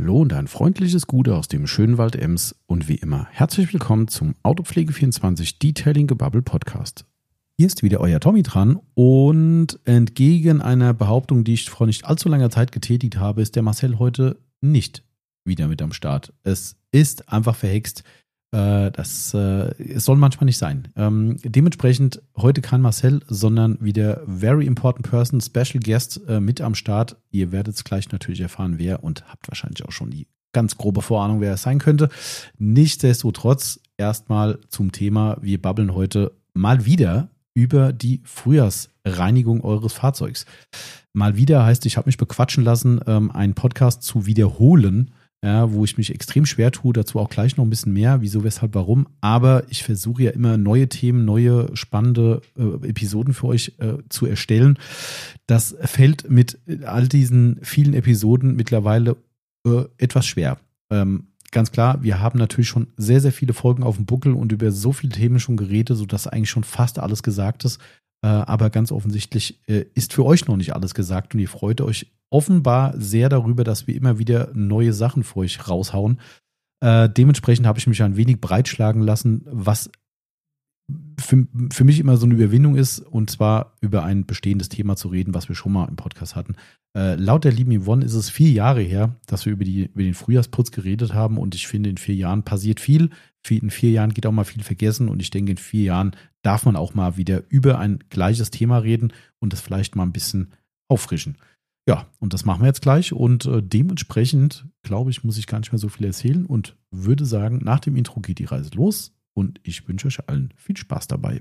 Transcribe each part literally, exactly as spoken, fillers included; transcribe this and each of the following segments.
Hallo und ein freundliches Gute aus dem schönen Wald Ems und wie immer herzlich willkommen zum Autopflege vierundzwanzig Detailing Gebubble Podcast. Hier ist wieder euer Tommy dran und entgegen einer Behauptung, die ich vor nicht allzu langer Zeit getätigt habe, ist der Marcel heute nicht wieder mit am Start. Es ist einfach verhext. Äh, das äh, es soll manchmal nicht sein. Ähm, dementsprechend heute kein Marcel, sondern wieder Very Important Person, Special Guest äh, mit am Start. Ihr werdet es gleich natürlich erfahren, wer, und habt wahrscheinlich auch schon die ganz grobe Vorahnung, wer es sein könnte. Nichtsdestotrotz erstmal zum Thema. Wir babbeln heute mal wieder über die Frühjahrsreinigung eures Fahrzeugs. Mal wieder heißt, ich habe mich bequatschen lassen, ähm, einen Podcast zu wiederholen, ja, wo ich mich extrem schwer tue, dazu auch gleich noch ein bisschen mehr, wieso, weshalb, warum. Aber ich versuche ja immer neue Themen, neue spannende äh, Episoden für euch äh, zu erstellen. Das fällt mit all diesen vielen Episoden mittlerweile äh, etwas schwer. Ähm, ganz klar, wir haben natürlich schon sehr, sehr viele Folgen auf dem Buckel und über so viele Themen schon geredet, sodass eigentlich schon fast alles gesagt ist. Äh, aber ganz offensichtlich äh, ist für euch noch nicht alles gesagt und ihr freut euch offenbar sehr darüber, dass wir immer wieder neue Sachen für euch raushauen. Äh, dementsprechend habe ich mich ein wenig breitschlagen lassen, was für, für mich immer so eine Überwindung ist, und zwar über ein bestehendes Thema zu reden, was wir schon mal im Podcast hatten. Äh, laut der lieben Yvonne ist es vier Jahre her, dass wir über, die, über den Frühjahrsputz geredet haben, und ich finde, in vier Jahren passiert viel. In vier Jahren geht auch mal viel vergessen, und ich denke, in vier Jahren darf man auch mal wieder über ein gleiches Thema reden und das vielleicht mal ein bisschen auffrischen. Ja, und das machen wir jetzt gleich, und äh, dementsprechend, glaube ich, muss ich gar nicht mehr so viel erzählen und würde sagen, nach dem Intro geht die Reise los und ich wünsche euch allen viel Spaß dabei.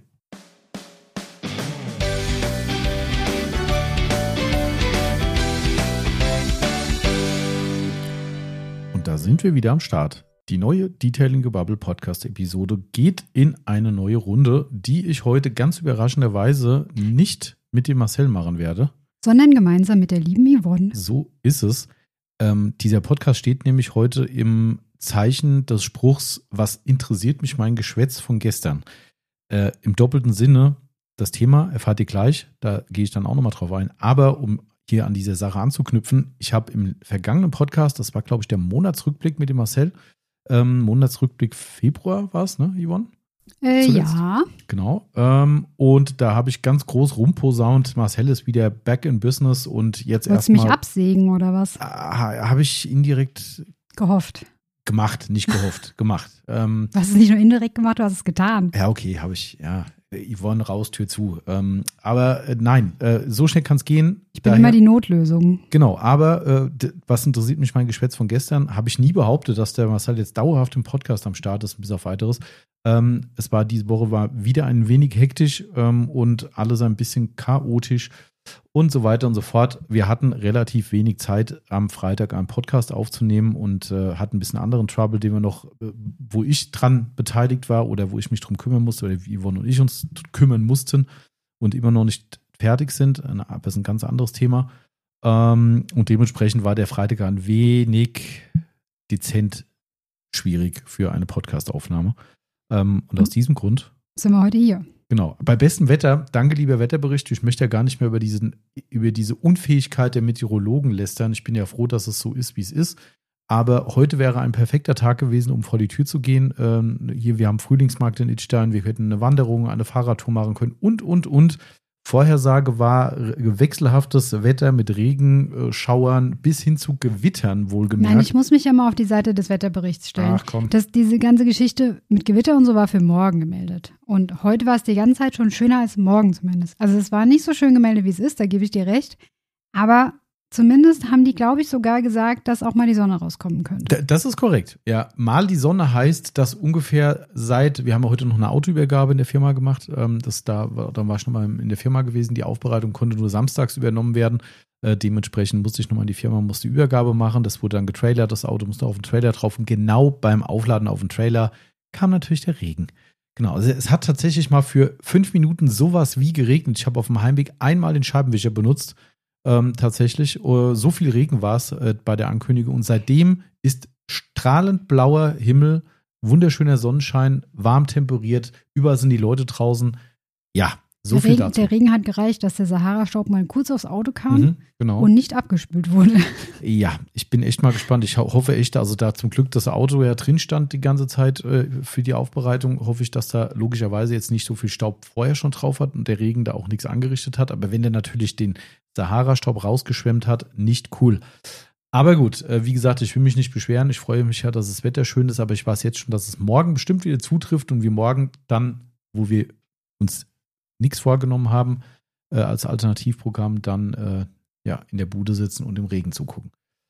Und da sind wir wieder am Start. Die neue Detailing Gebubble Podcast Episode geht in eine neue Runde, die ich heute ganz überraschenderweise nicht mit dem Marcel machen werde, sondern gemeinsam mit der lieben Yvonne. So ist es. Ähm, dieser Podcast steht nämlich heute im Zeichen des Spruchs, was interessiert mich mein Geschwätz von gestern? Äh, im doppelten Sinne, das Thema erfahrt ihr gleich, da gehe ich dann auch nochmal drauf ein. Aber um hier an diese Sache anzuknüpfen, ich habe im vergangenen Podcast, das war glaube ich der Monatsrückblick mit dem Marcel, ähm, Monatsrückblick Februar war es, ne, Yvonne? Äh, ja. Genau. Ähm, und da habe ich ganz groß rumposaunt, Marcel ist wieder back in business und jetzt erstmal. Wolltest du mich absägen oder was? Äh, habe ich indirekt gehofft. Gemacht, nicht gehofft, gemacht. Ähm, du hast es nicht nur indirekt gemacht, du hast es getan. Ja, okay, habe ich, ja. Yvonne raus, Tür zu. Ähm, aber äh, nein, äh, so schnell kann es gehen. Ich bin Daher, immer die Notlösung. Genau, aber äh, d- was interessiert mich mein Geschwätz von gestern? Habe ich nie behauptet, dass der Marcel jetzt dauerhaft im Podcast am Start ist, bis auf weiteres. Ähm, es war diese Woche war wieder ein wenig hektisch ähm, und alles ein bisschen chaotisch und so weiter und so fort. Wir hatten relativ wenig Zeit, am Freitag einen Podcast aufzunehmen und äh, hatten ein bisschen anderen Trouble, den wir noch, äh, wo ich dran beteiligt war oder wo ich mich drum kümmern musste, oder wie Yvonne und ich uns kümmern mussten und immer noch nicht fertig sind. Aber das ist ein ganz anderes Thema. Ähm, und dementsprechend war der Freitag ein wenig dezent schwierig für eine Podcast-Aufnahme. Ähm, und aus diesem Grund sind wir heute hier. Genau. Bei bestem Wetter, danke lieber Wetterbericht, ich möchte ja gar nicht mehr über, diesen, über diese Unfähigkeit der Meteorologen lästern. Ich bin ja froh, dass es so ist, wie es ist. Aber heute wäre ein perfekter Tag gewesen, um vor die Tür zu gehen. Ähm, hier, wir haben Frühlingsmarkt in Idstein, wir hätten eine Wanderung, eine Fahrradtour machen können und, und, und. Vorhersage war wechselhaftes Wetter mit Regenschauern bis hin zu Gewittern, wohlgemerkt. Nein, ich muss mich ja mal auf die Seite des Wetterberichts stellen. Ach komm. Das, diese ganze Geschichte mit Gewitter und so war für morgen gemeldet. Und heute war es die ganze Zeit schon schöner als morgen zumindest. Also es war nicht so schön gemeldet, wie es ist, da gebe ich dir recht. Aber zumindest haben die, glaube ich, sogar gesagt, dass auch mal die Sonne rauskommen könnte. Das ist korrekt. Ja, mal die Sonne heißt, dass ungefähr seit, wir haben ja heute noch eine Autoübergabe in der Firma gemacht, ähm, das da, dann war ich nochmal in der Firma gewesen, die Aufbereitung konnte nur samstags übernommen werden. Äh, dementsprechend musste ich nochmal in die Firma, musste die Übergabe machen, das wurde dann getrailert, das Auto musste auf den Trailer drauf, und genau beim Aufladen auf den Trailer kam natürlich der Regen. Genau, also es hat tatsächlich mal für fünf Minuten sowas wie geregnet. Ich habe auf dem Heimweg einmal den Scheibenwischer benutzt. Ähm, tatsächlich, uh, so viel Regen war es äh, bei der Ankündigung, und seitdem ist strahlend blauer Himmel, wunderschöner Sonnenschein, warm temperiert, überall sind die Leute draußen. Ja, So der, viel Regen, dazu. der Regen hat gereicht, dass der Sahara-Staub mal kurz aufs Auto kam Mhm, genau. und nicht abgespült wurde. Ja, ich bin echt mal gespannt. Ich ho- hoffe echt, also da zum Glück das Auto ja drin stand die ganze Zeit äh, für die Aufbereitung, hoffe ich, dass da logischerweise jetzt nicht so viel Staub vorher schon drauf hat und der Regen da auch nichts angerichtet hat. Aber wenn der natürlich den Sahara-Staub rausgeschwemmt hat, nicht cool. Aber gut, äh, wie gesagt, ich will mich nicht beschweren. Ich freue mich ja, dass das Wetter schön ist, aber ich weiß jetzt schon, dass es morgen bestimmt wieder zutrifft und wir morgen dann, wo wir uns nichts vorgenommen haben, äh, als Alternativprogramm dann äh, ja, in der Bude sitzen und im Regen zugucken.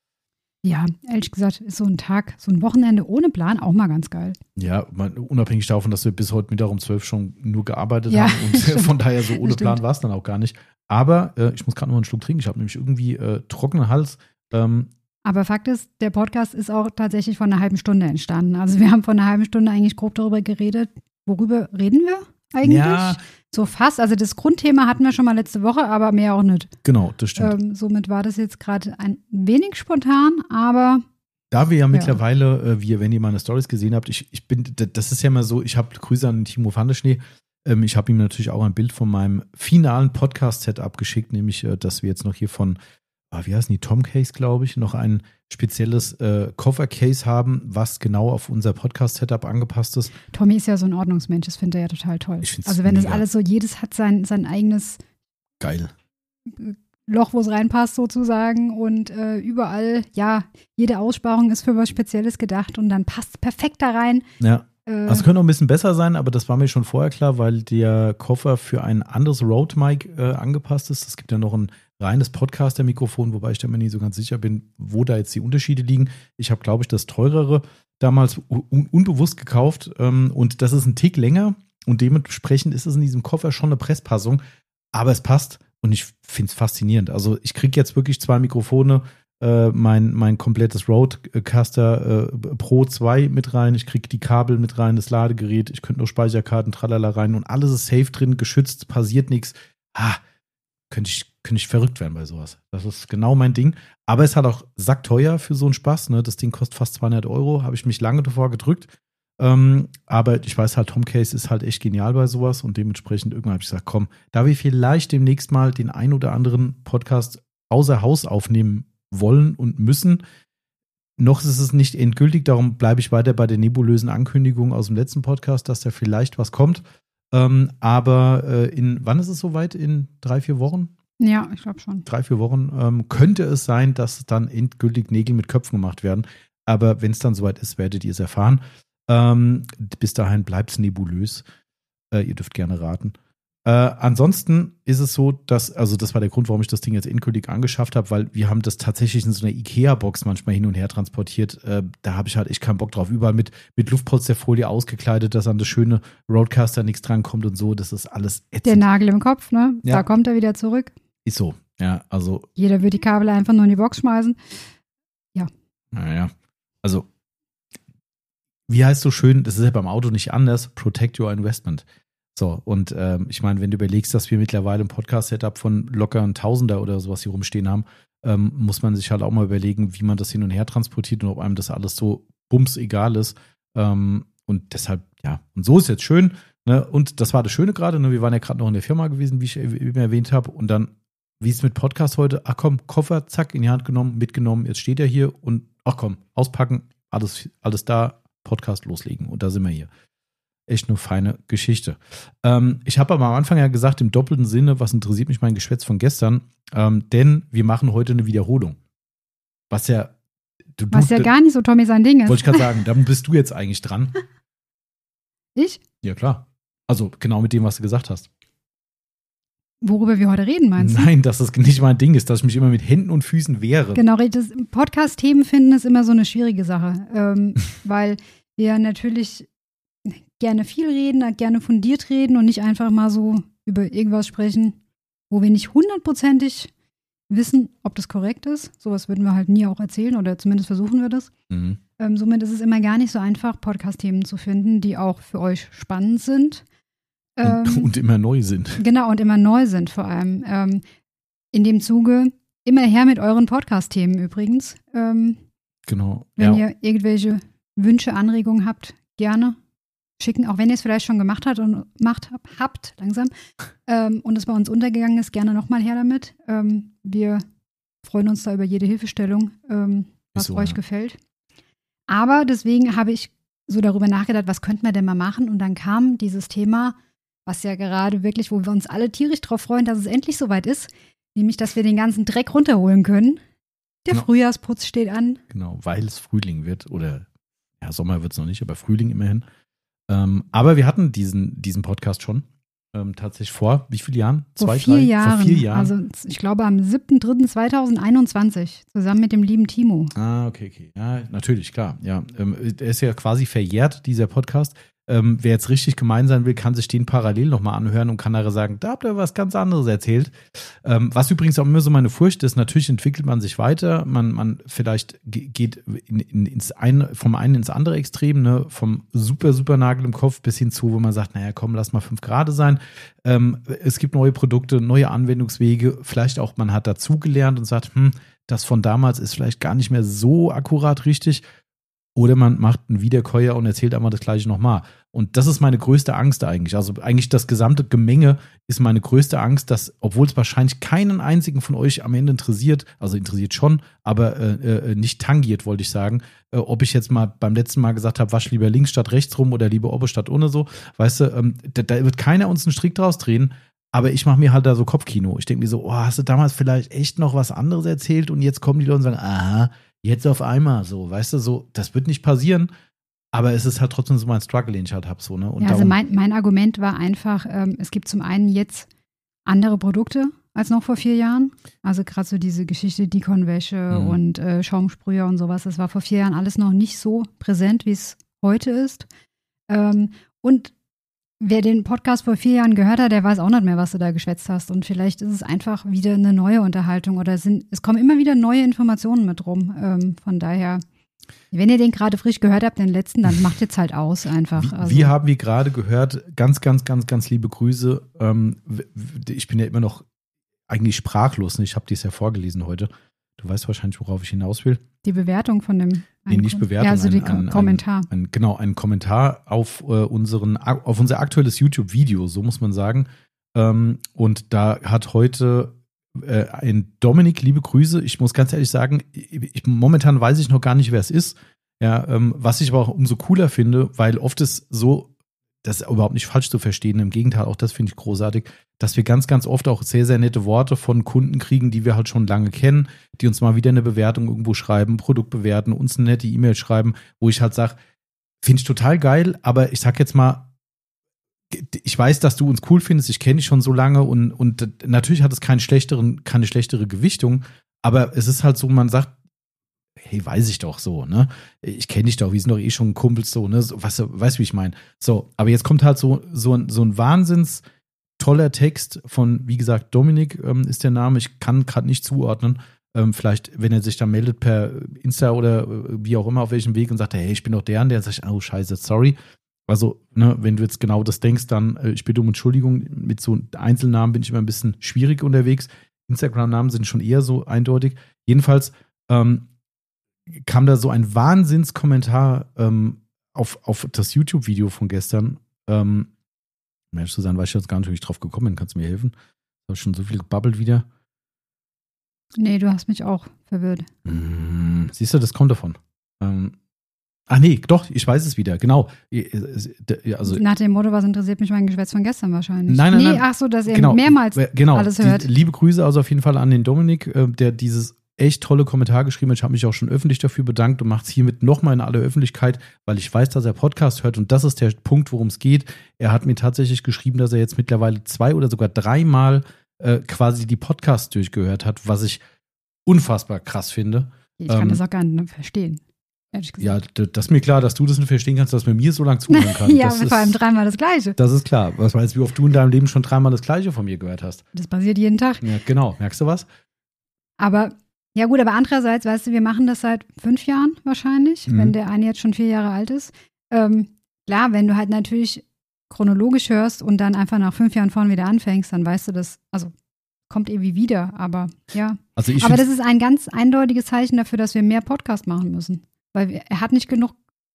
Ja, ehrlich gesagt, ist so ein Tag, so ein Wochenende ohne Plan auch mal ganz geil. Ja, man, unabhängig davon, dass wir bis heute Mittag um zwölf schon nur gearbeitet Ja, haben und stimmt. von daher so ohne Stimmt. Plan war es dann auch gar nicht. Aber äh, ich muss gerade noch einen Schluck trinken. Ich habe nämlich irgendwie äh, trockenen Hals. Ähm, Aber Fakt ist, der Podcast ist auch tatsächlich von einer halben Stunde entstanden. Also wir haben vor einer halben Stunde eigentlich grob darüber geredet. Worüber reden wir eigentlich? Ja. So fast. Also das Grundthema hatten wir schon mal letzte Woche, aber mehr auch nicht. genau, das stimmt. Ähm, somit war das jetzt gerade ein wenig spontan, aber Da wir ja, Ja. mittlerweile, äh, wie, wenn ihr meine Stories gesehen habt, ich, ich bin, d- das ist ja immer so, ich habe Grüße an Timo Vandeschnee. Ähm, ich habe ihm natürlich auch ein Bild von meinem finalen Podcast-Setup geschickt, nämlich, äh, dass wir jetzt noch hier von, ah, wie heißen die, Tom Case, glaube ich, noch ein spezielles äh, Cover-Case haben, was genau auf unser Podcast-Setup angepasst ist. Tommy ist ja so ein Ordnungsmensch, das findet er ja total toll. Ich find's Also wenn das mega. alles so, jedes hat sein, sein eigenes Geil. Loch, wo es reinpasst sozusagen und äh, überall, ja, jede Aussparung ist für was Spezielles gedacht und dann passt es perfekt da rein. Ja. Äh, Also könnte auch ein bisschen besser sein, aber das war mir schon vorher klar, weil der Koffer für ein anderes Rode-Mic äh, angepasst ist. Es gibt ja noch ein reines Podcaster-Mikrofon, wobei ich da mir nie so ganz sicher bin, wo da jetzt die Unterschiede liegen. Ich habe, glaube ich, das teurere damals un unbewusst gekauft ähm, und das ist ein Tick länger und dementsprechend ist es in diesem Koffer schon eine Presspassung, aber es passt und ich finde es faszinierend. Also ich kriege jetzt wirklich zwei Mikrofone, äh, mein, mein komplettes Rodecaster äh, Pro zwei mit rein, ich kriege die Kabel mit rein, das Ladegerät, ich könnte noch Speicherkarten, tralala rein und alles ist safe drin, geschützt, passiert nichts. Ah, könnte ich, könnte ich verrückt werden bei sowas. Das ist genau mein Ding. Aber es hat auch sackteuer für so einen Spaß. Ne? Das Ding kostet fast zweihundert Euro. Habe ich mich lange davor gedrückt. Ähm, aber ich weiß halt, Tom Case ist halt echt genial bei sowas. Und dementsprechend irgendwann habe ich gesagt, komm, da wir vielleicht demnächst mal den ein oder anderen Podcast außer Haus aufnehmen wollen und müssen, noch ist es nicht endgültig. Darum bleibe ich weiter bei der nebulösen Ankündigung aus dem letzten Podcast, dass da vielleicht was kommt. Ähm, aber äh, in, wann ist es soweit? In drei, vier Wochen? ja, ich glaube schon. Drei, vier Wochen ähm, könnte es sein, dass dann endgültig Nägel mit Köpfen gemacht werden. Aber wenn es dann soweit ist, werdet ihr es erfahren. Ähm, bis dahin bleibt es nebulös. Äh, ihr dürft gerne raten. Äh, ansonsten ist es so, dass, also das war der Grund, warum ich das Ding jetzt endgültig angeschafft habe, weil wir haben das tatsächlich in so einer Ikea-Box manchmal hin und her transportiert. Äh, da habe ich halt echt keinen Bock drauf. Überall mit, mit Luftpolsterfolie ausgekleidet, dass an das schöne Rodecaster nichts drankommt und so. Das ist alles ätzend. Der Nagel im Kopf, ne? Ja. Da kommt er wieder zurück. Ist so. Ja, also, Jeder würde die Kabel einfach nur in die Box schmeißen. naja. Also, wie heißt so schön, das ist ja beim Auto nicht anders, protect your investment. So, und ähm, ich meine, wenn du überlegst, dass wir mittlerweile ein Podcast-Setup von locker ein Tausender oder sowas hier rumstehen haben, ähm, muss man sich halt auch mal überlegen, wie man das hin und her transportiert und ob einem das alles so bums egal ist. Ähm, und deshalb, ja, und so ist jetzt schön. Ne? Und das war das Schöne gerade, ne? Wir waren ja gerade noch in der Firma gewesen, wie ich eben erwähnt habe. Und dann, wie es mit Podcast heute, ach komm, Koffer, zack, in die Hand genommen, mitgenommen, jetzt steht er hier und ach komm, auspacken, alles, alles da, Podcast loslegen. Und da sind wir hier. Echt nur feine Geschichte. Ähm, ich habe aber am Anfang ja gesagt, im doppelten Sinne, was interessiert mich mein Geschwätz von gestern, ähm, denn wir machen heute eine Wiederholung. Was ja, du, Was du, ja gar nicht so Tommy sein Ding ist. wollte ich gerade sagen, dann bist du jetzt eigentlich dran. Ich? Ja, klar. Also genau mit dem, was du gesagt hast. Worüber wir heute reden, meinst du? Nein, dass das nicht mein Ding ist, dass ich mich immer mit Händen und Füßen wehre. Genau, das Podcast-Themen finden ist immer so eine schwierige Sache, ähm, weil wir natürlich gerne viel reden, gerne fundiert reden und nicht einfach mal so über irgendwas sprechen, wo wir nicht hundertprozentig wissen, ob das korrekt ist. Sowas würden wir halt nie auch erzählen oder zumindest versuchen wir das. Mhm. Ähm, somit ist es immer gar nicht so einfach, Podcast-Themen zu finden, die auch für euch spannend sind. Und, Ähm, und immer neu sind. Genau, und immer neu sind vor allem. Ähm, in dem Zuge immer her mit euren Podcast-Themen übrigens. Ähm, Genau. wenn Ja. ihr irgendwelche Wünsche, Anregungen habt, gerne. schicken, auch wenn ihr es vielleicht schon gemacht habt und macht habt, langsam, ähm, und es bei uns untergegangen ist, gerne nochmal her damit. Ähm, wir freuen uns da über jede Hilfestellung, ähm, was so, euch ja. gefällt. Aber deswegen habe ich so darüber nachgedacht, was könnten wir denn mal machen? Und dann kam dieses Thema, was ja gerade wirklich, wo wir uns alle tierisch drauf freuen, dass es endlich soweit ist, nämlich, dass wir den ganzen Dreck runterholen können. Der Genau. Frühjahrsputz steht an. Genau, weil es Frühling wird oder ja, Sommer wird es noch nicht, aber Frühling immerhin. Ähm, aber wir hatten diesen, diesen Podcast schon ähm, tatsächlich vor wie vielen Jahren? Vor Zwei, vier drei? Jahren. Vor vier Jahren. Also ich glaube am siebten dritten zweitausendeinundzwanzig zusammen mit dem lieben Timo. Ah, okay, okay. Ja, natürlich, klar. Ja, ähm, der ist ja quasi verjährt, dieser Podcast. Ähm, wer jetzt richtig gemein sein will, kann sich den parallel nochmal anhören und kann nachher sagen, da habt ihr was ganz anderes erzählt. Ähm, was übrigens auch immer so meine Furcht ist, natürlich entwickelt man sich weiter, man, man vielleicht geht in, in, ins eine, vom einen ins andere Extrem, ne? Vom super, super Nagel im Kopf bis hin zu, wo man sagt, naja, komm, lass mal fünf Grad sein. Ähm, es gibt neue Produkte, neue Anwendungswege, vielleicht auch man hat dazugelernt und sagt, hm, das von damals ist vielleicht gar nicht mehr so akkurat richtig. Oder man macht einen Wiederkäuer und erzählt einmal das Gleiche nochmal. Und das ist meine größte Angst eigentlich. Also eigentlich das gesamte Gemenge ist meine größte Angst, dass, obwohl es wahrscheinlich keinen einzigen von euch am Ende interessiert, also interessiert schon, aber äh, nicht tangiert, wollte ich sagen, äh, ob ich jetzt mal beim letzten Mal gesagt habe, wasch lieber links statt rechts rum oder lieber oben statt ohne so. Weißt du, ähm, da, da wird keiner uns einen Strick draus drehen. Aber ich mache mir halt da so Kopfkino. Ich denke mir so, oh, hast du damals vielleicht echt noch was anderes erzählt und jetzt kommen die Leute und sagen, aha, jetzt auf einmal so, weißt du, so, das wird nicht passieren, aber es ist halt trotzdem so mein Struggle, den ich halt habe, so, ne? Und ja, also darum, mein, mein Argument war einfach, ähm, es gibt zum einen jetzt andere Produkte als noch vor vier Jahren. Also gerade so diese Geschichte Deconwäsche Mhm. und äh, Schaumsprüher und sowas, das war vor vier Jahren alles noch nicht so präsent, wie es heute ist. Ähm, und wer den Podcast vor vier Jahren gehört hat, der weiß auch nicht mehr, was du da geschwätzt hast. Und vielleicht ist es einfach wieder eine neue Unterhaltung oder es sind, es kommen immer wieder neue Informationen mit rum. Ähm, von daher, wenn ihr den gerade frisch gehört habt, den letzten, dann macht jetzt halt aus einfach. wie, Also, wie haben wir gerade gehört, ganz, ganz, ganz, ganz liebe Grüße. Ähm, w- w- ich bin ja immer noch eigentlich sprachlos, ne? Ich habe dies ja vorgelesen heute. Du weißt wahrscheinlich, worauf ich hinaus will. die Bewertung von dem Nee, nicht Bewertung, Ja, also ein- den ein- Kommentar. Ein, ein, genau, ein Kommentar auf, äh, unseren, auf unser aktuelles YouTube-Video, so muss man sagen. Ähm, und da hat heute äh, ein Dominik, liebe Grüße, ich muss ganz ehrlich sagen, ich, momentan weiß ich noch gar nicht, wer es ist. Ja, ähm, was ich aber auch umso cooler finde, weil oft ist so, das ist überhaupt nicht falsch zu verstehen, im Gegenteil, auch das finde ich großartig, dass wir ganz, ganz oft auch sehr, sehr nette Worte von Kunden kriegen, die wir halt schon lange kennen, die uns mal wieder eine Bewertung irgendwo schreiben, Produkt bewerten, uns eine nette E-Mail schreiben, wo ich halt sage, finde ich total geil, aber ich sag jetzt mal, ich weiß, dass du uns cool findest, ich kenne dich schon so lange und, und natürlich hat es keinen schlechteren, keine schlechtere Gewichtung, aber es ist halt so, man sagt, hey, weiß ich doch so, ne? Ich kenne dich doch, wir sind doch eh schon Kumpels so, ne? So, weißt du, weißt, wie ich meine? So, aber jetzt kommt halt so, so, ein, so ein Wahnsinns toller Text von, wie gesagt, Dominik ähm, ist der Name, ich kann gerade nicht zuordnen. Ähm, vielleicht, wenn er sich dann meldet per Insta oder äh, wie auch immer, auf welchem Weg und sagt, hey, ich bin doch der und der, dann sag ich, oh, scheiße, sorry. Also, ne, wenn du jetzt genau das denkst, dann äh, ich bitte um Entschuldigung. Mit so Einzelnamen bin ich immer ein bisschen schwierig unterwegs. Instagram-Namen sind schon eher so eindeutig. Jedenfalls ähm, kam da so ein Wahnsinnskommentar ähm, auf, auf das YouTube-Video von gestern. Ähm, um ehrlich zu sein, weiß ich jetzt gar nicht, wie ich drauf gekommen bin. Kannst du mir helfen? Ich habe schon so viel gebabbelt wieder. Nee, du hast mich auch verwirrt. Mm, siehst du, das kommt davon. Ähm, ach nee, doch, ich weiß es wieder, genau. Also, Nach dem Motto, was interessiert mich mein Geschwätz von gestern wahrscheinlich? Nein, nein, nee, nein. ach so, dass er genau, mehrmals genau, alles die, hört. Liebe Grüße also auf jeden Fall an den Dominik, äh, der dieses echt tolle Kommentar geschrieben hat. Ich habe mich auch schon öffentlich dafür bedankt und mache es hiermit nochmal in aller Öffentlichkeit, weil ich weiß, dass er Podcast hört und das ist der Punkt, worum es geht. Er hat mir tatsächlich geschrieben, dass er jetzt mittlerweile zwei oder sogar dreimal äh, quasi die Podcasts durchgehört hat, was ich unfassbar krass finde. Ich kann ähm, das auch gar nicht verstehen, ehrlich Ja, gesagt. d- das ist mir klar, dass du das nicht verstehen kannst, dass man mir so lange zuhören kann. Ja, das vor ist, allem dreimal das Gleiche. Das ist klar. Was meinst du, wie oft du in deinem Leben schon dreimal das Gleiche von mir gehört hast? Das passiert jeden Tag. Ja, genau. Merkst du was? Aber, ja gut, aber andererseits, weißt du, wir machen das seit fünf Jahren wahrscheinlich, Mhm. wenn der eine jetzt schon vier Jahre alt ist. Ähm, klar, wenn du halt natürlich chronologisch hörst und dann einfach nach fünf Jahren vorne wieder anfängst, dann weißt du das, also kommt irgendwie wieder, aber ja. Also ich Aber find's- das ist ein ganz eindeutiges Zeichen dafür, dass wir mehr Podcast machen müssen. Weil wir, er hat nicht genug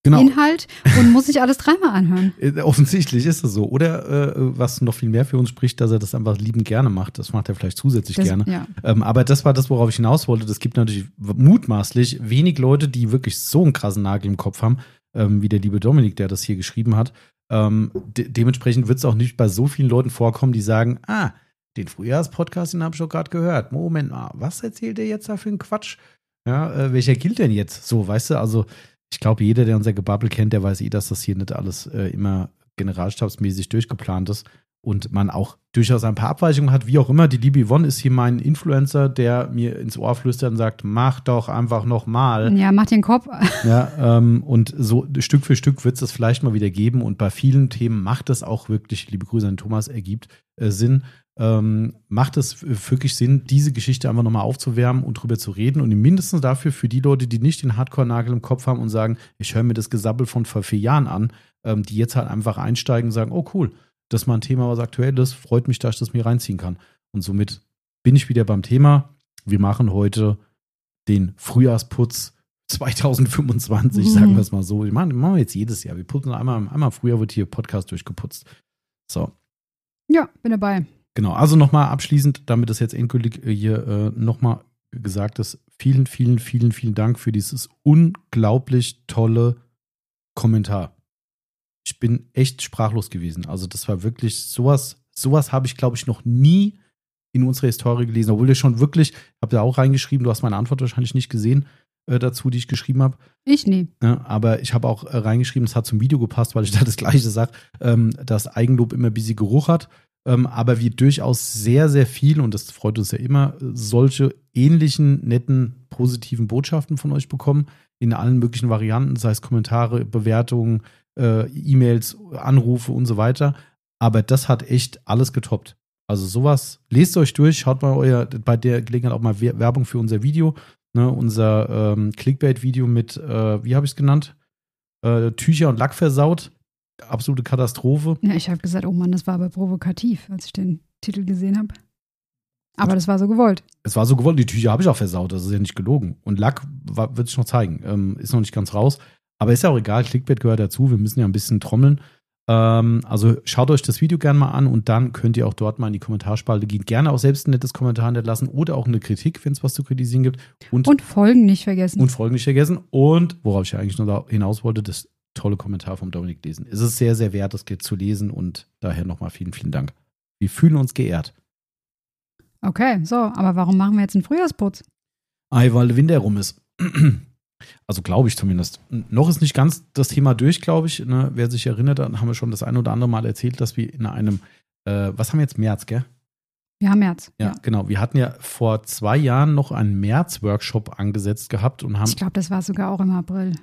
genau. Inhalt und muss sich alles dreimal anhören. Offensichtlich ist es so. Oder äh, was noch viel mehr für uns spricht, dass er das einfach liebend gerne macht. Das macht er vielleicht zusätzlich Das, gerne. ja. Ähm, aber das war das, worauf ich hinaus wollte. Das gibt natürlich mutmaßlich wenig Leute, die wirklich so einen krassen Nagel im Kopf haben, ähm, wie der liebe Dominik, der das hier geschrieben hat. Ähm, de- dementsprechend wird es auch nicht bei so vielen Leuten vorkommen, die sagen, ah, den Frühjahrspodcast, den habe ich doch gerade gehört. Moment mal, was erzählt der jetzt da für einen Quatsch? Ja, äh, welcher gilt denn jetzt? So, weißt du, also ich glaube, jeder, der unser Gebabbel kennt, der weiß eh, dass das hier nicht alles äh, immer generalstabsmäßig durchgeplant ist und man auch durchaus ein paar Abweichungen hat, wie auch immer. Die liebe Yvonne ist hier mein Influencer, der mir ins Ohr flüstert und sagt, mach doch einfach nochmal. Ja, mach den Kopf. Ja, ähm, und so Stück für Stück wird es das vielleicht mal wieder geben und bei vielen Themen macht es auch wirklich, liebe Grüße an Thomas, ergibt äh, Sinn. Ähm, macht es wirklich Sinn, diese Geschichte einfach nochmal aufzuwärmen und drüber zu reden und mindestens dafür für die Leute, die nicht den Hardcore-Nagel im Kopf haben und sagen, ich höre mir das Gesabbel von vor vier Jahren an, ähm, die jetzt halt einfach einsteigen und sagen, oh cool, das ist mal ein Thema, was aktuell ist, freut mich, dass ich das mir reinziehen kann. Und somit bin ich wieder beim Thema. Wir machen heute den Frühjahrsputz zwanzig fünfundzwanzig, mhm. sagen wir es mal so. Wir machen, machen wir jetzt jedes Jahr. Wir putzen einmal, einmal im Frühjahr wird hier Podcast durchgeputzt. So. Ja, bin dabei. Genau, also nochmal abschließend, damit das jetzt endgültig hier äh, nochmal gesagt ist, vielen, vielen, vielen, vielen Dank für dieses unglaublich tolle Kommentar. Ich bin echt sprachlos gewesen. Also das war wirklich sowas, sowas habe ich, glaube ich, noch nie in unserer Historie gelesen, obwohl ihr schon wirklich, habt ihr auch reingeschrieben, du hast meine Antwort wahrscheinlich nicht gesehen äh, dazu, die ich geschrieben habe. Ich nie. Ja, aber ich habe auch äh, reingeschrieben, es hat zum Video gepasst, weil ich da das Gleiche sage, ähm, dass Eigenlob immer ein bisschen Geruch hat. Ähm, aber wir durchaus sehr, sehr viel, und das freut uns ja immer, solche ähnlichen, netten, positiven Botschaften von euch bekommen, in allen möglichen Varianten, sei es Kommentare, Bewertungen, äh, E-Mails, Anrufe und so weiter. Aber das hat echt alles getoppt. Also sowas, lest euch durch, schaut mal euer, bei der Gelegenheit auch mal Werbung für unser Video, ne, unser ähm, Clickbait-Video mit, äh, wie habe ich es genannt? Äh, Tücher und Lack versaut. Absolute Katastrophe. Ja, ich habe gesagt, oh Mann, das war aber provokativ, als ich den Titel gesehen habe. Aber das war so gewollt. Es war so gewollt, die Tücher habe ich auch versaut, das ist ja nicht gelogen. Und Lack war, wird sich noch zeigen, ähm, ist noch nicht ganz raus. Aber ist ja auch egal, Clickbait gehört dazu, wir müssen ja ein bisschen trommeln. Ähm, also schaut euch das Video gerne mal an und dann könnt ihr auch dort mal in die Kommentarspalte gehen. Gerne auch selbst ein nettes Kommentar hinterlassen oder auch eine Kritik, wenn es was zu kritisieren gibt. Und, und Folgen nicht vergessen. Und Folgen nicht vergessen. Und worauf ich ja eigentlich nur hinaus wollte, das tolle Kommentar vom Dominik lesen. Es ist sehr, sehr wert, das zu lesen und daher nochmal vielen, vielen Dank. Wir fühlen uns geehrt. Okay, so, aber warum machen wir jetzt einen Frühjahrsputz? Ei, weil der Winter rum ist. Also glaube ich zumindest. Noch ist nicht ganz das Thema durch, glaube ich. Ne? Wer sich erinnert, dann haben wir schon das ein oder andere Mal erzählt, dass wir in einem, äh, was haben wir jetzt, März, gell? Wir haben März. Ja, ja, genau. Wir hatten ja vor zwei Jahren noch einen März-Workshop angesetzt gehabt und haben. Ich glaube, das war sogar auch im April.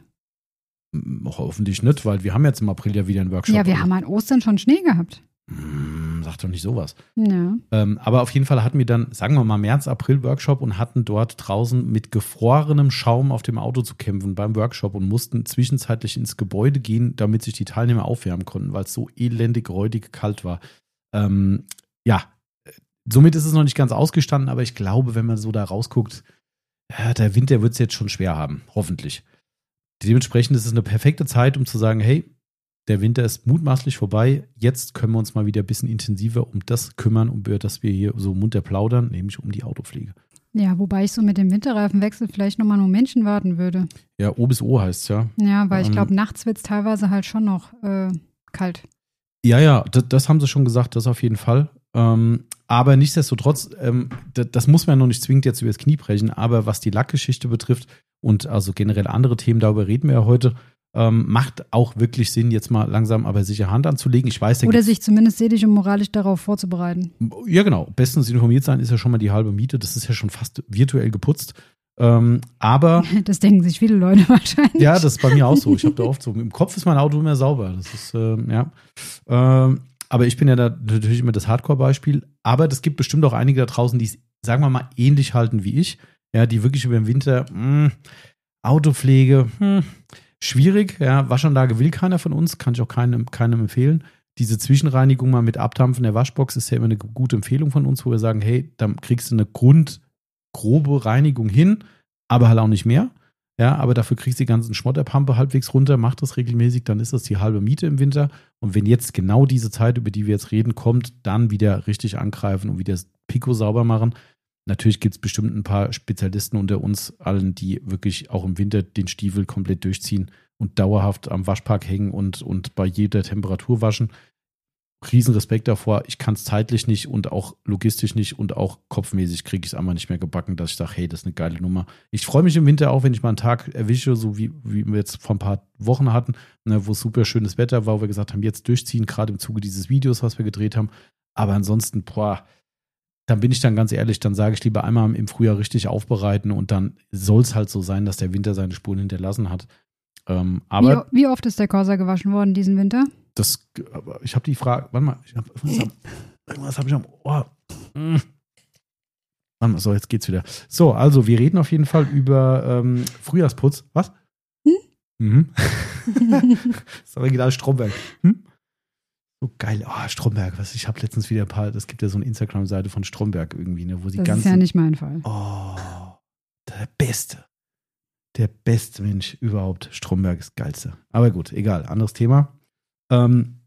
Hoffentlich nicht, weil wir haben jetzt im April ja wieder einen Workshop. Ja, wir haben an Ostern schon Schnee gehabt. Hm, sag doch nicht sowas. Ja. Ähm, aber auf jeden Fall hatten wir dann, sagen wir mal, März, April Workshop und hatten dort draußen mit gefrorenem Schaum auf dem Auto zu kämpfen beim Workshop und mussten zwischenzeitlich ins Gebäude gehen, damit sich die Teilnehmer aufwärmen konnten, weil es so elendig, räudig kalt war. Ähm, ja, somit ist es noch nicht ganz ausgestanden, aber ich glaube, wenn man so da rausguckt, ja, der Winter wird es jetzt schon schwer haben, hoffentlich. Dementsprechend ist es eine perfekte Zeit, um zu sagen, hey, der Winter ist mutmaßlich vorbei, jetzt können wir uns mal wieder ein bisschen intensiver um das kümmern, um das wir hier so munter plaudern, nämlich um die Autopflege. Ja, wobei ich so mit dem Winterreifenwechsel vielleicht nochmal nur Menschen warten würde. Ja, O bis O heißt es ja. Ja, weil ich ähm, glaube, nachts wird es teilweise halt schon noch äh, kalt. Ja, ja, das, das haben sie schon gesagt, das auf jeden Fall. Ähm, aber nichtsdestotrotz, ähm, das, das muss man ja noch nicht zwingend jetzt übers Knie brechen, aber was die Lackgeschichte betrifft und also generell andere Themen, darüber reden wir ja heute, ähm, macht auch wirklich Sinn, jetzt mal langsam aber sicher Hand anzulegen. Ich weiß, Oder sich zumindest ethisch und moralisch darauf vorzubereiten. Ja, genau. Bestens informiert sein ist ja schon mal die halbe Miete. Das ist ja schon fast virtuell geputzt. Ähm, aber das denken sich viele Leute wahrscheinlich. Ja, das ist bei mir auch so. Ich habe da oft so, im Kopf ist mein Auto immer sauber. Das ist, ähm, ja. Ähm, aber ich bin ja da natürlich immer das Hardcore-Beispiel. Aber es gibt bestimmt auch einige da draußen, die es, sagen wir mal, ähnlich halten wie ich. Ja, die wirklich über den Winter, mh, Autopflege, mh, schwierig. Ja, Waschanlage will keiner von uns, kann ich auch keinem, keinem empfehlen. Diese Zwischenreinigung mal mit Abdampfen der Waschbox ist ja immer eine gute Empfehlung von uns, wo wir sagen, hey, dann kriegst du eine Grund grobe Reinigung hin, aber halt auch nicht mehr. Ja, aber dafür kriegst du die ganzen Schmotterpampe halbwegs runter, mach das regelmäßig, dann ist das die halbe Miete im Winter. Und wenn jetzt genau diese Zeit, über die wir jetzt reden, kommt, dann wieder richtig angreifen und wieder das Pico sauber machen. Natürlich gibt es bestimmt ein paar Spezialisten unter uns allen, die wirklich auch im Winter den Stiefel komplett durchziehen und dauerhaft am Waschpark hängen und, und bei jeder Temperatur waschen. Riesenrespekt davor. Ich kann es zeitlich nicht und auch logistisch nicht und auch kopfmäßig kriege ich es einmal nicht mehr gebacken, dass ich sage, hey, das ist eine geile Nummer. Ich freue mich im Winter auch, wenn ich mal einen Tag erwische, so wie, wie wir jetzt vor ein paar Wochen hatten, ne, wo super schönes Wetter war, wo wir gesagt haben, jetzt durchziehen, gerade im Zuge dieses Videos, was wir gedreht haben. Aber ansonsten, boah, dann bin ich dann ganz ehrlich, dann sage ich lieber einmal im Frühjahr richtig aufbereiten und dann soll es halt so sein, dass der Winter seine Spuren hinterlassen hat. Ähm, aber wie, wie oft ist der Corsa gewaschen worden diesen Winter? Das, ich habe die Frage, warte mal, ich hab, irgendwas habe ich am Ohr. Hm. Warte mal, so, jetzt geht's wieder. So, also wir reden auf jeden Fall über ähm, Frühjahrsputz. Was? Hm? Mhm. Das ist original Stromberg. Hm? So geil. Oh, Stromberg, was, ich habe letztens wieder ein paar, es gibt ja so eine Instagram-Seite von Stromberg irgendwie, ne, wo sie das ganzen, ist ja nicht mein Fall. Oh, der Beste. Der beste Mensch überhaupt. Stromberg ist das Geilste. Aber gut, egal, anderes Thema. Ähm,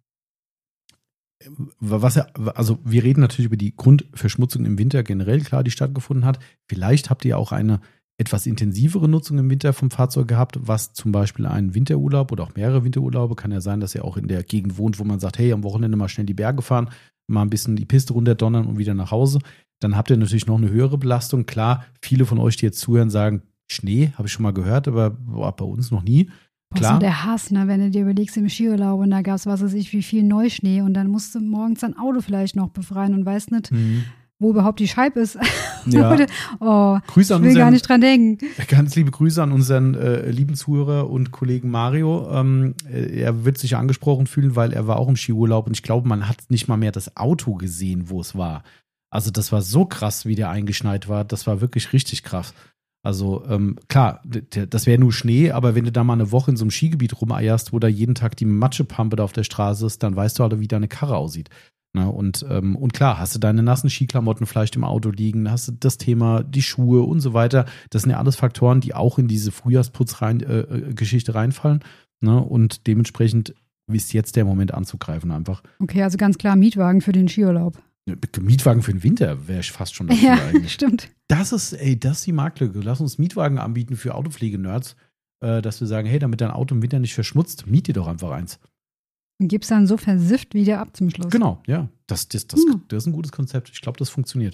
was ja, also wir reden natürlich über die Grundverschmutzung im Winter generell, klar, die stattgefunden hat. Vielleicht habt ihr auch eine etwas intensivere Nutzung im Winter vom Fahrzeug gehabt, was zum Beispiel einen Winterurlaub oder auch mehrere Winterurlaube, kann ja sein, dass ihr auch in der Gegend wohnt, wo man sagt, hey, am Wochenende mal schnell die Berge fahren, mal ein bisschen die Piste runterdonnern und wieder nach Hause. Dann habt ihr natürlich noch eine höhere Belastung. Klar, viele von euch, die jetzt zuhören, sagen, Schnee, habe ich schon mal gehört, aber boah, bei uns noch nie. Klar. Boah, so der Hass, ne, wenn du dir überlegst, im Skiurlaub und da gab es, was weiß ich, wie viel Neuschnee und dann musst du morgens dein Auto vielleicht noch befreien und weißt nicht, mhm. wo überhaupt die Scheibe ist. Ja. Oh, Grüße an ich will unseren, gar nicht dran denken. Ganz liebe Grüße an unseren äh, lieben Zuhörer und Kollegen Mario. Ähm, er wird sich angesprochen fühlen, weil er war auch im Skiurlaub und ich glaube, man hat nicht mal mehr das Auto gesehen, wo es war. Also das war so krass, wie der eingeschneit war. Das war wirklich richtig krass. Also ähm, klar, das wäre nur Schnee, aber wenn du da mal eine Woche in so einem Skigebiet rumeierst, wo da jeden Tag die Matschepampe da auf der Straße ist, dann weißt du halt, wie deine Karre aussieht. Na, und, ähm, und klar, hast du deine nassen Skiklamotten vielleicht im Auto liegen, hast du das Thema, die Schuhe und so weiter. Das sind ja alles Faktoren, die auch in diese Frühjahrsputzgeschichte rein, äh, reinfallen. Ne? Und dementsprechend ist jetzt der Moment anzugreifen einfach. Okay, also ganz klar Mietwagen für den Skiurlaub. Mietwagen für den Winter wäre ich fast schon dafür ja, eigentlich. Stimmt. Das ist, ey, das ist die Marktlücke. Lass uns Mietwagen anbieten für Autopflege-Nerds, äh, dass wir sagen, hey, damit dein Auto im Winter nicht verschmutzt, miet dir doch einfach eins. Und gib's dann so versifft wieder ab zum Schluss. Genau, ja. Das, das, das, hm. das ist ein gutes Konzept. Ich glaube, das funktioniert.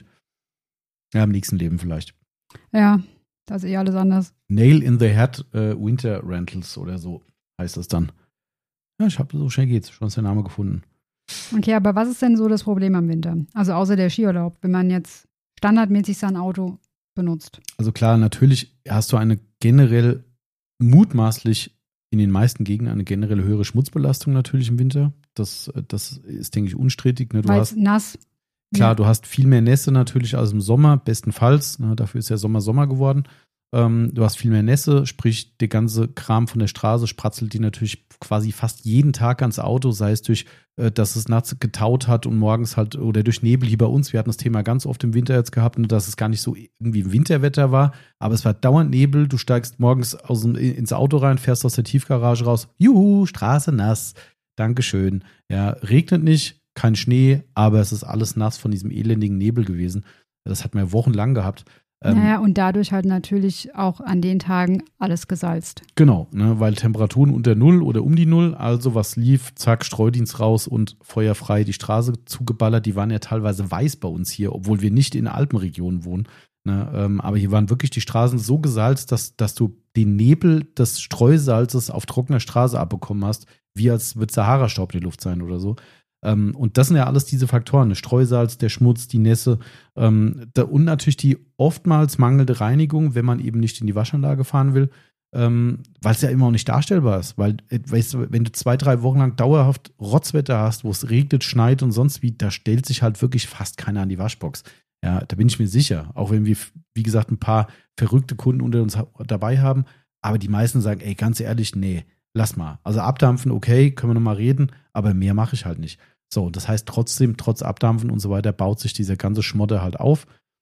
Ja, im nächsten Leben vielleicht. Ja, das ist eh alles anders. Nail in the Head äh, Winter Rentals oder so heißt das dann. Ja, ich habe so schnell geht's. Schon ist der Name gefunden. Okay, aber was ist denn so das Problem am Winter? Also außer der Skiurlaub, wenn man jetzt standardmäßig sein Auto benutzt. Also klar, natürlich hast du eine generell mutmaßlich in den meisten Gegenden eine generelle höhere Schmutzbelastung natürlich im Winter. Das, das ist, denke ich, unstrittig. Ne? Du Weil hast, es nass. Klar, ja. Du hast viel mehr Nässe natürlich als im Sommer, bestenfalls. Ne? Dafür ist ja Sommer Sommer geworden. Ähm, du hast viel mehr Nässe, sprich der ganze Kram von der Straße spratzelt die natürlich quasi fast jeden Tag ans Auto, sei es durch, äh, dass es nachts getaut hat und morgens halt, oder durch Nebel hier bei uns. Wir hatten das Thema ganz oft im Winter jetzt gehabt, nur dass es gar nicht so irgendwie Winterwetter war, aber es war dauernd Nebel. Du steigst morgens aus dem, ins Auto rein, fährst aus der Tiefgarage raus. Juhu, Straße nass. Dankeschön. Ja, regnet nicht, kein Schnee, aber es ist alles nass von diesem elendigen Nebel gewesen. Das hatten wir wochenlang gehabt. Naja, und dadurch halt natürlich auch an den Tagen alles gesalzt. Genau, ne, weil Temperaturen unter Null oder um die Null, also was lief, zack, Streudienst raus und feuerfrei die Straße zugeballert. Die waren ja teilweise weiß bei uns hier, obwohl wir nicht in Alpenregionen wohnen. Ne, ähm, aber hier waren wirklich die Straßen so gesalzt, dass, dass du den Nebel des Streusalzes auf trockener Straße abbekommen hast, wie als würde Sahara-Staub in der Luft sein oder so. Ähm, und das sind ja alles diese Faktoren, der Streusalz, der Schmutz, die Nässe ähm, da, und natürlich die oftmals mangelnde Reinigung, wenn man eben nicht in die Waschanlage fahren will, ähm, weil es ja immer auch nicht darstellbar ist. Weil, weißt du, wenn du zwei, drei Wochen lang dauerhaft Rotzwetter hast, wo es regnet, schneit und sonst wie, da stellt sich halt wirklich fast keiner an die Waschbox. Ja, da bin ich mir sicher. Auch wenn wir, wie gesagt, ein paar verrückte Kunden unter uns dabei haben, aber die meisten sagen, ey, ganz ehrlich, nee, lass mal. Also abdampfen, okay, können wir nochmal reden, aber mehr mache ich halt nicht. So, das heißt trotzdem, trotz Abdampfen und so weiter, baut sich dieser ganze Schmotter halt auf.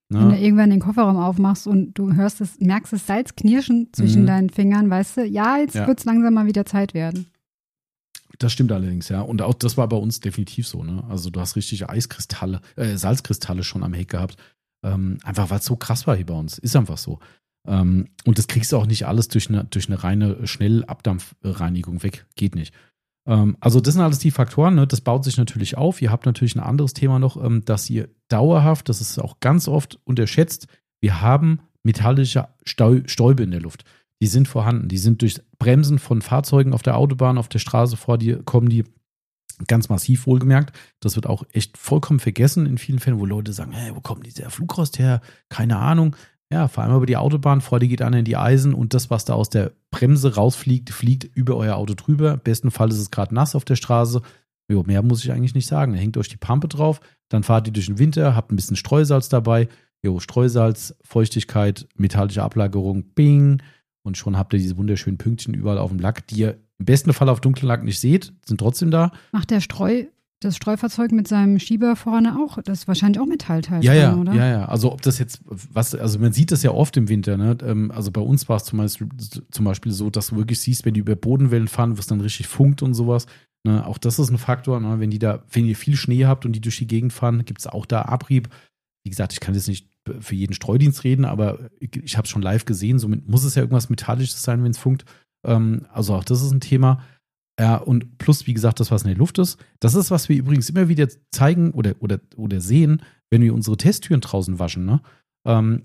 Ne? Wenn du irgendwann den Kofferraum aufmachst und du hörst es, merkst das Salz knirschen zwischen Mhm. deinen Fingern, weißt du, ja, jetzt Ja. wird es langsam mal wieder Zeit werden. Das stimmt allerdings, ja. Und auch das war bei uns definitiv so, ne? Also du hast richtige Eiskristalle, äh, Salzkristalle schon am Heck gehabt. Ähm, einfach weil es so krass war hier bei uns. Ist einfach so. Ähm, und das kriegst du auch nicht alles durch eine, durch eine reine Schnellabdampfreinigung weg. Geht nicht. Ähm, also das sind alles die Faktoren, ne? Das baut sich natürlich auf. Ihr habt natürlich ein anderes Thema noch, ähm, dass ihr dauerhaft, das ist auch ganz oft unterschätzt, wir haben metallische Stau, Stäube in der Luft. Die sind vorhanden. Die sind durch Bremsen von Fahrzeugen auf der Autobahn, auf der Straße vor dir, kommen die ganz massiv, wohlgemerkt. Das wird auch echt vollkommen vergessen in vielen Fällen, wo Leute sagen, hey, wo kommt dieser Flugrost her? Keine Ahnung. Ja, vor allem über die Autobahn, vor dir geht einer in die Eisen und das, was da aus der Bremse rausfliegt, fliegt über euer Auto drüber. Im besten Fall ist es gerade nass auf der Straße. Jo, mehr muss ich eigentlich nicht sagen. Da hängt euch die Pampe drauf, dann fahrt ihr durch den Winter, habt ein bisschen Streusalz dabei. Jo, Streusalz, Feuchtigkeit, metallische Ablagerung, bing. Und schon habt ihr diese wunderschönen Pünktchen überall auf dem Lack, die ihr im besten Fall auf dunklen Lack nicht seht, sind trotzdem da. Macht der Streu, das Streufahrzeug mit seinem Schieber vorne auch, das ist wahrscheinlich auch Metallteil Ja, dran, ja, oder? ja, ja. Also ob das jetzt, was, also man sieht das ja oft im Winter, ne? Also bei uns war es zum Beispiel, zum Beispiel so, dass du wirklich siehst, wenn die über Bodenwellen fahren, was dann richtig funkt und sowas. Ne? Auch das ist ein Faktor, ne? Wenn die da, wenn ihr viel Schnee habt und die durch die Gegend fahren, gibt es auch da Abrieb. Wie gesagt, ich kann jetzt nicht für jeden Streudienst reden, aber ich, ich habe es schon live gesehen, somit muss es ja irgendwas Metallisches sein, wenn es funkt. Ähm, also auch das ist ein Thema. Ja, und plus, wie gesagt, das, was in der Luft ist. Das ist, was wir übrigens immer wieder zeigen oder, oder, oder sehen, wenn wir unsere Testtüren draußen waschen. Ne? Ähm,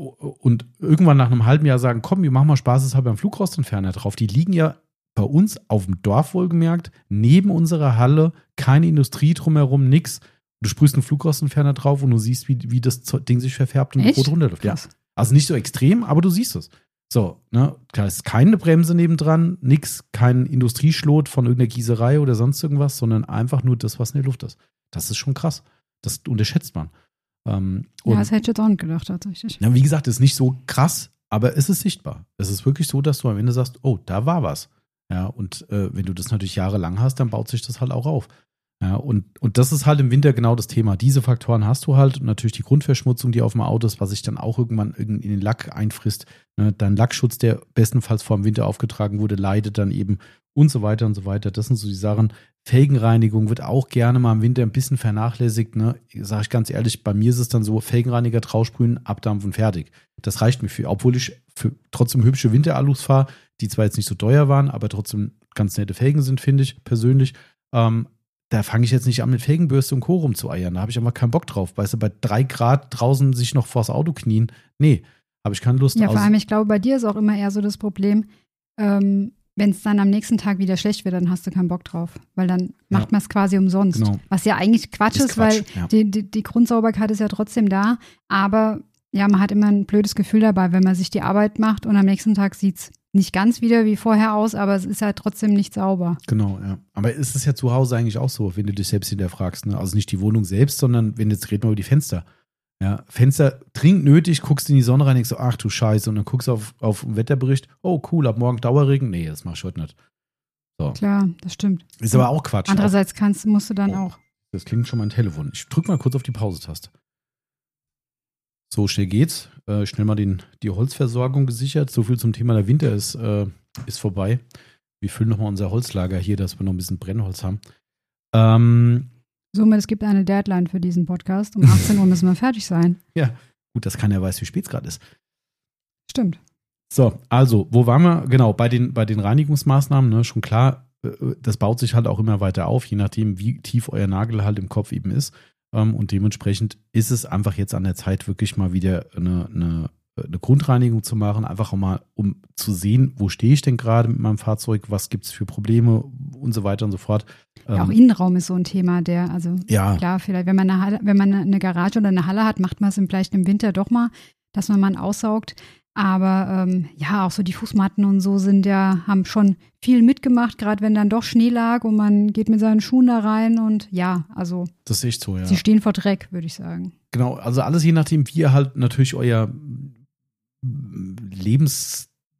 und irgendwann nach einem halben Jahr sagen, komm, wir machen mal spaßeshalber einen Flugrostentferner drauf. Die liegen ja bei uns auf dem Dorf wohlgemerkt, neben unserer Halle, keine Industrie drumherum, nix. Du sprühst einen Flugrostentferner drauf und du siehst, wie, wie das Ding sich verfärbt und Echt? rot runterläuft. Ja. Krass. Also nicht so extrem, aber du siehst es. So, ne, da ist keine Bremse nebendran, nix, kein Industrieschlot von irgendeiner Gießerei oder sonst irgendwas, sondern einfach nur das, was in der Luft ist. Das ist schon krass. Das unterschätzt man. Ähm, Ja, das hätte ich jetzt auch nicht gedacht, tatsächlich. ja, wie gesagt, ist nicht so krass, aber es ist sichtbar. Es ist wirklich so, dass du am Ende sagst, oh, da war was. Ja, und äh, wenn du das natürlich jahrelang hast, dann baut sich das halt auch auf. Ja, und, und das ist halt im Winter genau das Thema. Diese Faktoren hast du halt und natürlich die Grundverschmutzung, die auf dem Auto ist, was sich dann auch irgendwann in den Lack einfrisst. Ne, dein Lackschutz, der bestenfalls vor dem Winter aufgetragen wurde, leidet dann eben und so weiter und so weiter. Das sind so die Sachen. Felgenreinigung wird auch gerne mal im Winter ein bisschen vernachlässigt. Ne? Sage ich ganz ehrlich, bei mir ist es dann so, Felgenreiniger draufsprühen, abdampfen, fertig. Das reicht mir für, obwohl ich für trotzdem hübsche Winteralus fahre, die zwar jetzt nicht so teuer waren, aber trotzdem ganz nette Felgen sind, finde ich persönlich. Ähm, Da fange ich jetzt nicht an, mit Felgenbürste und Co. rumzueiern. Da habe ich einfach keinen Bock drauf. Weißt du, bei drei Grad draußen sich noch vors Auto knien. Nee, habe ich keine Lust. Ja, vor aus- allem, ich glaube, bei dir ist auch immer eher so das Problem, ähm, wenn es dann am nächsten Tag wieder schlecht wird, dann hast du keinen Bock drauf. Weil dann macht man es quasi umsonst. Genau. Was ja eigentlich Quatsch Ist ist, Quatsch, weil ja. die, die, die Grundsauberkeit ist ja trotzdem da. Aber ja, man hat immer ein blödes Gefühl dabei, wenn man sich die Arbeit macht und am nächsten Tag sieht es nicht ganz wieder wie vorher aus, aber es ist halt trotzdem nicht sauber. Genau, ja. Aber ist es ja zu Hause eigentlich auch so, wenn du dich selbst hinterfragst. Ne? Also nicht die Wohnung selbst, sondern wenn jetzt reden wir über die Fenster. Ja, Fenster dringend nötig, guckst in die Sonne rein, denkst so, ach du Scheiße, und dann guckst du auf, auf den Wetterbericht, oh cool, ab morgen Dauerregen. Nee, das mach ich heute nicht. So. Klar, das stimmt. Ist aber auch Quatsch. Andererseits kannst, musst du dann Oh. auch. Das klingt schon mein Telefon. Ich drück mal kurz auf die Pause-Taste. So, schnell geht's. Äh, schnell mal den, die Holzversorgung gesichert. So viel zum Thema der Winter ist, äh, ist vorbei. Wir füllen nochmal unser Holzlager hier, dass wir noch ein bisschen Brennholz haben. Ähm, Somit, es gibt eine Deadline für diesen Podcast. Um achtzehn Uhr müssen wir fertig sein. ja, gut, dass keiner weiß, wie spät es gerade ist. Stimmt. So, also, wo waren wir? Genau, bei den, bei den Reinigungsmaßnahmen, ne, schon klar, äh, das baut sich halt auch immer weiter auf, je nachdem, wie tief euer Nagel halt im Kopf eben ist. Ähm, und dementsprechend ist es einfach jetzt an der Zeit, wirklich mal wieder eine, eine, eine Grundreinigung zu machen, einfach auch mal, um zu sehen, wo stehe ich denn gerade mit meinem Fahrzeug, was gibt es für Probleme und so weiter und so fort. Ja, auch Ähm, Innenraum ist so ein Thema, der, also ja, klar, vielleicht, wenn man eine Halle, wenn man eine Garage oder eine Halle hat, macht man es vielleicht im Winter doch mal, dass man mal aussaugt. Aber ähm, ja, auch so die Fußmatten und so sind ja, haben schon viel mitgemacht, gerade wenn dann doch Schnee lag und man geht mit seinen Schuhen da rein und ja, also das ist echt so, ja. sie stehen vor Dreck, würde ich sagen. Genau, also alles je nachdem, wie ihr halt natürlich euer Lebensstil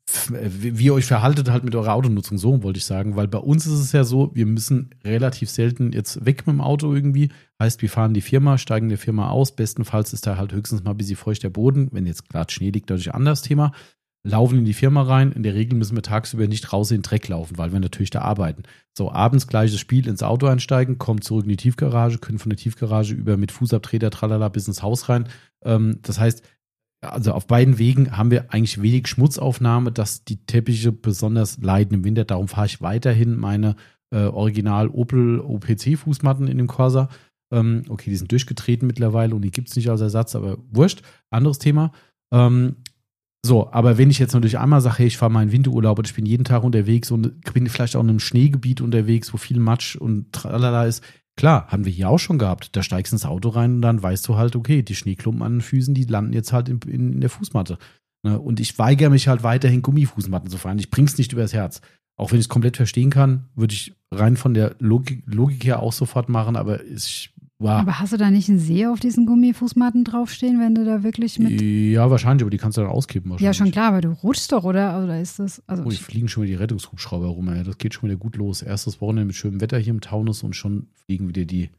wie ihr euch verhaltet halt mit eurer Autonutzung, so wollte ich sagen, weil bei uns ist es ja so, wir müssen relativ selten jetzt weg mit dem Auto irgendwie, heißt, wir fahren die Firma, steigen in der Firma aus, bestenfalls ist da halt höchstens mal ein bisschen feuchter Boden, wenn jetzt gerade Schnee liegt, natürlich ein anderes Thema, laufen in die Firma rein, in der Regel müssen wir tagsüber nicht raus in den Dreck laufen, weil wir natürlich da arbeiten. So, abends gleiches Spiel, ins Auto einsteigen, kommen zurück in die Tiefgarage, können von der Tiefgarage über mit Fußabtreter, tralala, bis ins Haus rein, ähm, das heißt, also auf beiden Wegen haben wir eigentlich wenig Schmutzaufnahme, dass die Teppiche besonders leiden im Winter. Darum fahre ich weiterhin meine äh, Original Opel O P C-Fußmatten in dem Corsa. Ähm, okay, die sind durchgetreten mittlerweile und die gibt es nicht als Ersatz, aber wurscht, anderes Thema. Ähm, so, aber wenn ich jetzt natürlich einmal sage, hey, ich fahre meinen Winterurlaub und ich bin jeden Tag unterwegs und bin vielleicht auch in einem Schneegebiet unterwegs, wo viel Matsch und tralala ist, klar, haben wir hier auch schon gehabt. Da steigst du ins Auto rein und dann weißt du halt, okay, die Schneeklumpen an den Füßen, die landen jetzt halt in, in, in der Fußmatte. Ne? Und ich weigere mich halt weiterhin, Gummifußmatten zu fahren. Ich bring's nicht übers Herz. Auch wenn ich es komplett verstehen kann, würde ich rein von der Logik, Logik her auch sofort machen, aber ich war. Aber hast du da nicht einen See auf diesen Gummifußmatten draufstehen, wenn du da wirklich mit. Ja, wahrscheinlich, aber die kannst du dann auskippen wahrscheinlich. Ja, schon klar, aber du rutschst doch, oder? Oder ist das. Also oh, die fliegen schon wieder die Rettungshubschrauber rum, ey. Das geht schon wieder gut los. Erstes Wochenende mit schönem Wetter hier im Taunus und schon fliegen wieder die,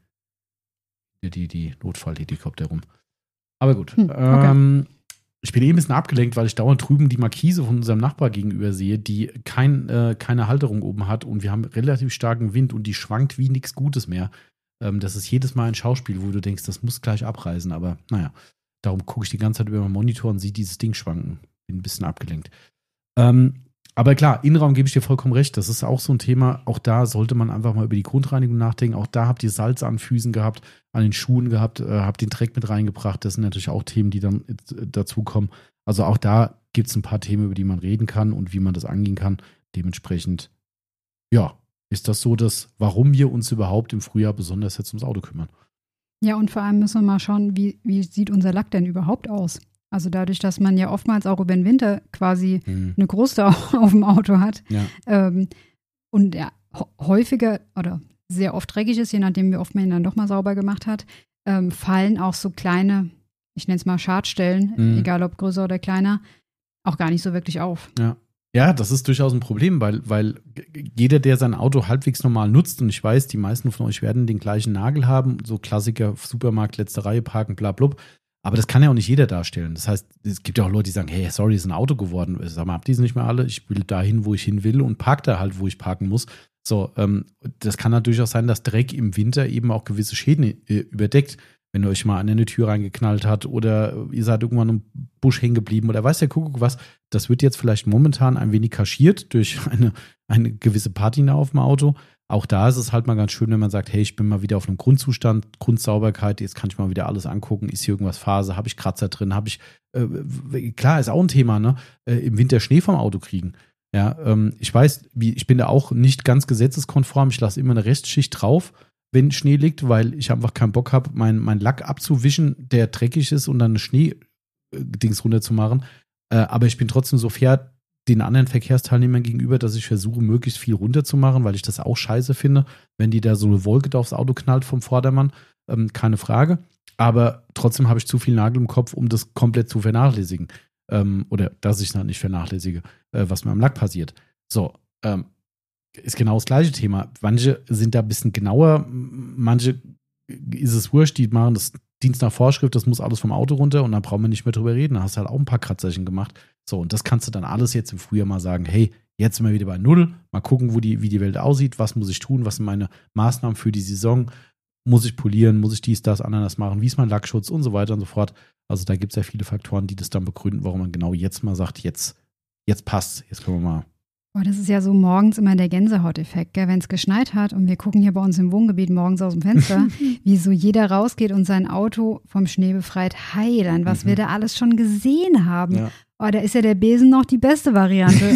die, die Notfallhelikopter rum. Aber gut. Hm, okay. ähm, ich bin eh ein bisschen abgelenkt, weil ich dauernd drüben die Markise von unserem Nachbar gegenüber sehe, die kein, äh, keine Halterung oben hat und wir haben relativ starken Wind und die schwankt wie nichts Gutes mehr. Ähm, das ist jedes Mal ein Schauspiel, wo du denkst, das muss gleich abreißen, aber naja, darum gucke ich die ganze Zeit über meinen Monitor und sehe dieses Ding schwanken. Bin ein bisschen abgelenkt. Ähm, aber klar, Innenraum gebe ich dir vollkommen recht, das ist auch so ein Thema, auch da sollte man einfach mal über die Grundreinigung nachdenken, auch da habt ihr Salz an Füßen gehabt, an den Schuhen gehabt, äh, habt den Dreck mit reingebracht, das sind natürlich auch Themen, die dann äh, dazukommen. Also auch da gibt es ein paar Themen, über die man reden kann und wie man das angehen kann. Dementsprechend, ja, ist das so, dass warum wir uns überhaupt im Frühjahr besonders jetzt ums Auto kümmern. Ja, und vor allem müssen wir mal schauen, wie, wie sieht unser Lack denn überhaupt aus? Also dadurch, dass man ja oftmals auch über den Winter quasi hm. eine Kruste auf dem Auto hat ja. ähm, und ja, häufiger oder sehr oft dreckig ist, je nachdem wie oft man ihn dann doch mal sauber gemacht hat, ähm, fallen auch so kleine, ich nenne es mal Schadstellen, hm. egal ob größer oder kleiner, auch gar nicht so wirklich auf. Ja. Ja, das ist durchaus ein Problem, weil, weil jeder, der sein Auto halbwegs normal nutzt, und ich weiß, die meisten von euch werden den gleichen Nagel haben, so Klassiker, Supermarkt, letzte Reihe parken, bla blub, aber das kann ja auch nicht jeder darstellen. Das heißt, es gibt ja auch Leute, die sagen, hey, sorry, ist ein Auto geworden. Sag mal, habt ihr es nicht mehr alle? Ich will dahin, wo ich hin will und park da halt, wo ich parken muss. So, ähm, das kann natürlich auch sein, dass Dreck im Winter eben auch gewisse Schäden äh, überdeckt. Wenn ihr euch mal an eine Tür reingeknallt hat oder ihr seid irgendwann im Busch hängen geblieben oder weiß der Kuckuck was, das wird jetzt vielleicht momentan ein wenig kaschiert durch eine, eine gewisse Patina auf dem Auto. Auch da ist es halt mal ganz schön, wenn man sagt, hey, ich bin mal wieder auf einem Grundzustand, Grundsauberkeit, jetzt kann ich mal wieder alles angucken, ist hier irgendwas Phase, habe ich Kratzer drin, habe ich, äh, klar, ist auch ein Thema, ne, äh, im Winter Schnee vom Auto kriegen. Ja, ähm, ich weiß, wie, ich bin da auch nicht ganz gesetzeskonform, ich lasse immer eine Restschicht drauf, wenn Schnee liegt, weil ich einfach keinen Bock habe, meinen mein Lack abzuwischen, der dreckig ist und dann eine Schnee-Dings runterzumachen. Äh, aber ich bin trotzdem so fair den anderen Verkehrsteilnehmern gegenüber, dass ich versuche, möglichst viel runterzumachen, weil ich das auch scheiße finde, wenn die da so eine Wolke da aufs Auto knallt vom Vordermann. Ähm, keine Frage. Aber trotzdem habe ich zu viel Nagel im Kopf, um das komplett zu vernachlässigen. Ähm, oder dass ich es halt nicht vernachlässige, äh, was mir am Lack passiert. So, ähm, ist genau das gleiche Thema. Manche sind da ein bisschen genauer, manche ist es wurscht, die machen das Dienst nach Vorschrift, das muss alles vom Auto runter und dann brauchen wir nicht mehr drüber reden. Da hast du halt auch ein paar Kratzerchen gemacht. So, und das kannst du dann alles jetzt im Frühjahr mal sagen, hey, jetzt sind wir wieder bei Null, mal gucken, wo die, wie die Welt aussieht, was muss ich tun, was sind meine Maßnahmen für die Saison, muss ich polieren, muss ich dies, das, anderes machen, wie ist mein Lackschutz und so weiter und so fort. Also da gibt es ja viele Faktoren, die das dann begründen, warum man genau jetzt mal sagt, jetzt, jetzt passt, jetzt können wir mal. Boah, das ist ja so morgens immer der Gänsehauteffekt, gell? Wenn es geschneit hat und wir gucken hier bei uns im Wohngebiet morgens aus dem Fenster, wie so jeder rausgeht und sein Auto vom Schnee befreit. Heiland, was mhm. wir da alles schon gesehen haben. Ja. Oh, da ist ja der Besen noch die beste Variante.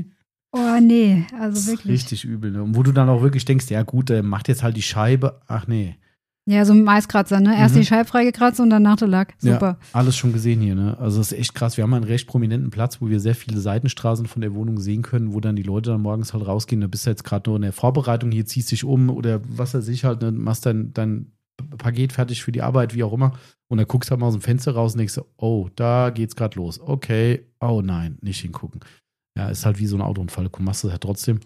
Oh, nee, also wirklich. Richtig übel, ne? Und wo du dann auch wirklich denkst, ja gut, der macht jetzt halt die Scheibe. Ach nee. Ja, so ein Maiskratzer, ne? Erst mhm. die Scheibe freigekratzt und danach der Lack. Super. Ja, alles schon gesehen hier, ne? Also das ist echt krass. Wir haben einen recht prominenten Platz, wo wir sehr viele Seitenstraßen von der Wohnung sehen können, wo dann die Leute dann morgens halt rausgehen. Da bist du jetzt gerade nur in der Vorbereitung, hier ziehst dich um oder was weiß ich halt, ne? Machst dein, dein Paket fertig für die Arbeit, wie auch immer. Und dann guckst du halt mal aus dem Fenster raus und denkst, oh, da geht's gerade los. Okay, oh nein, nicht hingucken. Ja, ist halt wie so ein Autounfall. Du machst das ja trotzdem.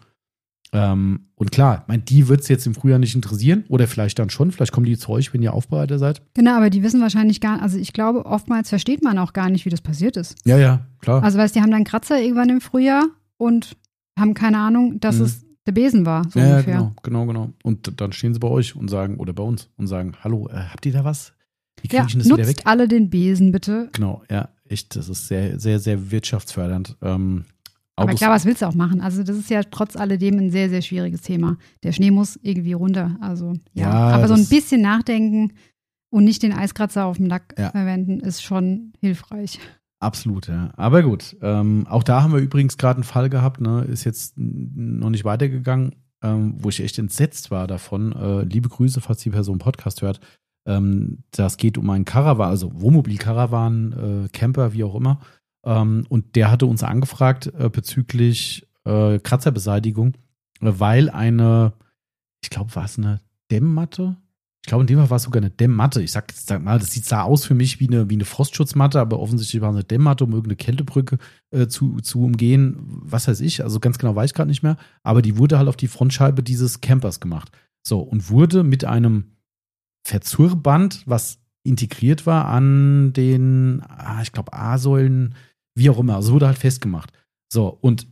Ähm, und klar, mein, die wird es jetzt im Frühjahr nicht interessieren oder vielleicht dann schon. Vielleicht kommen die zu euch, wenn ihr Aufbereiter seid. Genau, aber die wissen wahrscheinlich gar nicht, also ich glaube, oftmals versteht man auch gar nicht, wie das passiert ist. Ja, ja, klar. Also weißt du, die haben dann Kratzer irgendwann im Frühjahr und haben keine Ahnung, dass mhm. es der Besen war, so ja, ungefähr. Genau, genau, genau. Und dann stehen sie bei euch und sagen, oder bei uns und sagen, hallo, äh, habt ihr da was? Wie kriege ja, ich denn das nutzt wieder weg? alle den Besen, bitte. Genau, ja, echt, das ist sehr, sehr, sehr wirtschaftsfördernd. Ähm, Aber klar, was willst du auch machen? Also das ist ja trotz alledem ein sehr, sehr schwieriges Thema. Der Schnee muss irgendwie runter, also ja. ja Aber so ein bisschen nachdenken und nicht den Eiskratzer auf dem Lack ja. verwenden, ist schon hilfreich. Absolut, ja. Aber gut, ähm, auch da haben wir übrigens gerade einen Fall gehabt, ne, ist jetzt noch nicht weitergegangen, ähm, wo ich echt entsetzt war davon. Äh, liebe Grüße, falls die Person Podcast hört. Ähm, das geht um einen Caravan, also Wohnmobil-Caravan, äh, Camper, wie auch immer. Ähm, und der hatte uns angefragt äh, bezüglich äh, Kratzerbeseitigung, äh, weil eine, ich glaube, war es eine Dämmmatte? Ich glaube, in dem Fall war es sogar eine Dämmmatte. Ich sag, sag mal, das sieht sah aus für mich wie eine, wie eine Frostschutzmatte, aber offensichtlich war es eine Dämmmatte, um irgendeine Kältebrücke äh, zu, zu umgehen. Was weiß ich, also ganz genau weiß ich gerade nicht mehr. Aber die wurde halt auf die Frontscheibe dieses Campers gemacht. So, und wurde mit einem Verzurrband, was integriert war an den, ah, ich glaube, A-Säulen, wie auch immer. Also wurde halt festgemacht. So, und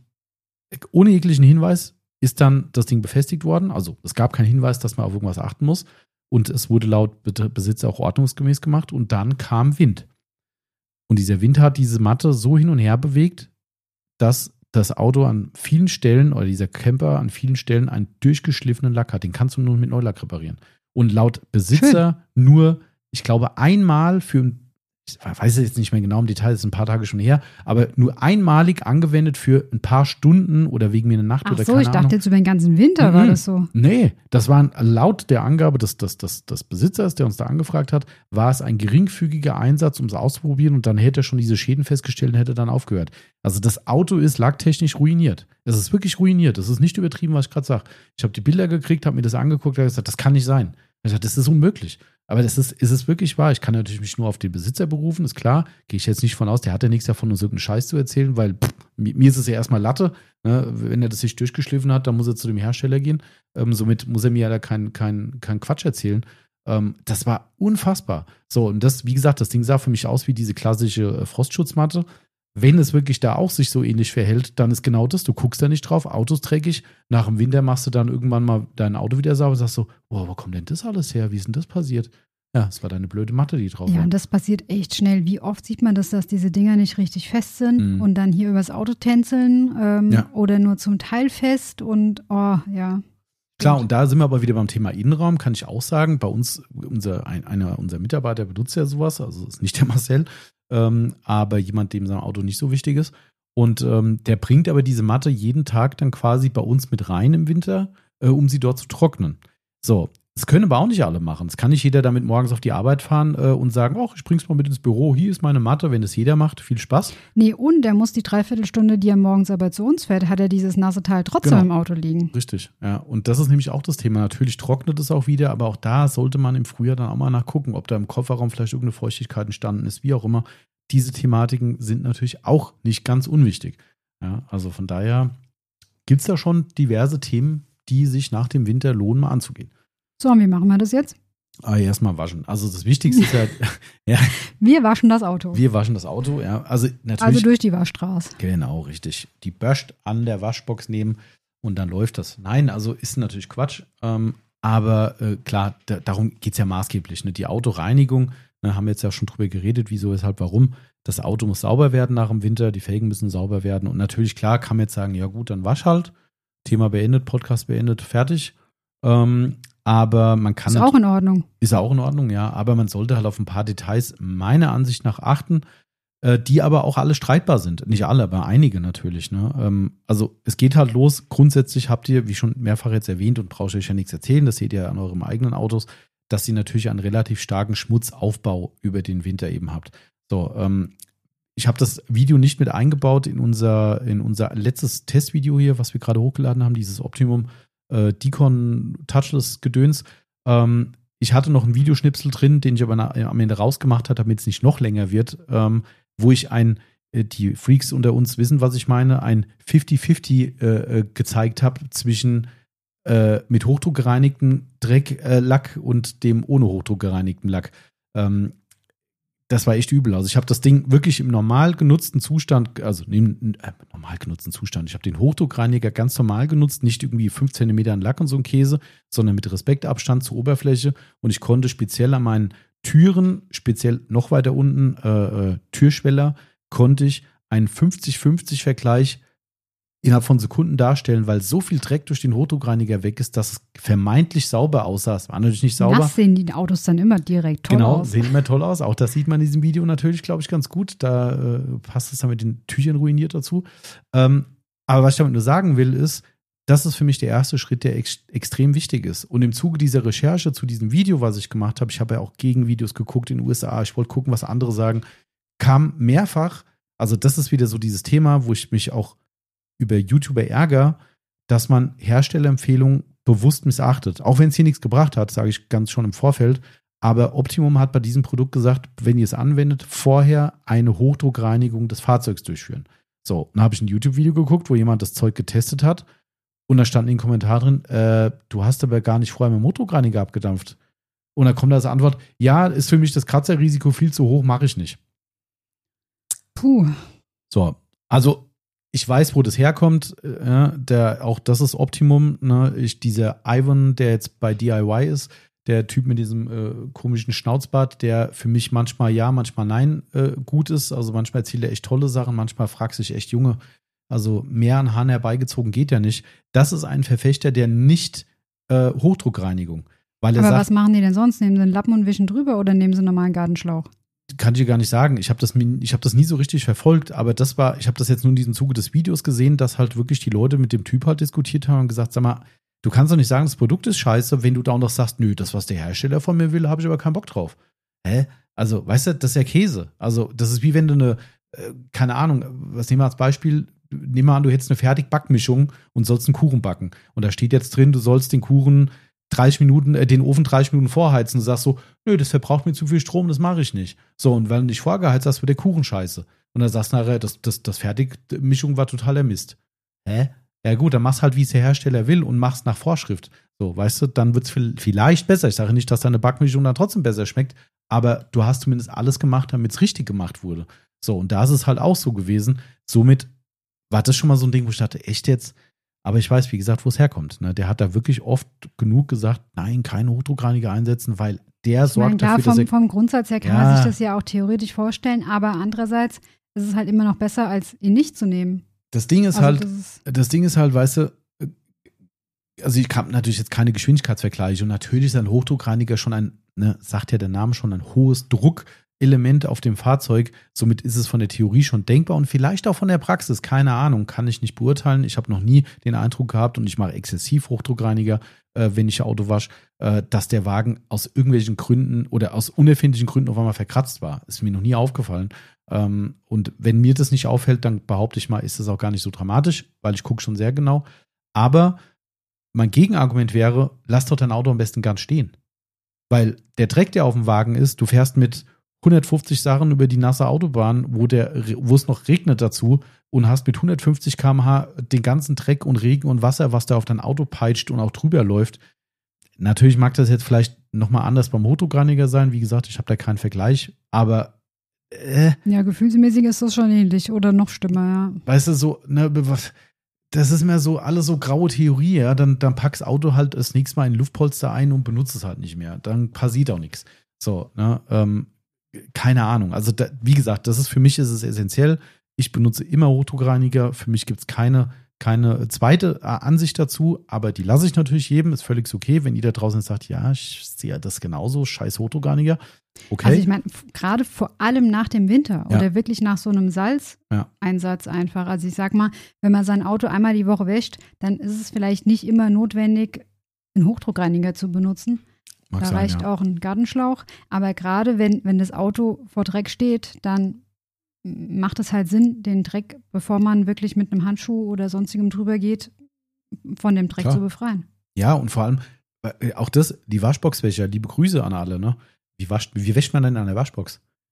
ohne jeglichen Hinweis ist dann das Ding befestigt worden. Also es gab keinen Hinweis, dass man auf irgendwas achten muss. Und es wurde laut Besitzer auch ordnungsgemäß gemacht. Und dann kam Wind. Und dieser Wind hat diese Matte so hin und her bewegt, dass das Auto an vielen Stellen oder dieser Camper an vielen Stellen einen durchgeschliffenen Lack hat. Den kannst du nur mit Neulack reparieren. Und laut Besitzer Schön. nur, ich glaube, einmal für, ich weiß jetzt nicht mehr genau im Detail, das ist ein paar Tage schon her, aber nur einmalig angewendet für ein paar Stunden oder wegen mir eine Nacht Ach oder so, keine ich dachte Ahnung. jetzt über den ganzen Winter Mhm. war das so. Nee, das war laut der Angabe des, des, des, des Besitzers, der uns da angefragt hat, war es ein geringfügiger Einsatz, um es auszuprobieren und dann hätte er schon diese Schäden festgestellt und hätte dann aufgehört. Also das Auto ist lacktechnisch ruiniert. Es ist wirklich ruiniert. Das ist nicht übertrieben, was ich gerade sage. Ich habe die Bilder gekriegt, habe mir das angeguckt und gesagt, das kann nicht sein. Ich habe gesagt, das ist unmöglich. Aber das ist, ist es wirklich wahr. Ich kann natürlich mich nur auf den Besitzer berufen, ist klar. Gehe ich jetzt nicht von aus, der hat ja nichts davon, uns irgendeinen Scheiß zu erzählen, weil pff, mir ist es ja erstmal Latte. Ne? Wenn er das sich durchgeschliffen hat, dann muss er zu dem Hersteller gehen. Ähm, somit muss er mir ja da keinen kein, kein Quatsch erzählen. Ähm, das war unfassbar. So, und das, wie gesagt, das Ding sah für mich aus wie diese klassische äh, Frostschutzmatte. Wenn es wirklich da auch sich so ähnlich verhält, dann ist genau das. Du guckst da nicht drauf, Autos dreckig. Nach dem Winter machst du dann irgendwann mal dein Auto wieder sauber und sagst so, wow, wo kommt denn das alles her? Wie ist denn das passiert? Ja, es war deine blöde Matte, die drauf war. Ja, und das passiert echt schnell. Wie oft sieht man das, dass diese Dinger nicht richtig fest sind Mhm. und dann hier übers Auto tänzeln ähm, Ja. oder nur zum Teil fest und oh, ja. Klar, und da sind wir aber wieder beim Thema Innenraum, kann ich auch sagen. Bei uns, unser, ein, einer unserer Mitarbeiter benutzt ja sowas, also ist nicht der Marcel, ähm, aber jemand, dem sein Auto nicht so wichtig ist. Und ähm, der bringt aber diese Matte jeden Tag dann quasi bei uns mit rein im Winter, äh, um sie dort zu trocknen. So, das können aber auch nicht alle machen. Es kann nicht jeder damit morgens auf die Arbeit fahren äh, und sagen, ach, ich bring's mal mit ins Büro, hier ist meine Matte. Wenn das jeder macht, viel Spaß. Nee, und der muss die Dreiviertelstunde, die er morgens aber zu uns fährt, hat er dieses nasse Teil trotzdem Genau. im Auto liegen. Richtig, ja. Und das ist nämlich auch das Thema. Natürlich trocknet es auch wieder, aber auch da sollte man im Frühjahr dann auch mal nachgucken, ob da im Kofferraum vielleicht irgendeine Feuchtigkeit entstanden ist, wie auch immer. Diese Thematiken sind natürlich auch nicht ganz unwichtig. Ja, also von daher gibt es da schon diverse Themen, die sich nach dem Winter lohnen, mal anzugehen. So, und wie machen wir das jetzt? Ah, erstmal waschen. Also das Wichtigste ist ja, ja, Wir waschen das Auto. wir waschen das Auto, ja. Also natürlich. Also durch die Waschstraße. Genau, richtig. Die Bürst an der Waschbox nehmen und dann läuft das. Nein, also ist natürlich Quatsch. Ähm, aber äh, klar, da, darum geht es ja maßgeblich. Ne? Die Autoreinigung, ne, haben wir jetzt ja schon drüber geredet, wieso, weshalb, warum. Das Auto muss sauber werden nach dem Winter, die Felgen müssen sauber werden. Und natürlich, klar, kann man jetzt sagen, ja gut, dann wasch halt. Thema beendet, Podcast beendet, fertig. Ähm, aber man kann. Ist auch in Ordnung. Ist auch in Ordnung, ja. Aber man sollte halt auf ein paar Details meiner Ansicht nach achten, äh, die aber auch alle streitbar sind. Nicht alle, aber einige natürlich. Ne? Ähm, also es geht halt los. Grundsätzlich habt ihr, wie schon mehrfach jetzt erwähnt, und brauche ich euch ja nichts erzählen, das seht ihr an eurem eigenen Autos, dass ihr natürlich einen relativ starken Schmutzaufbau über den Winter eben habt. So, ähm, ich habe das Video nicht mit eingebaut in unser, in unser letztes Testvideo hier, was wir gerade hochgeladen haben, dieses Optimum äh, Deacon Touchless Gedöns. Ähm, ich hatte noch einen Videoschnipsel drin, den ich aber na, am Ende rausgemacht habe, damit es nicht noch länger wird, ähm, wo ich ein die Freaks unter uns wissen, was ich meine, ein fünfzig fünfzig äh, gezeigt habe zwischen äh, mit Hochdruck gereinigtem Drecklack äh, und dem ohne Hochdruck gereinigten Lack. Ähm, das war echt übel. Also ich habe das Ding wirklich im normal genutzten Zustand, also im äh, normal genutzten Zustand, ich habe den Hochdruckreiniger ganz normal genutzt, nicht irgendwie fünf Zentimeter an Lack und so ein Käse, sondern mit Respektabstand zur Oberfläche und ich konnte speziell an meinen Türen, speziell noch weiter unten, äh, äh, Türschweller, konnte ich einen fünfzig fünfzig Vergleich innerhalb von Sekunden darstellen, weil so viel Dreck durch den Hochdruckreiniger weg ist, dass es vermeintlich sauber aussah. Es war natürlich nicht sauber. Das sehen die Autos dann immer direkt toll genau, aus. Genau, sehen immer toll aus. Auch das sieht man in diesem Video natürlich, glaube ich, ganz gut. Da äh, passt es dann mit den Tüchern ruiniert dazu. Ähm, aber was ich damit nur sagen will, ist, das ist für mich der erste Schritt, der ex- extrem wichtig ist. Und im Zuge dieser Recherche zu diesem Video, was ich gemacht habe, ich habe ja auch Gegenvideos geguckt in den U S A, ich wollte gucken, was andere sagen, kam mehrfach, also das ist wieder so dieses Thema, wo ich mich auch über YouTuber ärgere, dass man Herstellerempfehlungen bewusst missachtet. Auch wenn es hier nichts gebracht hat, sage ich ganz schon im Vorfeld. Aber Optimum hat bei diesem Produkt gesagt, wenn ihr es anwendet, vorher eine Hochdruckreinigung des Fahrzeugs durchführen. So, dann habe ich ein YouTube-Video geguckt, wo jemand das Zeug getestet hat. Und da stand in den Kommentaren drin, äh, du hast aber gar nicht vorher mit dem Hochdruckreiniger abgedampft. Und dann kommt da als Antwort, ja, ist für mich das Kratzerrisiko viel zu hoch, mache ich nicht. Puh. So, also ich weiß, wo das herkommt. Äh, der, auch das ist Optimum. Ne? Ich, dieser Ivan, der jetzt bei D I Y ist, der Typ mit diesem äh, komischen Schnauzbart, der für mich manchmal ja, manchmal nein äh, gut ist. Also manchmal erzählt er echt tolle Sachen, manchmal fragt sich echt Junge. Also mehr an Hahn herbeigezogen geht ja nicht. Das ist ein Verfechter der nicht äh, Hochdruckreinigung. Weil er Aber sagt, was machen die denn sonst? Nehmen sie einen Lappen und wischen drüber oder nehmen sie einen normalen Gartenschlauch? kann ich dir gar nicht sagen. Ich habe das, ich hab das nie so richtig verfolgt, aber das war, ich habe das jetzt nur in diesem Zuge des Videos gesehen, dass halt wirklich die Leute mit dem Typ halt diskutiert haben und gesagt, sag mal, du kannst doch nicht sagen, das Produkt ist scheiße, wenn du da auch noch sagst, nö, das, was der Hersteller von mir will, habe ich aber keinen Bock drauf. Hä? Also, weißt du, das ist ja Käse. Also, das ist wie wenn du eine, äh, keine Ahnung, was nehmen wir als Beispiel, nehmen wir an, du hättest eine Fertigbackmischung und sollst einen Kuchen backen. Und da steht jetzt drin, du sollst den Kuchen dreißig Minuten, äh, den Ofen dreißig Minuten vorheizen. Du sagst so, nö, das verbraucht mir zu viel Strom, das mache ich nicht. So, und wenn du nicht vorgeheizt hast, wird der Kuchen scheiße. Und dann sagst du nachher, das, das, das Fertigmischung war totaler Mist. Hä? Ja gut, dann machst halt, wie es der Hersteller will und machst nach Vorschrift. So, weißt du, dann wird es vielleicht besser. Ich sage nicht, dass deine Backmischung dann trotzdem besser schmeckt, aber du hast zumindest alles gemacht, damit es richtig gemacht wurde. So, und da ist es halt auch so gewesen. Somit war das schon mal so ein Ding, wo ich dachte, echt jetzt? Aber ich weiß, wie gesagt, wo es herkommt. Ne? Der hat da wirklich oft genug gesagt, nein, keine Hochdruckreiniger einsetzen, weil der ich sorgt meine, klar, dafür, vom, dass er, vom Grundsatz her kann Ja. man sich das ja auch theoretisch vorstellen, aber andererseits ist es halt immer noch besser, als ihn nicht zu nehmen. das Ding ist Also halt, das ist, das Ding ist halt, weißt du, also ich habe natürlich jetzt keine Geschwindigkeitsvergleiche und natürlich ist ein Hochdruckreiniger schon ein, ne, sagt ja der Name schon, ein hohes Druckelement auf dem Fahrzeug. Somit ist es von der Theorie schon denkbar und vielleicht auch von der Praxis, keine Ahnung, kann ich nicht beurteilen. Ich habe noch nie den Eindruck gehabt und ich mache exzessiv Hochdruckreiniger, äh, wenn ich Auto wasche, äh, dass der Wagen aus irgendwelchen Gründen oder aus unerfindlichen Gründen auf einmal verkratzt war. Ist mir noch nie aufgefallen. Ähm, und wenn mir das nicht auffällt, dann behaupte ich mal, ist das auch gar nicht so dramatisch, weil ich gucke schon sehr genau. Aber mein Gegenargument wäre, lass doch dein Auto am besten ganz stehen. Weil der Dreck, der auf dem Wagen ist, du fährst mit hundertfünfzig Sachen über die nasse Autobahn, wo, der, wo es noch regnet dazu und hast mit hundertfünfzig Kilometer pro Stunde den ganzen Dreck und Regen und Wasser, was da auf dein Auto peitscht und auch drüber läuft. Natürlich mag das jetzt vielleicht nochmal anders beim Hochdruckreiniger sein. Wie gesagt, ich habe da keinen Vergleich, aber äh, ja, gefühlsmäßig ist das schon ähnlich oder noch schlimmer, ja. weißt du, so, ne, was, das ist mehr so, alles so graue Theorie, ja, dann, dann packst Auto halt das nächste Mal in Luftpolster ein und benutzt es halt nicht mehr. Dann passiert auch nichts. So, ne, ähm, keine Ahnung. Also, da, wie gesagt, das ist für mich ist es essentiell. Ich benutze immer Hochdruckreiniger. Für mich gibt es keine, keine zweite Ansicht dazu, aber die lasse ich natürlich jedem. Ist völlig okay, wenn ihr da draußen sagt, ja, ich sehe das genauso, scheiß Hochdruckreiniger. Okay. Also ich meine, gerade vor allem nach dem Winter Ja. oder wirklich nach so einem Salzeinsatz Ja. einfach. Also ich sag mal, wenn man sein Auto einmal die Woche wäscht, dann ist es vielleicht nicht immer notwendig, einen Hochdruckreiniger zu benutzen. Mag da sein, reicht ja. auch ein Gartenschlauch. Aber gerade wenn, wenn das Auto vor Dreck steht, dann macht es halt Sinn, den Dreck, bevor man wirklich mit einem Handschuh oder sonstigem drüber geht, von dem Dreck Klar. zu befreien. Ja, und vor allem, äh, auch das, die Waschboxwäscher, liebe Grüße an alle, ne? Wie, wascht, wie wäscht man denn an der Waschbox?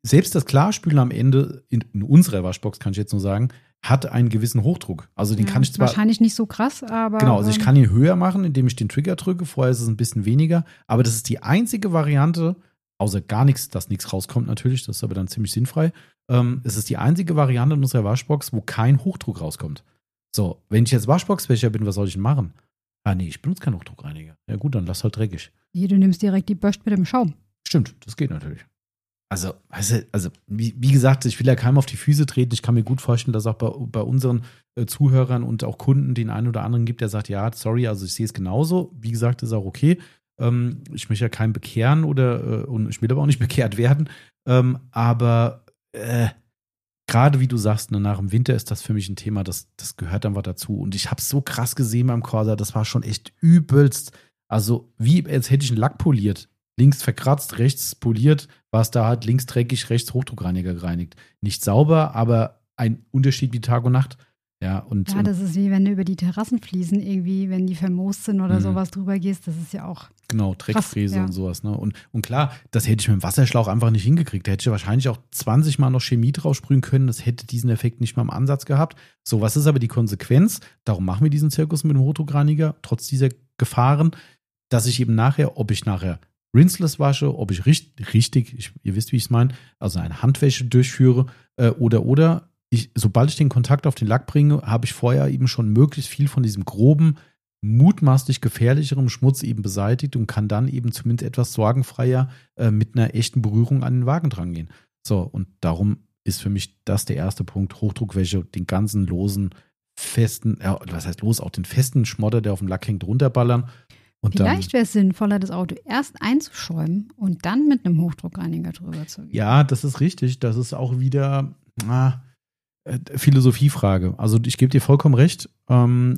selbst das Klarspülen am Ende, in, in unserer Waschbox, kann ich jetzt nur sagen, hat einen gewissen Hochdruck. Also den ja, kann ich zwar. Wahrscheinlich nicht so krass, aber. Genau, also ich ähm, kann ihn höher machen, indem ich den Trigger drücke. Vorher ist es ein bisschen weniger. Aber das ist die einzige Variante, außer gar nichts, dass nichts rauskommt natürlich, das ist aber dann ziemlich sinnfrei. Ähm, es ist die einzige Variante in unserer Waschbox, wo kein Hochdruck rauskommt. So, wenn ich jetzt Waschboxwäscher bin, was soll ich denn machen? Ah, nee, ich benutze keinen Hochdruckreiniger. Ja gut, dann lass halt dreckig. Hier, du nimmst direkt die Bürste mit dem Schaum. Stimmt, das geht natürlich. Also, weißt du, also wie, wie gesagt, ich will ja keinem auf die Füße treten. Ich kann mir gut vorstellen, dass auch bei, bei unseren äh, Zuhörern und auch Kunden den einen oder anderen gibt, der sagt, ja, sorry, also ich sehe es genauso. Wie gesagt, ist auch okay. Ähm, ich möchte ja keinen bekehren oder äh, und ich will aber auch nicht bekehrt werden. Ähm, aber äh, gerade wie du sagst, ne, nach dem Winter ist das für mich ein Thema, das, das gehört einfach dazu. Und ich habe es so krass gesehen beim Corsa, das war schon echt übelst. Also wie, als hätte ich einen Lack poliert. Links verkratzt, rechts poliert, war es da halt links dreckig, rechts Hochdruckreiniger gereinigt. Nicht sauber, aber ein Unterschied wie Tag und Nacht. Ja, und, Ja, das ist wie wenn du über die Terrassenfliesen irgendwie, wenn die vermoost sind oder Mhm. sowas drüber gehst, das ist ja auch. genau, Dreckfräse Krass, ja. und sowas. Ne? Und, und klar, das hätte ich mit dem Wasserschlauch einfach nicht hingekriegt. Da hätte ich wahrscheinlich auch zwanzig Mal noch Chemie drauf sprühen können. Das hätte diesen Effekt nicht mal im Ansatz gehabt. So, was ist aber die Konsequenz? Darum machen wir diesen Zirkus mit dem Hochdruckreiniger, trotz dieser Gefahren, dass ich eben nachher, ob ich nachher rinseless wasche, ob ich richtig, richtig ich, ihr wisst, wie ich es meine, also eine Handwäsche durchführe äh, oder, oder, ich, sobald ich den Kontakt auf den Lack bringe, habe ich vorher eben schon möglichst viel von diesem groben, mutmaßlich gefährlicherem Schmutz eben beseitigt und kann dann eben zumindest etwas sorgenfreier äh, mit einer echten Berührung an den Wagen dran gehen. So, und darum ist für mich das der erste Punkt, Hochdruckwäsche, den ganzen losen, festen, äh, was heißt los, auch den festen Schmodder, der auf dem Lack hängt, runterballern. Und Vielleicht wäre es sinnvoller, das Auto erst einzuschäumen und dann mit einem Hochdruckreiniger drüber zu gehen. Ja, das ist richtig. Das ist auch wieder na, äh, Philosophiefrage. Also ich gebe dir vollkommen recht. Ähm,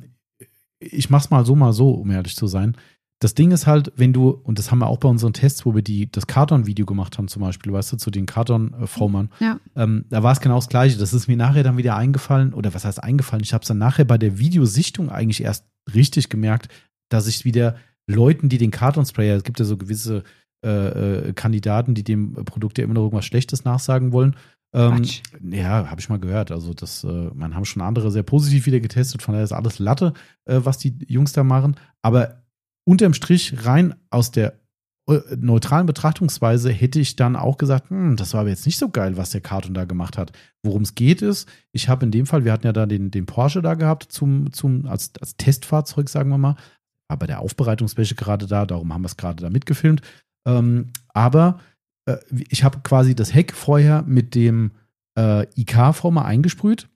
ich mach's mal so, mal so, um ehrlich zu sein. Das Ding ist halt, wenn du, und das haben wir auch bei unseren Tests, wo wir die, das Karton-Video gemacht haben zum Beispiel, weißt du, zu den Karton-Foamern, Ja. ähm, da war es genau das Gleiche. Das ist mir nachher dann wieder eingefallen, oder was heißt eingefallen? Ich habe es dann nachher bei der Videosichtung eigentlich erst richtig gemerkt, dass ich wieder Leuten, die den Kartonsprayer, es gibt ja so gewisse äh, äh, Kandidaten, die dem Produkt ja immer noch irgendwas Schlechtes nachsagen wollen. Ähm, Quatsch. ja, habe ich mal gehört. Also das, äh, man haben schon andere sehr positiv wieder getestet, von daher ist alles Latte, äh, was die Jungs da machen. Aber unterm Strich rein aus der äh, neutralen Betrachtungsweise hätte ich dann auch gesagt, hm, das war aber jetzt nicht so geil, was der Karton da gemacht hat. Worum es geht ist, ich habe in dem Fall, wir hatten ja da den, den Porsche da gehabt zum, zum, als, als Testfahrzeug, sagen wir mal, war bei der Aufbereitungswäsche gerade da, darum haben wir es gerade da mitgefilmt. Ähm, aber äh, ich habe quasi das Heck vorher mit dem äh, I K-Former eingesprüht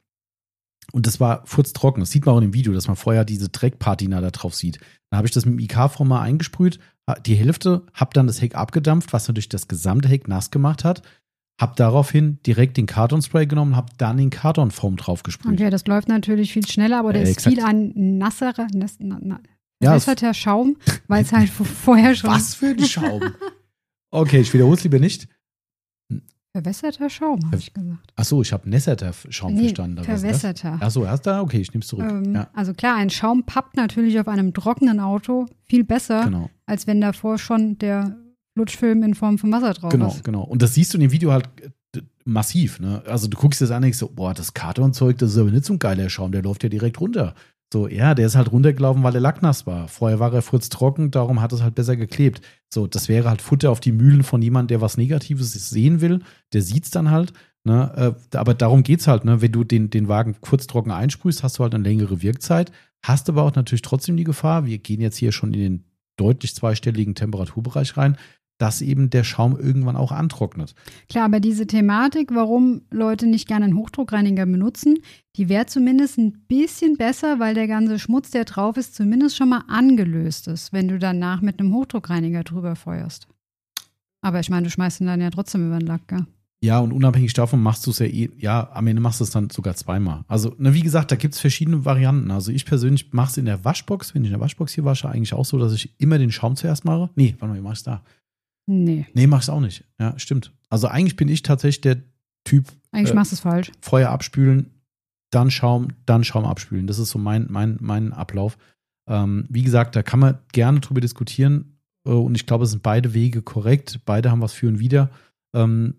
und das war furztrocken. Das sieht man auch in dem Video, dass man vorher diese Dreckpatina da drauf sieht. Dann habe ich das mit dem I K-Former eingesprüht, die Hälfte, habe dann das Heck abgedampft, was natürlich das gesamte Heck nass gemacht hat. Habe daraufhin direkt den Kartonspray genommen, habe dann den Kartonfoam drauf gesprüht. Okay, das läuft natürlich viel schneller, aber der Äh, ist exakt. viel ein nasserer, nass, na, na, Ja, es- verbesserter Schaum, weil es halt vorher schon. Was für ein Schaum. Okay, ich wiederhole es lieber nicht. Verwässerter Schaum, habe ich gesagt. Achso, ich habe nässerter Schaum Nee, verstanden. Was ist das? verwässerter. Achso, erst da? Okay, ich nehme es zurück. Ähm, ja, Also klar, ein Schaum pappt natürlich auf einem trockenen Auto viel besser, genau. als wenn davor schon der Flutschfilm in Form von Wasser drauf Genau, ist. genau. Und das siehst du in dem Video halt äh, massiv. Ne? Also du guckst das an und denkst so, boah, das Kartonzeug, das ist aber nicht so ein geiler Schaum, der läuft ja direkt runter. So, ja, der ist halt runtergelaufen, weil der Lack nass war. Vorher war er furztrocken, darum hat es halt besser geklebt. So, das wäre halt Futter auf die Mühlen von jemandem, der was Negatives sehen will. Der sieht's dann halt. Ne? Äh, aber darum geht's halt. Ne? Wenn du den, den Wagen furztrocken einsprühst, hast du halt eine längere Wirkzeit. Hast aber auch natürlich trotzdem die Gefahr, wir gehen jetzt hier schon in den deutlich zweistelligen Temperaturbereich rein, dass eben der Schaum irgendwann auch antrocknet. Klar, aber diese Thematik, warum Leute nicht gerne einen Hochdruckreiniger benutzen, die wäre zumindest ein bisschen besser, weil der ganze Schmutz, der drauf ist, zumindest schon mal angelöst ist, wenn du danach mit einem Hochdruckreiniger drüber feuerst. Aber ich meine, du schmeißt ihn dann ja trotzdem über den Lack, gell? Ja, und unabhängig davon machst du es ja eh, ja, am Ende machst du es dann sogar zweimal. Also, ne, wie gesagt, da gibt es verschiedene Varianten. Also ich persönlich mache es in der Waschbox, wenn ich in der Waschbox hier wasche, eigentlich auch so, dass ich immer den Schaum zuerst mache. Nee, warte mal, wie mach ich's da? Nee, Nee, mach ich auch nicht. Ja, stimmt. Also eigentlich bin ich tatsächlich der Typ, eigentlich Äh, machst du es falsch. Feuer abspülen, dann Schaum, dann Schaum abspülen. Das ist so mein, mein, mein Ablauf. Ähm, wie gesagt, da kann man gerne drüber diskutieren. Äh, und ich glaube, es sind beide Wege korrekt. Beide haben was für und wider. Ähm,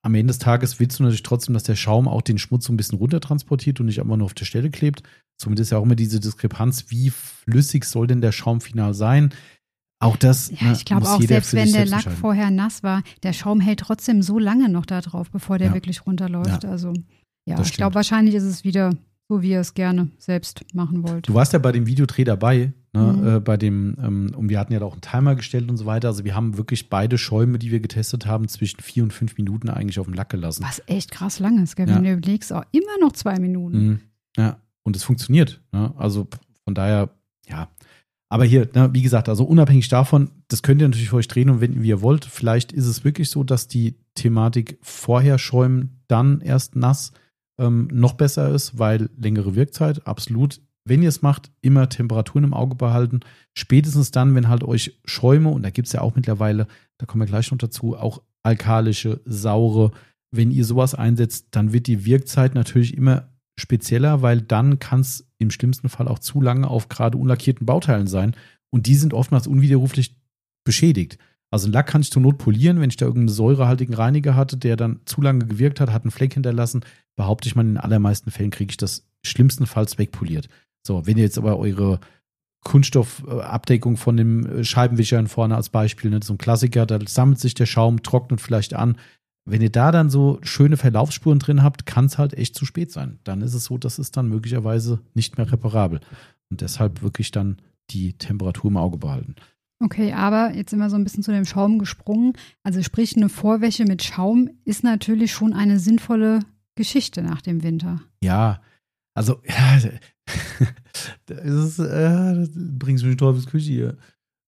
am Ende des Tages willst du natürlich trotzdem, dass der Schaum auch den Schmutz so ein bisschen runtertransportiert und nicht einfach nur auf der Stelle klebt. Somit ist ja auch immer diese Diskrepanz, wie flüssig soll denn der Schaum final sein? Auch das. Ja, ich glaube auch, selbst wenn der Lack vorher nass war, der Schaum hält trotzdem so lange noch da drauf, bevor der ja. wirklich runterläuft. Ja. Also, ja, ich glaube, wahrscheinlich ist es wieder so, wie ihr es gerne selbst machen wollt. Du warst ja bei dem Videodreh dabei, ne? Mhm. Äh, bei dem, ähm, und wir hatten ja auch einen Timer gestellt und so weiter. Also wir haben wirklich beide Schäume, die wir getestet haben, zwischen vier und fünf Minuten eigentlich auf dem Lack gelassen. Was echt krass lang ist, gell? Wenn ja. du überlegst, auch immer noch zwei Minuten. Mhm. Ja, und es funktioniert. Ne? Also von daher, ja. Aber hier, ne, wie gesagt, also unabhängig davon, das könnt ihr natürlich für euch drehen und wenden, wie ihr wollt. Vielleicht ist es wirklich so, dass die Thematik vorher schäumen, dann erst nass ähm, noch besser ist, weil längere Wirkzeit, absolut. Wenn ihr es macht, immer Temperaturen im Auge behalten. Spätestens dann, wenn halt euch Schäume, und da gibt es ja auch mittlerweile, da kommen wir gleich noch dazu, auch alkalische, saure, wenn ihr sowas einsetzt, dann wird die Wirkzeit natürlich immer spezieller, weil dann kann es im schlimmsten Fall auch zu lange auf gerade unlackierten Bauteilen sein und die sind oftmals unwiderruflich beschädigt. Also ein Lack kann ich zur Not polieren, wenn ich da irgendeinen säurehaltigen Reiniger hatte, der dann zu lange gewirkt hat, hat einen Fleck hinterlassen, behaupte ich mal, in den allermeisten Fällen kriege ich das schlimmstenfalls wegpoliert. So, wenn ihr jetzt aber eure Kunststoffabdeckung von dem Scheibenwischer vorne als Beispiel, ne, so ein Klassiker, da sammelt sich der Schaum, trocknet vielleicht an. Wenn ihr da dann so schöne Verlaufsspuren drin habt, kann es halt echt zu spät sein. Dann ist es so, dass es dann möglicherweise nicht mehr reparabel. Und deshalb wirklich dann die Temperatur im Auge behalten. Okay, aber jetzt sind wir so ein bisschen zu dem Schaum gesprungen. Also sprich, eine Vorwäsche mit Schaum ist natürlich schon eine sinnvolle Geschichte nach dem Winter. Ja, also ja, das ist, äh, das bringst du mich in Teufelsküche hier.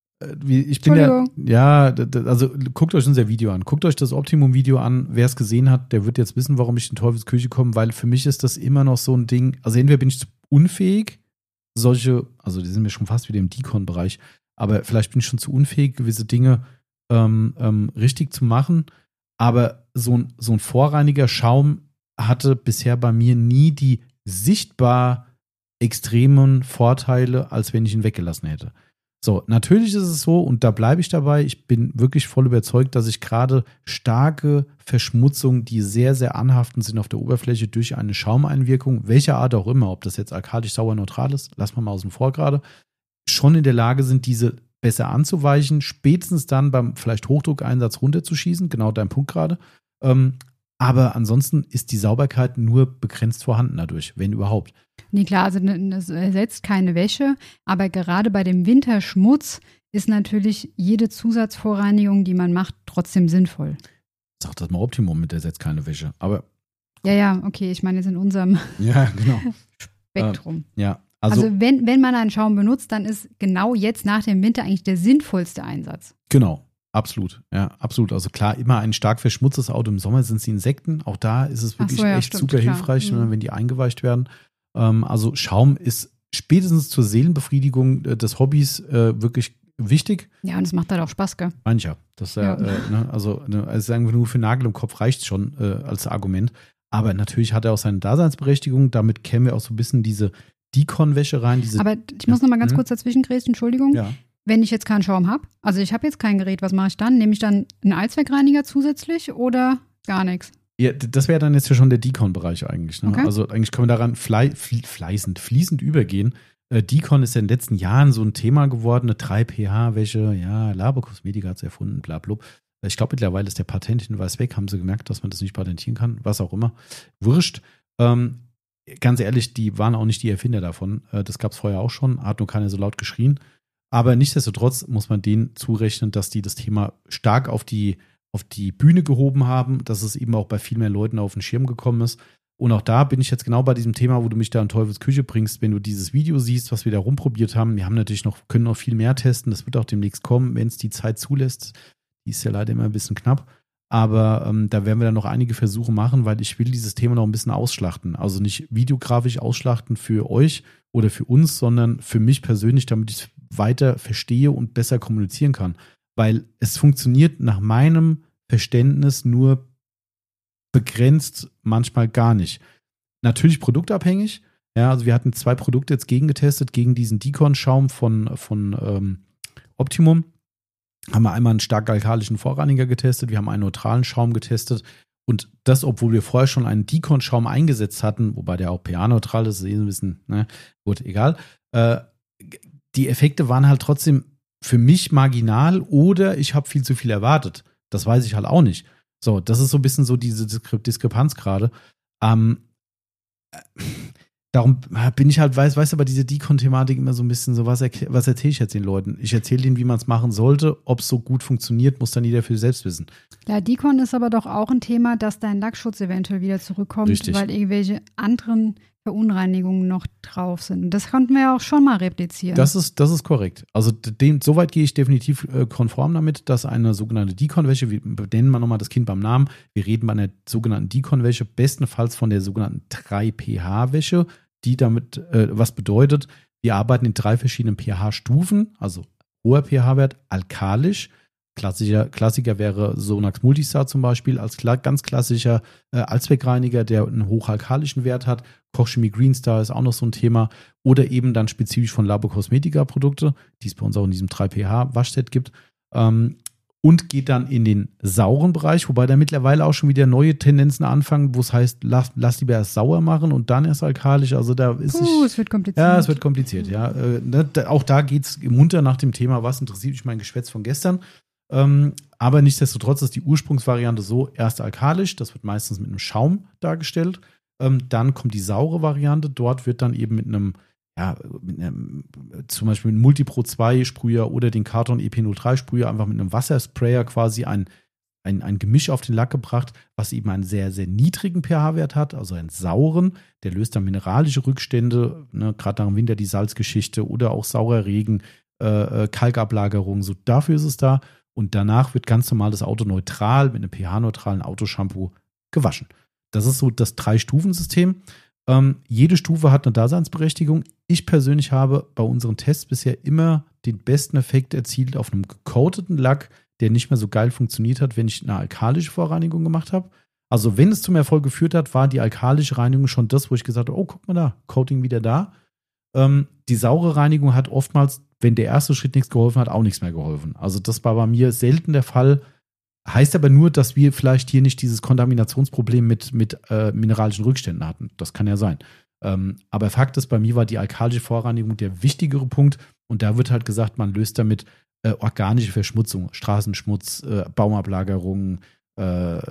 Ich bin ja, ja, also guckt euch unser Video an. Guckt euch das Optimum-Video an. Wer es gesehen hat, der wird jetzt wissen, warum ich in Teufelsküche komme, weil für mich ist das immer noch so ein Ding. Also entweder bin ich unfähig, solche, also die sind mir schon fast wieder im Decon-Bereich, aber vielleicht bin ich schon zu unfähig, gewisse Dinge ähm, ähm, richtig zu machen. Aber so ein, so ein vorreiniger Schaum hatte bisher bei mir nie die sichtbar extremen Vorteile, als wenn ich ihn weggelassen hätte. So, natürlich ist es so, und da bleibe ich dabei, ich bin wirklich voll überzeugt, dass ich gerade starke Verschmutzungen, die sehr, sehr anhaftend sind auf der Oberfläche durch eine Schaumeinwirkung, welcher Art auch immer, ob das jetzt alkalisch, sauer, neutral ist, lassen wir mal außen vor gerade, schon in der Lage sind, diese besser anzuweichen, spätestens dann beim vielleicht Hochdruckeinsatz runterzuschießen, genau dein Punkt gerade. Ähm, aber ansonsten ist die Sauberkeit nur begrenzt vorhanden dadurch, wenn überhaupt. Nee, klar, also das ersetzt keine Wäsche, aber gerade bei dem Winterschmutz ist natürlich jede Zusatzvorreinigung, die man macht, trotzdem sinnvoll. Sag das mal Optimum mit ersetzt keine Wäsche, aber ja, ja, okay, ich meine jetzt in unserem ja, genau. Spektrum. Äh, ja, also, also wenn, wenn man einen Schaum benutzt, dann ist genau jetzt nach dem Winter eigentlich der sinnvollste Einsatz. Genau. Absolut, ja, absolut. Also klar, immer ein stark verschmutztes Auto. Im Sommer sind es die Insekten. Auch da ist es wirklich so, ja, echt stimmt, super klar. hilfreich, mhm. wenn die eingeweicht werden. Ähm, also Schaum ist spätestens zur Seelenbefriedigung des Hobbys äh, wirklich wichtig. Ja, und es macht halt auch Spaß, gell? Mancher. Das, ja. äh, ne, also, ne, also sagen wir nur für Nagel im Kopf reicht schon äh, als Argument. Aber natürlich hat er auch seine Daseinsberechtigung. Damit kämen wir auch so ein bisschen diese Decon-Wäsche rein. Diese, Aber ich muss noch mal ganz mhm. kurz dazwischen grätschen, Entschuldigung. Ja. Wenn ich jetzt keinen Schaum habe, also ich habe jetzt kein Gerät, was mache ich dann? Nehme ich dann einen Allzweckreiniger zusätzlich oder gar nichts? Ja, das wäre dann jetzt ja schon der Decon-Bereich eigentlich. Ne? Okay. Also eigentlich können wir daran flei- fleißend, fließend übergehen. Äh, Decon ist ja in den letzten Jahren so ein Thema geworden, eine drei pH-Wäsche, ja, Labo Cosmetica hat es erfunden, bla bla. Ich glaube, mittlerweile ist der Patenthinweis weg, haben sie gemerkt, dass man das nicht patentieren kann, was auch immer. Wurscht. Ähm, ganz ehrlich, die waren auch nicht die Erfinder davon. Äh, das gab es vorher auch schon, hat nur keiner so laut geschrien. Aber nichtsdestotrotz muss man denen zurechnen, dass die das Thema stark auf die, auf die Bühne gehoben haben, dass es eben auch bei viel mehr Leuten auf den Schirm gekommen ist. Und auch da bin ich jetzt genau bei diesem Thema, wo du mich da in Teufels Küche bringst, wenn du dieses Video siehst, was wir da rumprobiert haben. Wir haben natürlich noch, können noch viel mehr testen. Das wird auch demnächst kommen, wenn es die Zeit zulässt. Die ist ja leider immer ein bisschen knapp. Aber ähm, da werden wir dann noch einige Versuche machen, weil ich will dieses Thema noch ein bisschen ausschlachten. Also nicht videografisch ausschlachten für euch oder für uns, sondern für mich persönlich, damit ich es weiter verstehe und besser kommunizieren kann. Weil es funktioniert nach meinem Verständnis nur begrenzt, manchmal gar nicht. Natürlich produktabhängig. Ja, also wir hatten zwei Produkte jetzt gegengetestet, gegen diesen Decon-Schaum von, von ähm, Optimum. Haben wir einmal einen stark alkalischen Vorreiniger getestet, wir haben einen neutralen Schaum getestet Und das, obwohl wir vorher schon einen Dicon-Schaum eingesetzt hatten, wobei der auch pH-neutral ist, sehen ein bisschen, ne, gut, egal. Äh, die Effekte waren halt trotzdem für mich marginal oder ich habe viel zu viel erwartet. Das weiß ich halt auch nicht. So, das ist so ein bisschen so diese Diskrepanz gerade. Ähm, Darum bin ich halt, weiß, weiß aber diese Dicon-Thematik immer so ein bisschen so, was, erk- was erzähle ich jetzt den Leuten? Ich erzähle denen, wie man es machen sollte. Ob es so gut funktioniert, muss dann jeder für sich selbst wissen. Ja, Dicon ist aber doch auch ein Thema, dass dein Lackschutz eventuell wieder zurückkommt, Richtig. weil irgendwelche anderen Verunreinigungen noch drauf sind. Und das konnten wir ja auch schon mal replizieren. Das ist, das ist korrekt. Also dem, soweit gehe ich definitiv äh, konform damit, dass eine sogenannte Dicon-Wäsche, wir nennen wir nochmal das Kind beim Namen, wir reden bei einer sogenannten Dicon-Wäsche bestenfalls von der sogenannten drei pH-Wäsche, die damit, äh, was bedeutet, wir arbeiten in drei verschiedenen pH-Stufen, also hoher pH-Wert, alkalisch. Klassischer, Klassiker wäre Sonax Multistar zum Beispiel als kla- ganz klassischer äh, Allzweckreiniger, der einen hochalkalischen Wert hat. Kochchemie Green Star ist auch noch so ein Thema. Oder eben dann spezifisch von Labo Cosmetica Produkte, die es bei uns auch in diesem drei pH-Waschset gibt. Ähm, und geht dann in den sauren Bereich, wobei da mittlerweile auch schon wieder neue Tendenzen anfangen, wo es heißt, lass, lass lieber erst sauer machen und dann erst alkalisch. Also da ist Puh, ich, es wird kompliziert. Ja, es wird kompliziert, ja. Äh, ne, da, auch da geht es munter nach dem Thema, was interessiert mich mein Geschwätz von gestern. Ähm, aber nichtsdestotrotz ist die Ursprungsvariante so, erst alkalisch, das wird meistens mit einem Schaum dargestellt. Ähm, dann kommt die saure Variante, dort wird dann eben mit einem, ja, mit einem, zum Beispiel mit einem Multipro zwei Sprüher oder den Karton E P null drei Sprüher einfach mit einem Wassersprayer quasi ein, ein, ein Gemisch auf den Lack gebracht, was eben einen sehr, sehr niedrigen pH-Wert hat, also einen sauren, der löst dann mineralische Rückstände, ne, gerade nach dem Winter die Salzgeschichte oder auch saurer Regen, äh, Kalkablagerung, so dafür ist es da. Und danach wird ganz normal das Auto neutral mit einem pH-neutralen Autoshampoo gewaschen. Das ist so das Drei-Stufen-System. Ähm, jede Stufe hat eine Daseinsberechtigung. Ich persönlich habe bei unseren Tests bisher immer den besten Effekt erzielt auf einem gecoateten Lack, der nicht mehr so geil funktioniert hat, wenn ich eine alkalische Vorreinigung gemacht habe. Also wenn es zum Erfolg geführt hat, war die alkalische Reinigung schon das, wo ich gesagt habe, oh, guck mal da, Coating wieder da. Ähm, die saure Reinigung hat oftmals, wenn der erste Schritt nichts geholfen hat, auch nichts mehr geholfen. Also das war bei mir selten der Fall. Heißt aber nur, dass wir vielleicht hier nicht dieses Kontaminationsproblem mit, mit äh, mineralischen Rückständen hatten. Das kann ja sein. Ähm, aber Fakt ist, bei mir war die alkalische Vorreinigung der wichtigere Punkt. Und da wird halt gesagt, man löst damit äh, organische Verschmutzung, Straßenschmutz, äh, Baumablagerungen, äh,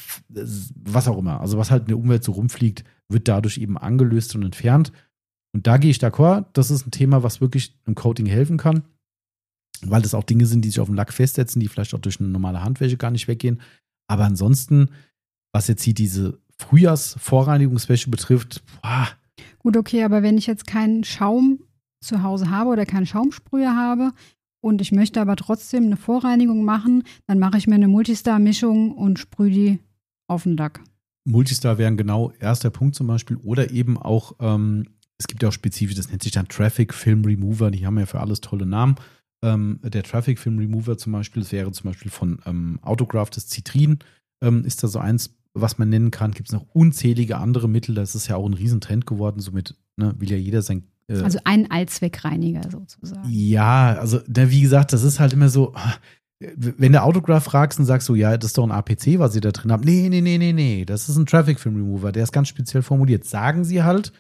was auch immer. Also was halt in der Umwelt so rumfliegt, wird dadurch eben angelöst und entfernt. Und da gehe ich d'accord. Das ist ein Thema, was wirklich im Coating helfen kann, weil das auch Dinge sind, die sich auf dem Lack festsetzen, die vielleicht auch durch eine normale Handwäsche gar nicht weggehen. Aber ansonsten, was jetzt hier diese Frühjahrsvorreinigungswäsche betrifft, boah. Gut, okay, aber wenn ich jetzt keinen Schaum zu Hause habe oder keinen Schaumsprüher habe und ich möchte aber trotzdem eine Vorreinigung machen, dann mache ich mir eine Multistar-Mischung und sprühe die auf den Lack. Multistar wären genau erster Punkt zum Beispiel. Oder eben auch, ähm, es gibt ja auch spezifisch, das nennt sich dann Traffic Film Remover, die haben ja für alles tolle Namen. Ähm, der Traffic Film Remover zum Beispiel, das wäre zum Beispiel von ähm, Autograph, das Citrin, ähm, ist da so eins, was man nennen kann. Gibt es noch unzählige andere Mittel, das ist ja auch ein Riesentrend geworden, somit ne, will ja jeder sein. Äh, also ein Allzweckreiniger sozusagen. Ja, also da, wie gesagt, das ist halt immer so, wenn der Autograph fragst und sagst so, ja, das ist doch ein A P C, was ihr da drin habt. Nee, nee, nee, nee, nee, das ist ein Traffic Film Remover, der ist ganz speziell formuliert. Sagen sie halt,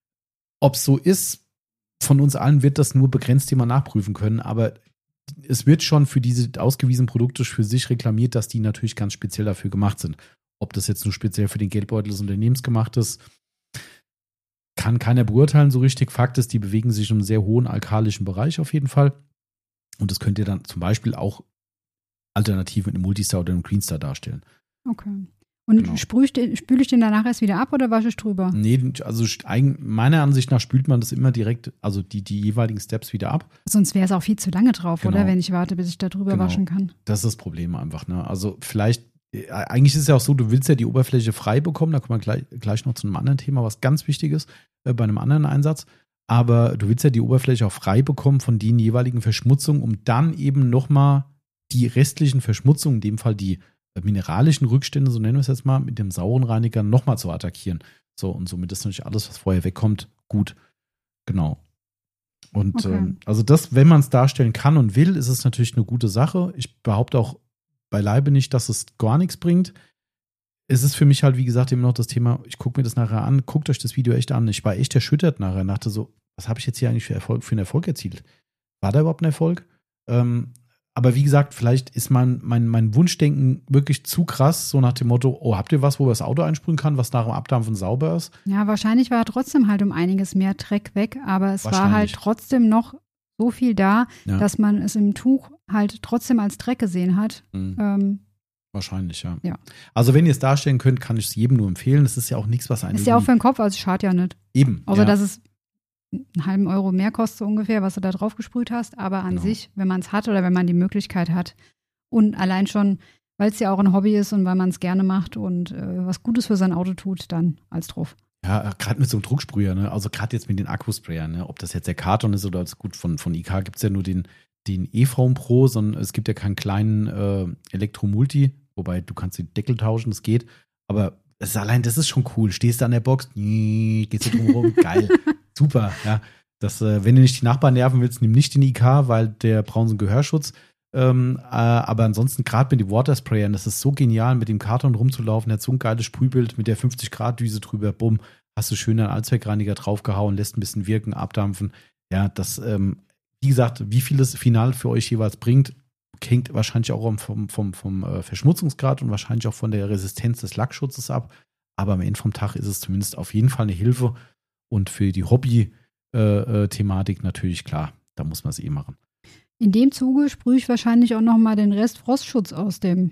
ob es so ist, von uns allen wird das nur begrenzt jemand nachprüfen können, aber es wird schon für diese ausgewiesenen Produkte für sich reklamiert, dass die natürlich ganz speziell dafür gemacht sind. Ob das jetzt nur speziell für den Geldbeutel des Unternehmens gemacht ist, kann keiner beurteilen so richtig. Fakt ist, die bewegen sich in einem sehr hohen alkalischen Bereich auf jeden Fall. Und das könnt ihr dann zum Beispiel auch alternativ mit einem Multistar oder einem Greenstar darstellen. Okay. Und Genau. spüle ich, den, spül ich den danach erst wieder ab oder wasche ich drüber? Nee, also meiner Ansicht nach spült man das immer direkt, also die, die jeweiligen Steps wieder ab. Sonst wäre es auch viel zu lange drauf, Genau. oder? Wenn ich warte, bis ich da drüber Genau. waschen kann. Das ist das Problem einfach. Ne? Also vielleicht, eigentlich ist es ja auch so, du willst ja die Oberfläche frei bekommen, da kommen wir gleich, gleich noch zu einem anderen Thema, was ganz wichtig ist, äh, bei einem anderen Einsatz. Aber du willst ja die Oberfläche auch frei bekommen von den jeweiligen Verschmutzungen, um dann eben nochmal die restlichen Verschmutzungen, in dem Fall die mineralischen Rückstände, so nennen wir es jetzt mal, mit dem sauren Reiniger nochmal zu attackieren. So, und somit ist natürlich alles, was vorher wegkommt, gut. Genau. Und Okay. ähm, also das, wenn man es darstellen kann und will, ist es natürlich eine gute Sache. Ich behaupte auch beileibe nicht, dass es gar nichts bringt. es ist für mich halt, wie gesagt, immer noch das Thema, ich gucke mir das nachher an, guckt euch das Video echt an. Ich war echt erschüttert nachher, dachte so, was habe ich jetzt hier eigentlich für, Erfolg, für einen Erfolg erzielt? War da überhaupt ein Erfolg? Ähm, aber wie gesagt, vielleicht ist mein, mein, mein Wunschdenken wirklich zu krass, so nach dem Motto, oh, habt ihr was, wo man das Auto einsprühen kann, was nach dem Abdampfen sauber ist? Ja, wahrscheinlich war trotzdem halt um einiges mehr Dreck weg, aber es war halt trotzdem noch so viel da, ja. dass man es im Tuch halt trotzdem als Dreck gesehen hat. Mhm. Ähm, Wahrscheinlich, ja. ja. Also wenn ihr es darstellen könnt, kann ich es jedem nur empfehlen. Es ist ja auch nichts, was einen... Ist ja auch für den Kopf, also schadet ja nicht. Eben, Außer, ja. dass es einen halben Euro mehr kostet so ungefähr, was du da drauf gesprüht hast. Aber an Genau. sich, wenn man es hat oder wenn man die Möglichkeit hat und allein schon, weil es ja auch ein Hobby ist und weil man es gerne macht und äh, was Gutes für sein Auto tut, dann als drauf. Ja, gerade mit so einem Drucksprüher, ne? Also gerade jetzt mit den Akkusprayern, ne? Ob das jetzt der Karton ist oder das gut von, von I K gibt es ja nur den, den E-Phone Pro, sondern es gibt ja keinen kleinen äh, Elektromulti, wobei du kannst den Deckel tauschen, das geht. Aber das ist, allein das ist schon cool. Stehst du an der Box, gehst du drum rum, geil, super. Ja, das, äh, wenn du nicht die Nachbarn nerven willst, nimm nicht den I K, weil der braucht so einen Gehörschutz. Ähm, äh, aber ansonsten gerade mit den Watersprayern, das ist so genial, mit dem Karton rumzulaufen, der hat so ein geiles Sprühbild mit der fünfzig Grad Düse drüber, bumm, hast du schön einen Allzweckreiniger draufgehauen, lässt ein bisschen wirken, abdampfen. Ja, das, ähm, wie gesagt, wie viel das Final für euch jeweils bringt, hängt wahrscheinlich auch vom, vom, vom äh, Verschmutzungsgrad und wahrscheinlich auch von der Resistenz des Lackschutzes ab. Aber am Ende vom Tag ist es zumindest auf jeden Fall eine Hilfe. Und für die Hobby-Thematik äh, äh, natürlich klar, da muss man es eh machen. In dem Zuge sprühe ich wahrscheinlich auch nochmal den Rest Frostschutz aus dem.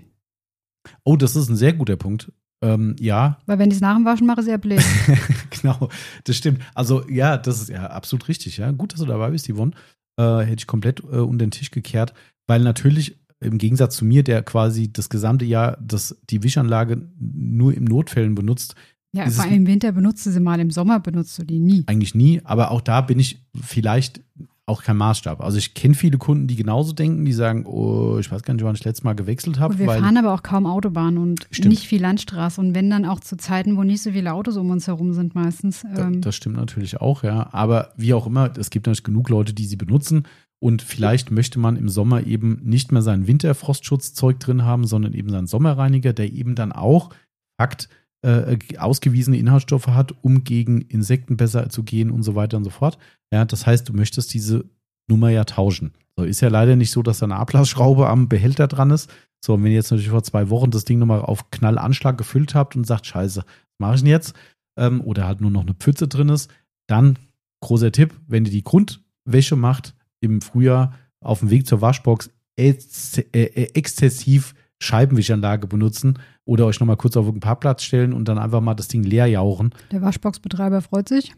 Oh, das ist ein sehr guter Punkt. Ähm, ja. Weil wenn ich es nach dem Waschen mache, ist ja blöd. Genau, das stimmt. Also ja, das ist ja absolut richtig. Ja. Gut, dass du dabei bist, Yvonne. Äh, hätte ich komplett äh, unter den Tisch gekehrt. Weil natürlich im Gegensatz zu mir, der quasi das gesamte Jahr das, die Wischanlage nur im Notfällen benutzt. Ja, vor allem im Winter benutzt du sie mal, im Sommer benutzt du die nie. Eigentlich nie, aber auch da bin ich vielleicht auch kein Maßstab. Also ich kenne viele Kunden, die genauso denken, die sagen, oh, ich weiß gar nicht, wann ich das letzte Mal gewechselt habe. Und wir weil fahren aber auch kaum Autobahn und stimmt. nicht viel Landstraße. Und wenn dann auch zu Zeiten, wo nicht so viele Autos um uns herum sind meistens. Da, Ähm das stimmt natürlich auch, ja. Aber wie auch immer, es gibt natürlich genug Leute, die sie benutzen. Und vielleicht möchte man im Sommer eben nicht mehr sein Winterfrostschutzzeug drin haben, sondern eben seinen Sommerreiniger, der eben dann auch, Fakt, äh, ausgewiesene Inhaltsstoffe hat, um gegen Insekten besser zu gehen und so weiter und so fort. Ja, das heißt, du möchtest diese Nummer ja tauschen. So, ist ja leider nicht so, dass da eine Ablassschraube am Behälter dran ist. So, und wenn ihr jetzt natürlich vor zwei Wochen das Ding nochmal auf Knallanschlag gefüllt habt und sagt, scheiße, was mache ich denn jetzt? Ähm, oder halt nur noch eine Pfütze drin ist, dann, großer Tipp, wenn ihr die Grundwäsche macht, im Frühjahr auf dem Weg zur Waschbox ex- äh, exzessiv Scheibenwischanlage benutzen oder euch nochmal kurz auf einen Parkplatz stellen und dann einfach mal das Ding leer jauchen. Der Waschboxbetreiber freut sich.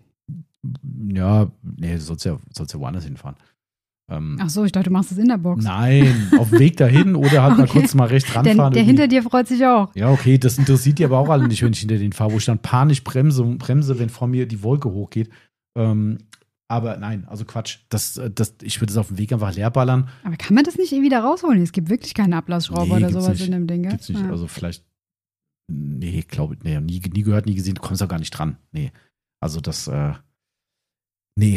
Ja, nee, du sollst ja, sollst ja woanders hinfahren. Ähm, Ach so, ich dachte, du machst das in der Box. Nein, auf dem Weg dahin oder halt okay. mal kurz mal rechts ranfahren. Der, der hinter dir freut sich auch. Ja, okay, das interessiert die aber auch alle nicht, wenn ich hinter den fahre, wo ich dann panisch bremse, bremse, wenn vor mir die Wolke hochgeht. Ähm, Aber nein, also Quatsch. Das, das, ich würde es auf dem Weg einfach leer ballern. Aber kann man das nicht irgendwie da rausholen? Es gibt wirklich keine Ablassschraube nee, oder sowas nicht. in dem Ding. Gibt's nicht. Ja. Also vielleicht, nee, glaube ich, nee, nie, nie gehört, nie gesehen. Du kommst auch gar nicht dran. Nee. Also das, äh, nee.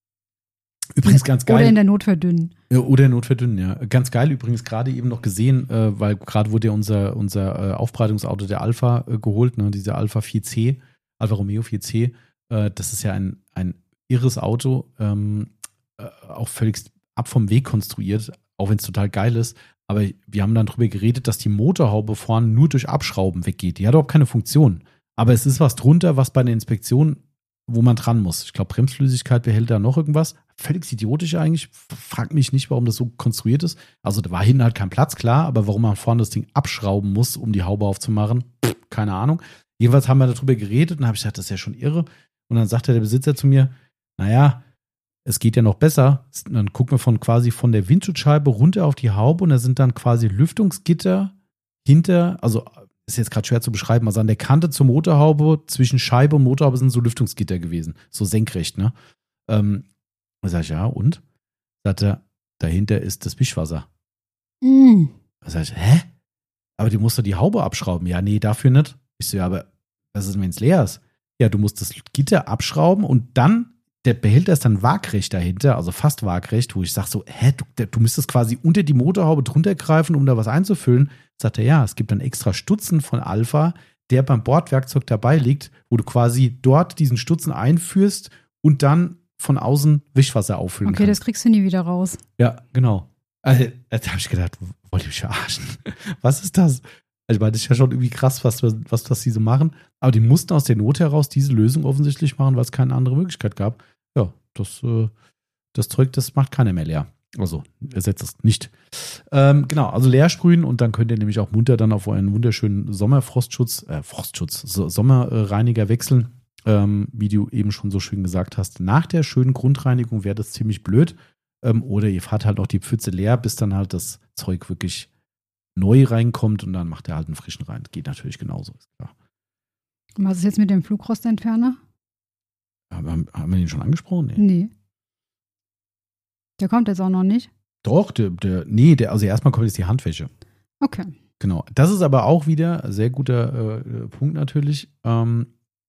Übrigens ganz geil. Oder in der Not verdünnen. Oder in der Not verdünnen, ja. Ganz geil übrigens gerade eben noch gesehen, äh, weil gerade wurde ja unser, unser äh, Aufbereitungsauto der Alpha äh, geholt, ne, dieser Alpha vier C, Alfa Romeo vier C. Äh, das ist ja ein, ein irres Auto, ähm, äh, auch völlig ab vom Weg konstruiert, auch wenn es total geil ist. Aber wir haben dann drüber geredet, dass die Motorhaube vorne nur durch Abschrauben weggeht. Die hat überhaupt keine Funktion. Aber es ist was drunter, was bei der Inspektion, wo man dran muss. Ich glaube, Bremsflüssigkeit behält da noch irgendwas. Völlig idiotisch eigentlich. Frag mich nicht, warum das so konstruiert ist. Also da war hinten halt kein Platz, klar. Aber warum man vorne das Ding abschrauben muss, um die Haube aufzumachen, pff, keine Ahnung. Jedenfalls haben wir darüber geredet und dann habe ich gedacht, das ist ja schon irre. Und dann sagte der Besitzer zu mir, naja, es geht ja noch besser. Und dann gucken wir von quasi von der Windschutzscheibe runter auf die Haube und da sind dann quasi Lüftungsgitter hinter, also ist jetzt gerade schwer zu beschreiben, also an der Kante zur Motorhaube, zwischen Scheibe und Motorhaube sind so Lüftungsgitter gewesen, so senkrecht, ne? Ähm, da sag ich, ja, und? Sagt er, dahinter ist das Wischwasser. Mm. Da sag ich, hä? Aber du musst doch die Haube abschrauben. Ja, nee, dafür nicht. Ich so, ja, aber was ist, wenn es leer ist? Ja, du musst das Gitter abschrauben und dann, der Behälter ist dann waagrecht dahinter, also fast waagrecht, wo ich sage so, hä, du, du müsstest quasi unter die Motorhaube drunter greifen, um da was einzufüllen. Sagt er, ja, es gibt dann extra Stutzen von Alpha, der beim Bordwerkzeug dabei liegt, wo du quasi dort diesen Stutzen einführst und dann von außen Wischwasser auffüllen Okay, kannst. das kriegst du nie wieder raus. Ja, genau. Also, da habe ich gedacht, wollt ihr mich verarschen? Was ist das? Also, ich meine, das ist ja schon irgendwie krass, was, was, was die so machen. Aber die mussten aus der Not heraus diese Lösung offensichtlich machen, weil es keine andere Möglichkeit gab. Ja, das, äh, das Zeug, das macht keiner mehr leer. Also, ersetzt es nicht. Ähm, genau, also leer sprühen und dann könnt ihr nämlich auch munter dann auf euren wunderschönen Sommerfrostschutz, äh, Frostschutz, so, Sommerreiniger wechseln. Ähm, wie du eben schon so schön gesagt hast. Nach der schönen Grundreinigung wäre das ziemlich blöd. Ähm, oder ihr fahrt halt auch die Pfütze leer, bis dann halt das Zeug wirklich neu reinkommt und dann macht er halt einen frischen rein. Geht natürlich genauso, ist klar. Und was ist jetzt mit dem Flugrostentferner? Haben, haben wir den schon angesprochen? Nee. Nee. Der kommt jetzt auch noch nicht? Doch, der, der, nee, der, also erstmal kommt jetzt die Handwäsche. Okay. Genau. Das ist aber auch wieder ein sehr guter äh, Punkt natürlich. Ähm,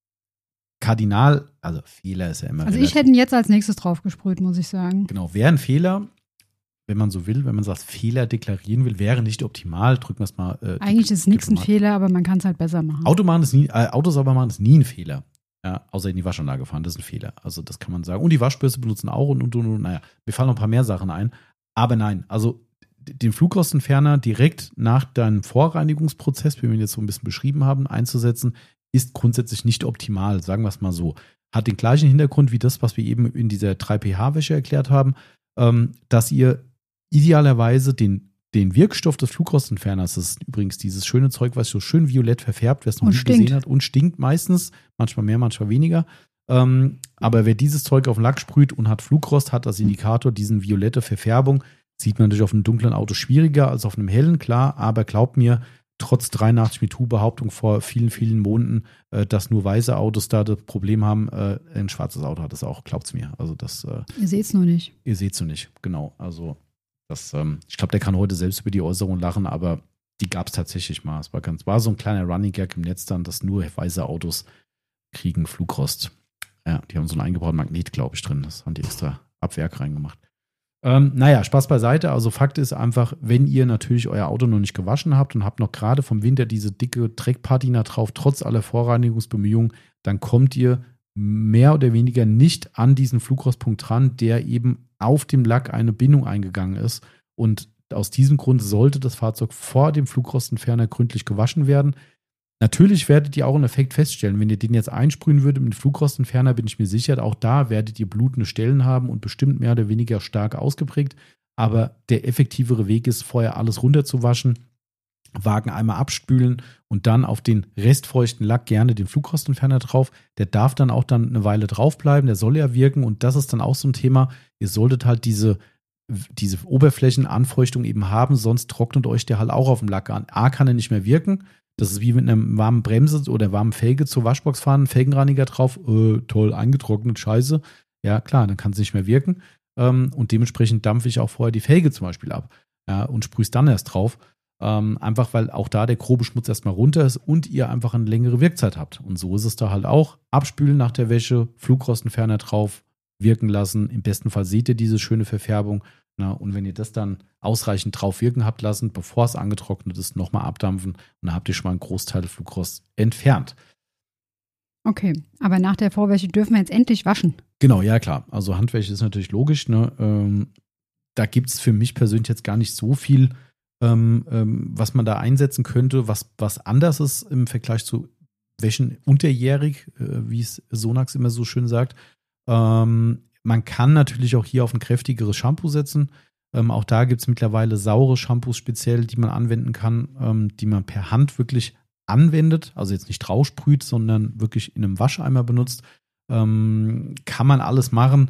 Kardinal, also Fehler ist ja immer Also relativ. ich hätte ihn jetzt als nächstes drauf gesprüht, muss ich sagen. Genau, wäre ein Fehler, wenn man so will, wenn man sagt, Fehler deklarieren will, wäre nicht optimal. Drücken wir es mal. Äh, Eigentlich ist es nichts ein Diplomat. Fehler, aber man kann es halt besser machen. Auto machen ist nie, äh, Auto sauber machen ist nie ein Fehler. Ja, außer in die Waschanlage fahren, das ist ein Fehler. Also das kann man sagen. Und die Waschbürste benutzen auch und und und. und naja, mir fallen noch ein paar mehr Sachen ein. Aber nein, also den Flugrostentferner direkt nach deinem Vorreinigungsprozess, wie wir ihn jetzt so ein bisschen beschrieben haben, einzusetzen, ist grundsätzlich nicht optimal, sagen wir es mal so. Hat den gleichen Hintergrund wie das, was wir eben in dieser drei P H-Wäsche erklärt haben, ähm, dass ihr idealerweise den, den Wirkstoff des Flugrostentferners, das ist übrigens dieses schöne Zeug, was so schön violett verfärbt, wer es noch Und nie stinkt. gesehen hat, und stinkt meistens, manchmal mehr, manchmal weniger. Ähm, aber wer dieses Zeug auf den Lack sprüht und hat Flugrost, hat als Indikator diesen violette Verfärbung. Sieht man natürlich auf einem dunklen Auto schwieriger als auf einem hellen, klar, aber glaubt mir, trotz dreiundachtzig MeToo-Behauptung vor vielen, vielen Monaten, äh, dass nur weiße Autos da das Problem haben, äh, ein schwarzes Auto hat das auch, glaubt's mir. Also das, äh, Ihr seht es nur nicht. ihr seht's so nicht, genau. Also das, ähm, ich glaube, der kann heute selbst über die Äußerung lachen, aber die gab es tatsächlich mal. Es war ganz, war so ein kleiner Running Gag im Netz dann, dass nur weiße Autos kriegen Flugrost. Ja, die haben so einen eingebauten Magnet, glaube ich, drin. Das haben die extra ab Werk reingemacht. Ähm, naja, Spaß beiseite. Also Fakt ist einfach, wenn ihr natürlich euer Auto noch nicht gewaschen habt und habt noch gerade vom Winter diese dicke Dreckpatina drauf, trotz aller Vorreinigungsbemühungen, dann kommt ihr mehr oder weniger nicht an diesen Flugrostpunkt dran, der eben auf dem Lack eine Bindung eingegangen ist. Und aus diesem Grund sollte das Fahrzeug vor dem Flugrostentferner gründlich gewaschen werden. Natürlich werdet ihr auch einen Effekt feststellen. Wenn ihr den jetzt einsprühen würdet mit Flugrostentferner, bin ich mir sicher, auch da werdet ihr blutende Stellen haben und bestimmt mehr oder weniger stark ausgeprägt. Aber der effektivere Weg ist, vorher alles runterzuwaschen, Wagen einmal abspülen und dann auf den restfeuchten Lack gerne den Flugrostentferner drauf. Der darf dann auch dann eine Weile draufbleiben, der soll ja wirken und das ist dann auch so ein Thema. Ihr solltet halt diese, diese Oberflächenanfeuchtung eben haben, sonst trocknet euch der halt auch auf dem Lack an. A, kann er nicht mehr wirken. Das ist wie mit einer warmen Bremse oder warmen Felge zur Waschbox fahren, Felgenreiniger drauf, äh, toll, eingetrocknet, scheiße. Ja, klar, dann kann es nicht mehr wirken. Ähm, und dementsprechend dampfe ich auch vorher die Felge zum Beispiel ab, ja, und sprühe es dann erst drauf. Ähm, einfach, weil auch da der grobe Schmutz erstmal runter ist und ihr einfach eine längere Wirkzeit habt. Und so ist es da halt auch. Abspülen nach der Wäsche, Flugrostentferner drauf, wirken lassen. Im besten Fall seht ihr diese schöne Verfärbung. Na, und wenn ihr das dann ausreichend drauf wirken habt lassen, bevor es angetrocknet ist, nochmal abdampfen und dann habt ihr schon mal einen Großteil des Flugrost entfernt. Okay, aber nach der Vorwäsche dürfen wir jetzt endlich waschen. Genau, ja klar. Also Handwäsche ist natürlich logisch. Ne? Ähm, da gibt es für mich persönlich jetzt gar nicht so viel, ähm, ähm, was man da einsetzen könnte, was, was anders ist im Vergleich zu Wäschen unterjährig, äh, wie es Sonax immer so schön sagt. Ähm, man kann natürlich auch hier auf ein kräftigeres Shampoo setzen. Ähm, auch da gibt es mittlerweile saure Shampoos speziell, die man anwenden kann, ähm, die man per Hand wirklich anwendet, also jetzt nicht draufsprüht, sondern wirklich in einem Wascheimer benutzt. Ähm, kann man alles machen.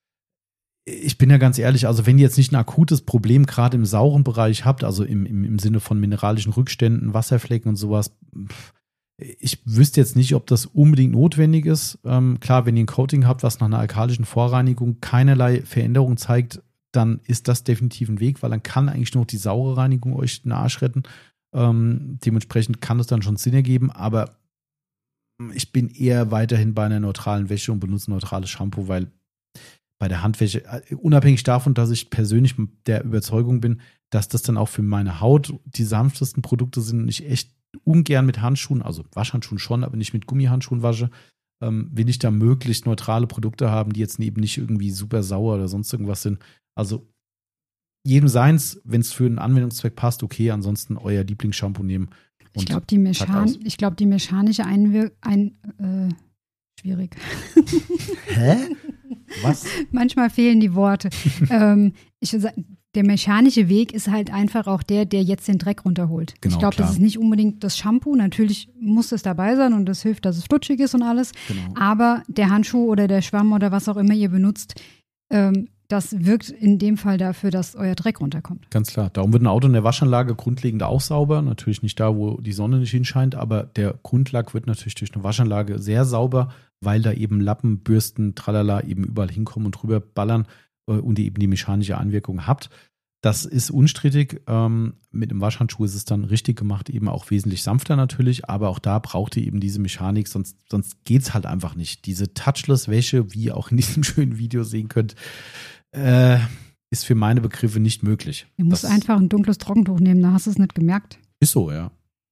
Ich bin ja ganz ehrlich, also wenn ihr jetzt nicht ein akutes Problem gerade im sauren Bereich habt, also im, im, im Sinne von mineralischen Rückständen, Wasserflecken und sowas, pff, ich wüsste jetzt nicht, ob das unbedingt notwendig ist. Ähm, klar, wenn ihr ein Coating habt, was nach einer alkalischen Vorreinigung keinerlei Veränderung zeigt, dann ist das definitiv ein Weg, weil dann kann eigentlich nur noch die saure Reinigung euch den Arsch retten. Ähm, dementsprechend kann es dann schon Sinn ergeben, aber ich bin eher weiterhin bei einer neutralen Wäsche und benutze neutrales Shampoo, weil bei der Handwäsche, unabhängig davon, dass ich persönlich der Überzeugung bin, dass das dann auch für meine Haut die sanftesten Produkte sind und ich echt ungern mit Handschuhen, also Waschhandschuhen schon, aber nicht mit Gummihandschuhen wasche, ähm, will ich da möglichst neutrale Produkte haben, die jetzt eben nicht irgendwie super sauer oder sonst irgendwas sind. Also jedem seins, wenn es für einen Anwendungszweck passt, okay, ansonsten euer Lieblingsshampoo nehmen. Ich glaube, die, Mechan- glaub, die mechanische Einwirkung, ein, äh, schwierig. Hä? Was? Manchmal fehlen die Worte. ähm, ich, der mechanische Weg ist halt einfach auch der, der jetzt den Dreck runterholt. Genau, ich glaube, das ist nicht unbedingt das Shampoo. Natürlich muss es dabei sein und das hilft, dass es flutschig ist und alles. Genau. Aber der Handschuh oder der Schwamm oder was auch immer ihr benutzt, ähm, das wirkt in dem Fall dafür, dass euer Dreck runterkommt. Ganz klar. Darum wird ein Auto in der Waschanlage grundlegend auch sauber. Natürlich nicht da, wo die Sonne nicht hinscheint, aber der Grundlack wird natürlich durch eine Waschanlage sehr sauber, weil da eben Lappen, Bürsten, tralala eben überall hinkommen und drüber ballern äh, und ihr eben die mechanische Einwirkung habt. Das ist unstrittig. Ähm, mit dem Waschhandschuh ist es dann richtig gemacht, eben auch wesentlich sanfter natürlich, aber auch da braucht ihr eben diese Mechanik, sonst, sonst geht es halt einfach nicht. Diese Touchless-Wäsche, wie ihr auch in diesem schönen Video sehen könnt, äh, ist für meine Begriffe nicht möglich. Du musst das einfach ein dunkles Trockentuch nehmen, da hast du es nicht gemerkt. Ist so, ja.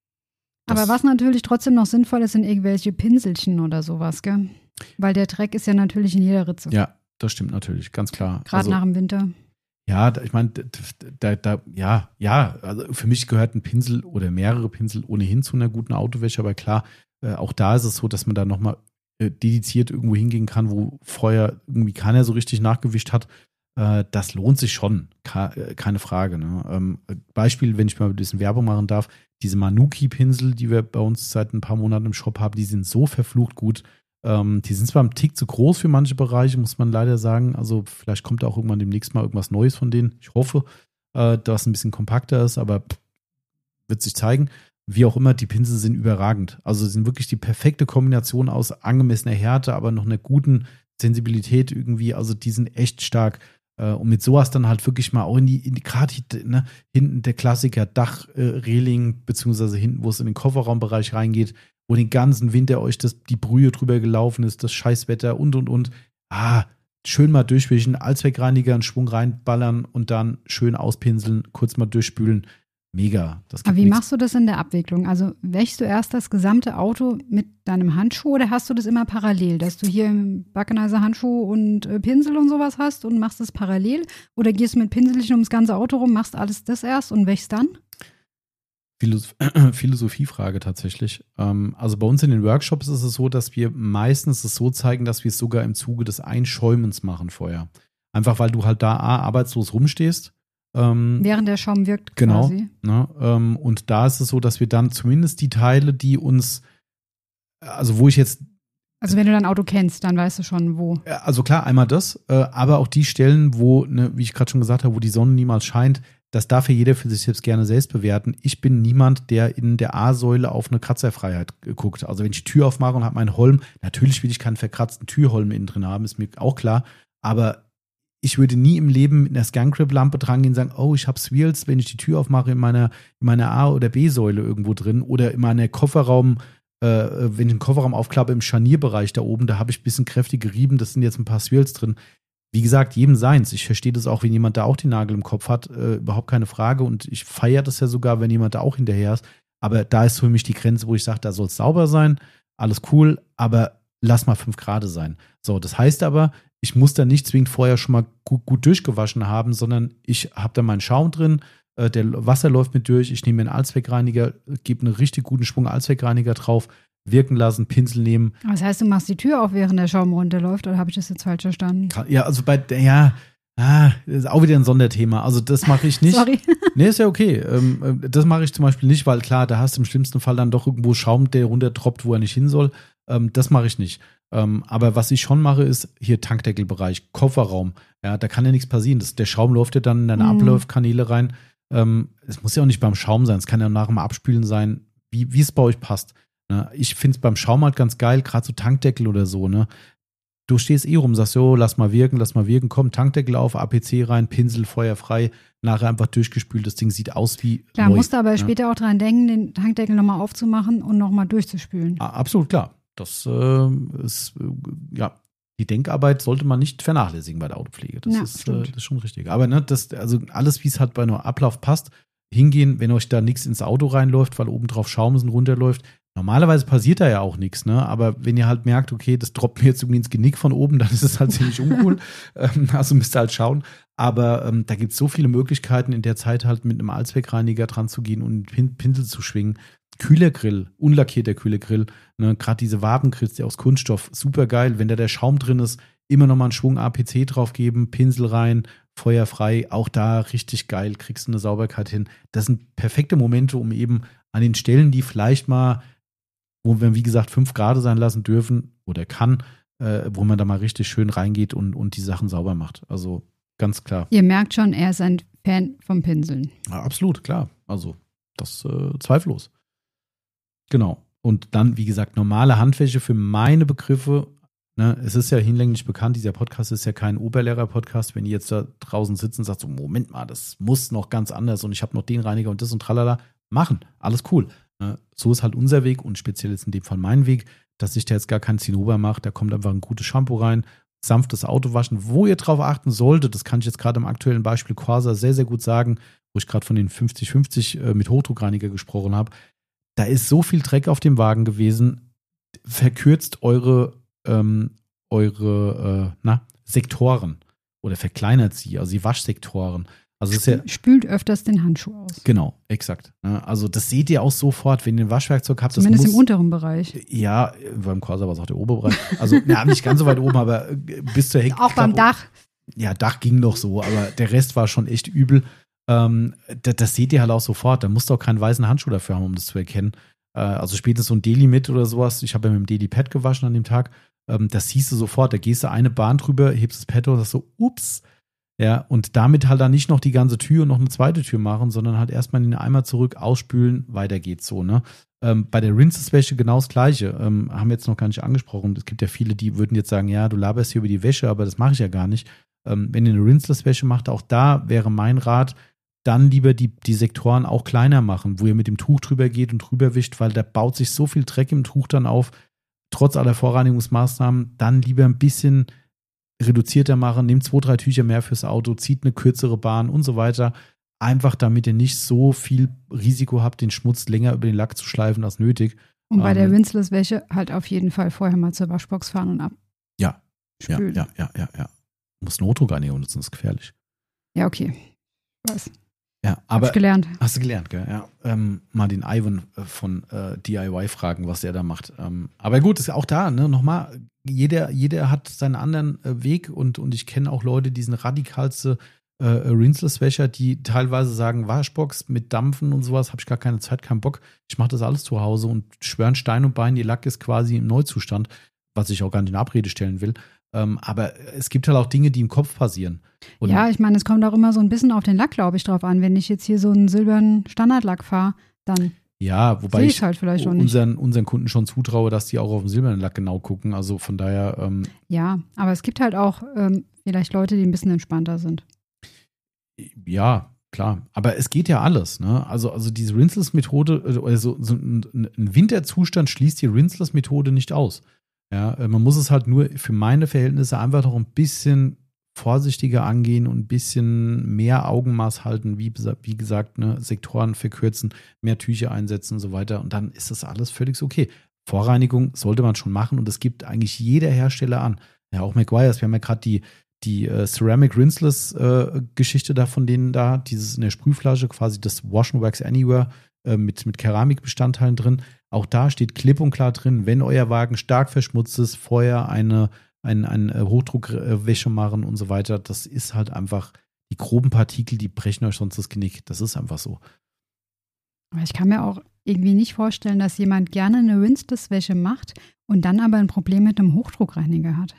Das Aber was natürlich trotzdem noch sinnvoll ist, sind irgendwelche Pinselchen oder sowas, gell? Weil der Dreck ist ja natürlich in jeder Ritze. Ja, das stimmt natürlich, ganz klar. Gerade also, nach dem Winter. Ja, ich meine, da, da, ja, ja, also für mich gehört ein Pinsel oder mehrere Pinsel ohnehin zu einer guten Autowäsche, aber klar, äh, auch da ist es so, dass man da nochmal äh, dediziert irgendwo hingehen kann, wo vorher irgendwie keiner so richtig nachgewischt hat. Äh, das lohnt sich schon, Ka- äh, keine Frage. Ne? Ähm, Beispiel, wenn ich mal ein bisschen Werbung machen darf, diese Manuki-Pinsel, die wir bei uns seit ein paar Monaten im Shop haben, die sind so verflucht gut. Ähm, die sind zwar ein Tick zu groß für manche Bereiche, muss man leider sagen. Also vielleicht kommt da auch irgendwann demnächst mal irgendwas Neues von denen. Ich hoffe, äh, dass es ein bisschen kompakter ist, aber pff, wird sich zeigen. Wie auch immer, die Pinsel sind überragend. Also sie sind wirklich die perfekte Kombination aus angemessener Härte, aber noch einer guten Sensibilität irgendwie. Also die sind echt stark. Äh, und mit sowas dann halt wirklich mal auch in die, in die gerade ne, hinten der Klassiker Dachreling, äh, beziehungsweise hinten, wo es in den Kofferraumbereich reingeht, wo den ganzen Winter euch das, die Brühe drüber gelaufen ist, das Scheißwetter und, und, und. Ah, schön mal durchwischen, Allzweckreiniger, einen Schwung reinballern und dann schön auspinseln, kurz mal durchspülen. Mega. Das Aber wie nichts. machst du das in der Abwicklung? Also wäschst du erst das gesamte Auto mit deinem Handschuh oder hast du das immer parallel, dass du hier im Backenizer Handschuh und äh, Pinsel und sowas hast und machst das parallel? Oder gehst du mit Pinselchen ums ganze Auto rum, machst alles das erst und wäschst dann? Philosoph- Philosophiefrage tatsächlich. Ähm, also bei uns in den Workshops ist es so, dass wir meistens es so zeigen, dass wir es sogar im Zuge des Einschäumens machen vorher. Einfach weil du halt da A, arbeitslos rumstehst. Ähm, Während der Schaum wirkt genau, quasi. Ne, ähm, und da ist es so, dass wir dann zumindest die Teile, die uns, also wo ich jetzt Also wenn du dein Auto kennst, dann weißt du schon, wo. Also klar, einmal das, äh, aber auch die Stellen, wo, ne, wie ich gerade schon gesagt habe, wo die Sonne niemals scheint, das darf ja jeder für sich selbst gerne selbst bewerten. Ich bin niemand, der in der A-Säule auf eine Kratzerfreiheit guckt. Also wenn ich die Tür aufmache und habe meinen Holm, natürlich will ich keinen verkratzten Türholm innen drin haben, ist mir auch klar, aber ich würde nie im Leben mit einer Scan-Grip-Lampe dran gehen und sagen, oh, ich habe Swirls, wenn ich die Tür aufmache in meiner, in meiner A- oder B-Säule irgendwo drin oder in meiner Kofferraum, äh, wenn ich den Kofferraum aufklappe im Scharnierbereich da oben, da habe ich ein bisschen kräftig gerieben, das sind jetzt ein paar Swirls drin. Wie gesagt, jedem seins. Ich verstehe das auch, wenn jemand da auch den Nagel im Kopf hat, äh, überhaupt keine Frage und ich feiere das ja sogar, wenn jemand da auch hinterher ist. Aber da ist für mich die Grenze, wo ich sage, da soll es sauber sein, alles cool, aber lass mal fünf Grad sein. So, das heißt aber, ich muss da nicht zwingend vorher schon mal gut, gut durchgewaschen haben, sondern ich habe da meinen Schaum drin, äh, der Wasser läuft mit durch, ich nehme mir einen Allzweckreiniger, gebe einen richtig guten Schwung Allzweckreiniger drauf, wirken lassen, Pinsel nehmen. Das heißt, du machst die Tür auf, während der Schaum runterläuft, oder habe ich das jetzt falsch verstanden? Ja, also bei, ja, ah, ist auch wieder ein Sonderthema. Also das mache ich nicht. Sorry. Nee, ist ja okay. Ähm, das mache ich zum Beispiel nicht, weil klar, da hast du im schlimmsten Fall dann doch irgendwo Schaum, der runtertropft, wo er nicht hin soll. Ähm, das mache ich nicht. Ähm, aber was ich schon mache, ist hier Tankdeckelbereich, Kofferraum. Ja, da kann ja nichts passieren. Das, der Schaum läuft ja dann in deine Mhm. Ablaufkanäle rein. Ähm, es muss ja auch nicht beim Schaum sein. Es kann ja nach dem Abspülen sein, wie, wie es bei euch passt. Ne? Ich finde es beim Schaum halt ganz geil, gerade so Tankdeckel oder so. Ne? Du stehst eh rum, sagst, jo, lass mal wirken, lass mal wirken. Komm, Tankdeckel auf, A P C rein, Pinsel, Feuer frei. Nachher einfach durchgespült. Das Ding sieht aus wie Klar, neu. musst du aber Ja. später auch dran denken, den Tankdeckel nochmal aufzumachen und nochmal durchzuspülen. Ah, absolut klar. Das äh, ist, äh, ja, die Denkarbeit sollte man nicht vernachlässigen bei der Autopflege. Das, Ja, ist, äh, stimmt. das ist schon richtig. Aber ne, das, also alles, wie es halt bei einem Ablauf passt, hingehen, wenn euch da nichts ins Auto reinläuft, weil oben drauf Schaum ist und runterläuft. Normalerweise passiert da ja auch nichts, ne? Aber wenn ihr halt merkt, okay, das droppt mir jetzt irgendwie ins Genick von oben, dann ist es halt ziemlich uncool. ähm, also müsst ihr halt schauen. Aber ähm, da gibt es so viele Möglichkeiten, in der Zeit halt mit einem Allzweckreiniger dran zu gehen und einen Pin Pinsel zu schwingen. Kühlergrill, unlackierter Kühlergrill, ne? Gerade diese Wabengrills, die aus Kunststoff, super geil. Wenn da der Schaum drin ist, immer noch mal einen Schwung A P C drauf geben, Pinsel rein, Feuer frei, auch da richtig geil, kriegst du eine Sauberkeit hin. Das sind perfekte Momente, um eben an den Stellen, die vielleicht mal, wo wir, wie gesagt, fünf Grad sein lassen dürfen oder kann, äh, wo man da mal richtig schön reingeht und, und die Sachen sauber macht. Also ganz klar. Ihr merkt schon, er ist ein Fan vom Pinseln. Ja, absolut, klar. Also das äh, zweifellos. Genau. Und dann, wie gesagt, normale Handwäsche für meine Begriffe. Ne, es ist ja hinlänglich bekannt, dieser Podcast ist ja kein Oberlehrer-Podcast. Wenn ihr jetzt da draußen sitzt und sagt so, Moment mal, das muss noch ganz anders und ich habe noch den Reiniger und das und tralala, machen, alles cool. Ne, so ist halt unser Weg und speziell jetzt in dem Fall mein Weg, dass ich da jetzt gar kein Zinnober mache. Da kommt einfach ein gutes Shampoo rein, sanftes Auto waschen. Wo ihr drauf achten solltet, das kann ich jetzt gerade im aktuellen Beispiel Corsa sehr, sehr gut sagen, wo ich gerade von den fünfzig fünfzig äh, mit Hochdruckreiniger gesprochen habe. Da ist so viel Dreck auf dem Wagen gewesen, verkürzt eure Ähm, eure äh, na, Sektoren oder verkleinert sie, also die Waschsektoren. Also es ist ja, Spült öfters den Handschuh aus. genau, exakt. Ne? Also das seht ihr auch sofort, wenn ihr ein Waschwerkzeug habt. Zumindest das muss, im unteren Bereich. Ja, beim Corsa war es auch der Oberbereich. Also ja, nicht ganz so weit oben, aber bis zur Heck. Auch beim Dach. Ja, Dach ging noch so, aber der Rest war schon echt übel. Ähm, das, das seht ihr halt auch sofort. Da musst du auch keinen weißen Handschuh dafür haben, um das zu erkennen. Äh, also spätestens so ein Deli-Mit oder sowas. Ich habe ja mit dem Deli-Pad gewaschen an dem Tag. Das siehst du sofort, da gehst du eine Bahn drüber, hebst das Pad und sagst so, ups. Ja, und damit halt dann nicht noch die ganze Tür und noch eine zweite Tür machen, sondern halt erstmal in den Eimer zurück, ausspülen, weiter geht's so, ne? Ähm, bei der Rinses-Wäsche genau das Gleiche. Ähm, haben wir jetzt noch gar nicht angesprochen. Es gibt ja viele, die würden jetzt sagen, ja, du laberst hier über die Wäsche, aber das mache ich ja gar nicht. Ähm, wenn ihr eine Rinseless-Wäsche macht, auch da wäre mein Rat, dann lieber die, die Sektoren auch kleiner machen, wo ihr mit dem Tuch drüber geht und drüber wischt, weil da baut sich so viel Dreck im Tuch dann auf, trotz aller Vorreinigungsmaßnahmen, dann lieber ein bisschen reduzierter machen, nehmt zwei, drei Tücher mehr fürs Auto, zieht eine kürzere Bahn und so weiter. Einfach damit ihr nicht so viel Risiko habt, den Schmutz länger über den Lack zu schleifen als nötig. Und bei ähm, der Rinseless-Wäsche halt auf jeden Fall vorher mal zur Waschbox fahren und ab. Ja, ja, spülen. ja, ja, ja, ja. Du musst einen Hochdruckreiniger nutzen, das ist gefährlich. Ja, okay. Was? Ja, Hab aber ich gelernt. hast du gelernt, gell? Ja. Ähm, mal den Ivan von äh, D I Y fragen, was der da macht. Ähm, aber gut, ist auch da, ne? Nochmal, jeder, jeder hat seinen anderen äh, Weg und, und ich kenne auch Leute, die sind radikalste äh, Rinseless-Wäscher, die teilweise sagen, Waschbox mit Dampfen und sowas, habe ich gar keine Zeit, keinen Bock. Ich mache das alles zu Hause und schwören Stein und Bein, ihr Lack ist quasi im Neuzustand, was ich auch gar nicht in Abrede stellen will. Ähm, aber es gibt halt auch Dinge, die im Kopf passieren. Und ja, ich meine, es kommt auch immer so ein bisschen auf den Lack, glaube ich, drauf an. Wenn ich jetzt hier so einen silbernen Standardlack fahre, dann ja, wobei sehe ich ich halt vielleicht auch nicht. unseren, unseren Kunden schon zutraue, dass die auch auf den silbernen Lack genau gucken. Also von daher. Ähm, ja, aber es gibt halt auch ähm, vielleicht Leute, die ein bisschen entspannter sind. Ja, klar. Aber es geht ja alles. Ne? Also, also diese Rinseless-Methode, also so ein, ein Winterzustand schließt die Rinseless-Methode nicht aus. Ja, man muss es halt nur für meine Verhältnisse einfach noch ein bisschen vorsichtiger angehen und ein bisschen mehr Augenmaß halten, wie, wie gesagt, ne, Sektoren verkürzen, mehr Tücher einsetzen und so weiter. Und dann ist das alles völlig okay. Vorreinigung sollte man schon machen und das gibt eigentlich jeder Hersteller an. Ja, auch Meguiar's. Wir haben ja gerade die, die äh, Ceramic Rinseless äh, Geschichte da von denen da, dieses in der Sprühflasche, quasi das Wash and Wax Anywhere äh, mit, mit Keramikbestandteilen drin. Auch da steht klipp und klar drin, wenn euer Wagen stark verschmutzt ist, vorher eine, ein, eine Hochdruckwäsche machen und so weiter. Das ist halt einfach, die groben Partikel, die brechen euch sonst das Genick. Das ist einfach so. Aber ich kann mir auch irgendwie nicht vorstellen, dass jemand gerne eine Rinseless-Wäsche macht und dann aber ein Problem mit einem Hochdruckreiniger hat.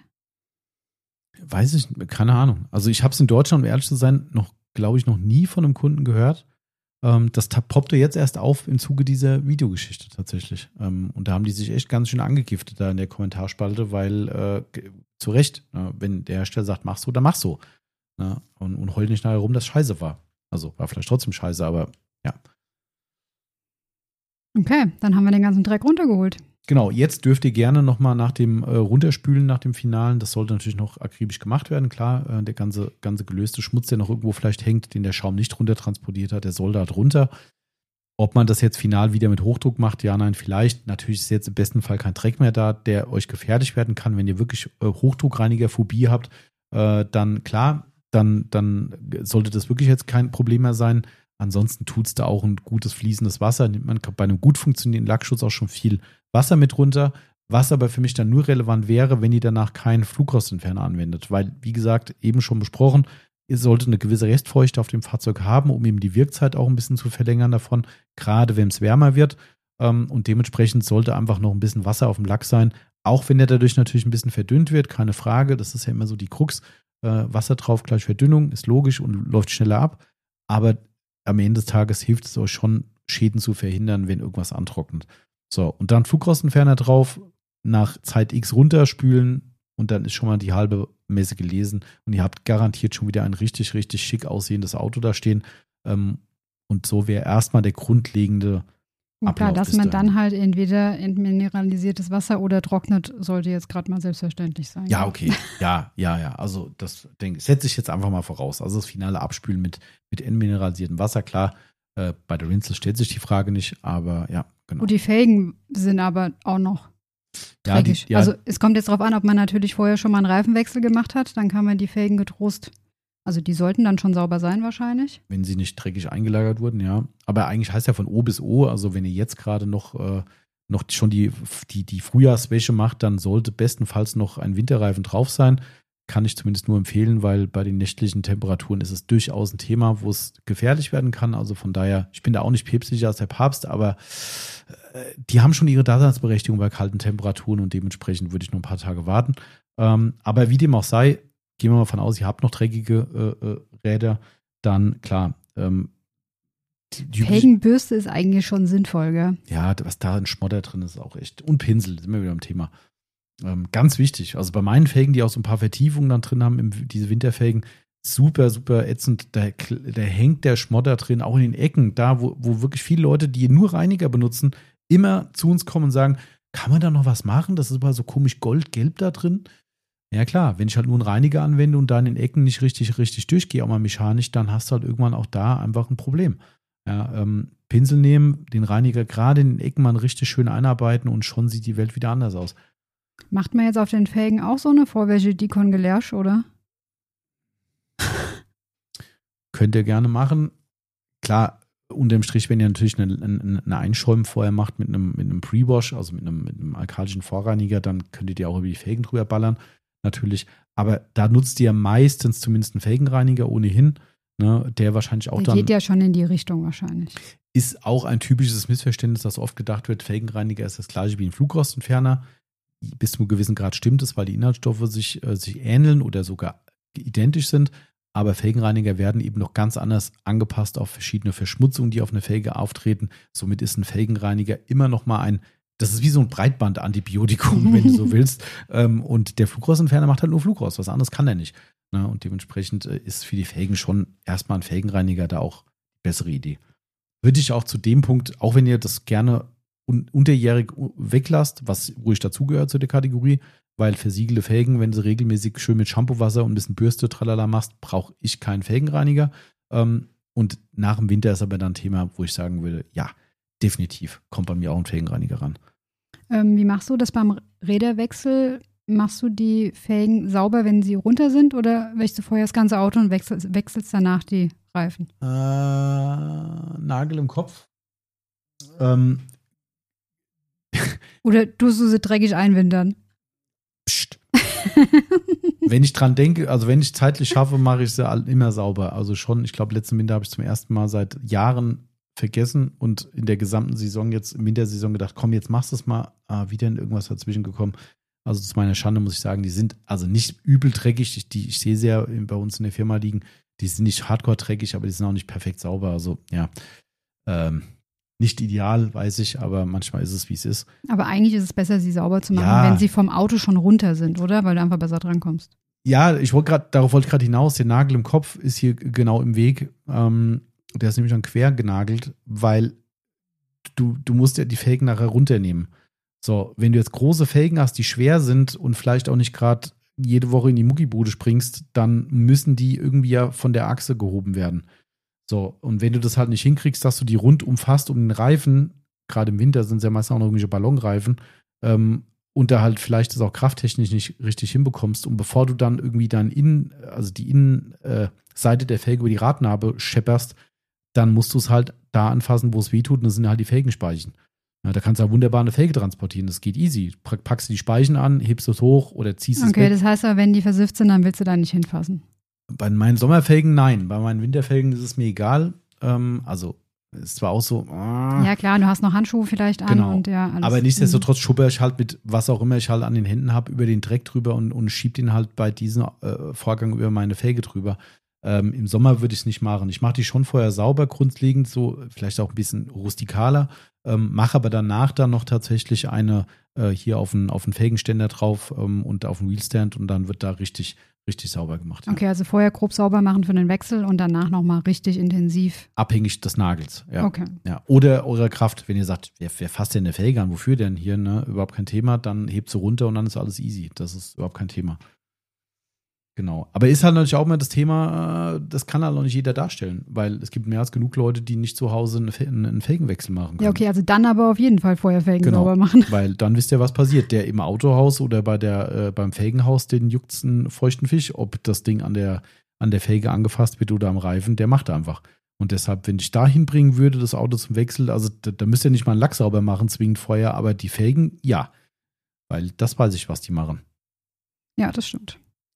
Weiß ich, keine Ahnung. Also ich habe es in Deutschland, um ehrlich zu sein, noch, glaube ich, noch nie von einem Kunden gehört. Das poppte jetzt erst auf im Zuge dieser Videogeschichte tatsächlich. Und da haben die sich echt ganz schön angegiftet da in der Kommentarspalte, weil äh, zu Recht, ne, wenn der Hersteller sagt, mach so, dann mach so. Ne, und, und heult nicht nachher rum, dass scheiße war. Also war vielleicht trotzdem scheiße, aber ja. Okay, dann haben wir den ganzen Dreck runtergeholt. Genau, jetzt dürft ihr gerne nochmal nach dem äh, Runterspülen, nach dem Finalen, das sollte natürlich noch akribisch gemacht werden, klar, äh, der ganze, ganze gelöste Schmutz, der noch irgendwo vielleicht hängt, den der Schaum nicht runter transportiert hat, der soll da drunter. Ob man das jetzt final wieder mit Hochdruck macht, ja, nein, vielleicht. Natürlich ist jetzt im besten Fall kein Dreck mehr da, der euch gefährlich werden kann. Wenn ihr wirklich äh, Hochdruckreinigerphobie habt, äh, dann klar, dann, dann sollte das wirklich jetzt kein Problem mehr sein. Ansonsten tut es da auch ein gutes fließendes Wasser. Nimmt man bei einem gut funktionierenden Lackschutz auch schon viel Wasser mit runter. Was aber für mich dann nur relevant wäre, wenn ihr danach keinen Flugrostentferner anwendet. Weil, wie gesagt, eben schon besprochen, ihr solltet eine gewisse Restfeuchte auf dem Fahrzeug haben, um eben die Wirkzeit auch ein bisschen zu verlängern davon, gerade wenn es wärmer wird. Und dementsprechend sollte einfach noch ein bisschen Wasser auf dem Lack sein, auch wenn der dadurch natürlich ein bisschen verdünnt wird, keine Frage. Das ist ja immer so die Krux. Wasser drauf gleich Verdünnung, ist logisch und läuft schneller ab. Aber am Ende des Tages hilft es euch schon, Schäden zu verhindern, wenn irgendwas antrocknet. So, und dann Flugrostentferner drauf, nach Zeit X runterspülen und dann ist schon mal die halbe Messe gelesen und ihr habt garantiert schon wieder ein richtig, richtig schick aussehendes Auto da stehen. Und so wäre erstmal der grundlegende Und klar, dass man dann halt entweder entmineralisiertes Wasser oder trocknet, sollte jetzt gerade mal selbstverständlich sein. Ja, okay. Ja, ja, ja. Also das denke ich, setze ich jetzt einfach mal voraus. Also das finale Abspülen mit, mit entmineralisiertem Wasser, klar. Äh, bei der Rinzel stellt sich die Frage nicht, aber ja, genau. Und die Felgen sind aber auch noch ja, dreckig. die, ja. Also es kommt jetzt darauf an, ob man natürlich vorher schon mal einen Reifenwechsel gemacht hat, dann kann man die Felgen getrost. Also die sollten dann schon sauber sein wahrscheinlich. Wenn sie nicht dreckig eingelagert wurden, ja. Aber eigentlich heißt ja von O bis O, also wenn ihr jetzt gerade noch, äh, noch schon die, die, die Frühjahrswäsche macht, dann sollte bestenfalls noch ein Winterreifen drauf sein. Kann ich zumindest nur empfehlen, weil bei den nächtlichen Temperaturen ist es durchaus ein Thema, wo es gefährlich werden kann. Also von daher, ich bin da auch nicht päpstlicher als der Papst, aber äh, die haben schon ihre Daseinsberechtigung bei kalten Temperaturen und dementsprechend würde ich noch ein paar Tage warten. Ähm, aber wie dem auch sei, gehen wir mal von aus, ihr habt noch dreckige äh, äh, Räder, dann klar. Ähm, die, die Felgenbürste ist eigentlich schon sinnvoll, gell? Ja, was da in Schmodder drin ist, auch echt. Und Pinsel, sind wir wieder am Thema. Ähm, ganz wichtig. Also bei meinen Felgen, die auch so ein paar Vertiefungen dann drin haben, im, diese Winterfelgen, super, super ätzend. Da, da hängt der Schmodder drin, auch in den Ecken, da, wo, wo wirklich viele Leute, die nur Reiniger benutzen, immer zu uns kommen und sagen, kann man da noch was machen? Das ist aber so komisch goldgelb da drin. Ja klar, wenn ich halt nur einen Reiniger anwende und da in den Ecken nicht richtig, richtig durchgehe, auch mal mechanisch, dann hast du halt irgendwann auch da einfach ein Problem. Ja, ähm, Pinsel nehmen, den Reiniger gerade in den Ecken mal richtig schön einarbeiten und schon sieht die Welt wieder anders aus. Macht man jetzt auf den Felgen auch so eine Vorwäsche Dicon Gelärsch, oder? Könnt ihr gerne machen. Klar, unterm Strich, wenn ihr natürlich eine, eine, eine Einschäumen vorher macht mit einem, mit einem Pre-Wash, also mit einem, mit einem alkalischen Vorreiniger, dann könntet ihr auch über die Felgen drüber ballern. Natürlich, aber da nutzt ihr meistens zumindest einen Felgenreiniger ohnehin, ne, der wahrscheinlich auch der dann. Geht ja schon in die Richtung wahrscheinlich. Ist auch ein typisches Missverständnis, dass oft gedacht wird, Felgenreiniger ist das gleiche wie ein Flugrostentferner. Bis zu einem gewissen Grad stimmt es, weil die Inhaltsstoffe sich, äh, sich ähneln oder sogar identisch sind. Aber Felgenreiniger werden eben noch ganz anders angepasst auf verschiedene Verschmutzungen, die auf einer Felge auftreten. Somit ist ein Felgenreiniger immer noch mal ein, das ist wie so ein Breitband-Antibiotikum, wenn du so willst. Und der Flugrostentferner macht halt nur Flugrost, was anderes kann er nicht. Und dementsprechend ist für die Felgen schon erstmal ein Felgenreiniger da auch die bessere Idee. Würde ich auch zu dem Punkt, auch wenn ihr das gerne un- unterjährig weglasst, was ruhig dazugehört zu der Kategorie, weil versiegelte Felgen, wenn du regelmäßig schön mit Shampoo-Wasser und ein bisschen Bürste tralala machst, brauche ich keinen Felgenreiniger. Und nach dem Winter ist aber dann ein Thema, wo ich sagen würde, ja, definitiv kommt bei mir auch ein Felgenreiniger ran. Ähm, wie machst du das beim Räderwechsel? Machst du die Felgen sauber, wenn sie runter sind, oder wäschst du vorher das ganze Auto und wechselst, wechselst danach die Reifen? Äh, Nagel im Kopf. Ähm. Oder tust du sie dreckig einwintern? Psst. Wenn ich dran denke, also wenn ich zeitlich schaffe, mache ich sie immer sauber. Also schon, ich glaube, letzten Winter habe ich zum ersten Mal seit Jahren vergessen und in der gesamten Saison jetzt, im Wintersaison gedacht, komm, jetzt machst du es mal. Ah, wieder in irgendwas dazwischen gekommen. Also zu meiner Schande muss ich sagen, die sind also nicht übel dreckig. Ich, die, ich sehe sie ja bei uns in der Firma liegen. Die sind nicht hardcore dreckig, aber die sind auch nicht perfekt sauber. Also ja, ähm, nicht ideal, weiß ich, aber manchmal ist es, wie es ist. Aber eigentlich ist es besser, sie sauber zu machen, ja, wenn sie vom Auto schon runter sind, oder? Weil du einfach besser drankommst. Ja, ich wollte gerade, darauf wollte ich gerade hinaus. Der Nagel im Kopf ist hier genau im Weg. Ähm, der ist nämlich dann quer genagelt, weil du, du musst ja die Felgen nachher runternehmen. So, wenn du jetzt große Felgen hast, die schwer sind und vielleicht auch nicht gerade jede Woche in die Muckibude springst, dann müssen die irgendwie ja von der Achse gehoben werden. So, und wenn du das halt nicht hinkriegst, dass du die rund umfasst um den Reifen, gerade im Winter sind es ja meistens auch noch irgendwelche Ballonreifen, ähm, und da halt vielleicht das auch krafttechnisch nicht richtig hinbekommst und bevor du dann irgendwie dann Innen, also die Innenseite der Felge über die Radnabe schepperst, dann musst du es halt da anfassen, wo es weh tut, und das sind halt die Felgenspeichen. Ja, da kannst du auch wunderbar eine Felge transportieren, das geht easy. Packst du die Speichen an, hebst es hoch oder ziehst es Okay, weg. das heißt aber, wenn die versifft sind, dann willst du da nicht hinfassen. Bei meinen Sommerfelgen nein, bei meinen Winterfelgen ist es mir egal. Ähm, also ist zwar auch so. Ah, Ja klar, du hast noch Handschuhe vielleicht an. Genau. Und ja, alles. Aber nichtsdestotrotz schubber ich halt mit was auch immer ich halt an den Händen habe über den Dreck drüber und, und schieb den halt bei diesem äh, Vorgang über meine Felge drüber. Ähm, Im Sommer würde ich es nicht machen. Ich mache die schon vorher sauber, grundlegend, so vielleicht auch ein bisschen rustikaler, ähm, mache aber danach dann noch tatsächlich eine äh, hier auf einen auf einen Felgenständer drauf ähm, und auf einen Wheelstand und dann wird da richtig, richtig sauber gemacht. Ja. Okay, also vorher grob sauber machen für den Wechsel und danach nochmal richtig intensiv. Abhängig des Nagels, ja. Okay. Ja. Oder eurer Kraft, wenn ihr sagt, wer, wer fasst denn eine Felge an, wofür denn hier, ne? Überhaupt kein Thema, dann hebt sie runter und dann ist alles easy. Das ist überhaupt kein Thema. Genau. Aber ist halt natürlich auch immer das Thema, das kann halt auch nicht jeder darstellen, weil es gibt mehr als genug Leute, die nicht zu Hause einen, einen Felgenwechsel machen können. Ja, okay, also dann aber auf jeden Fall vorher Felgen Genau, sauber machen. Weil dann wisst ihr, was passiert. Der im Autohaus oder bei der, äh, beim Felgenhaus, den juckt's einen feuchten Fisch, ob das Ding an der, an der Felge angefasst wird oder am Reifen, der macht einfach. Und deshalb, wenn ich da hinbringen würde, das Auto zum Wechsel, also da, da müsst ihr nicht mal einen Lack sauber machen, zwingend vorher, aber die Felgen, ja. Weil das weiß ich, was die machen. Ja, das stimmt.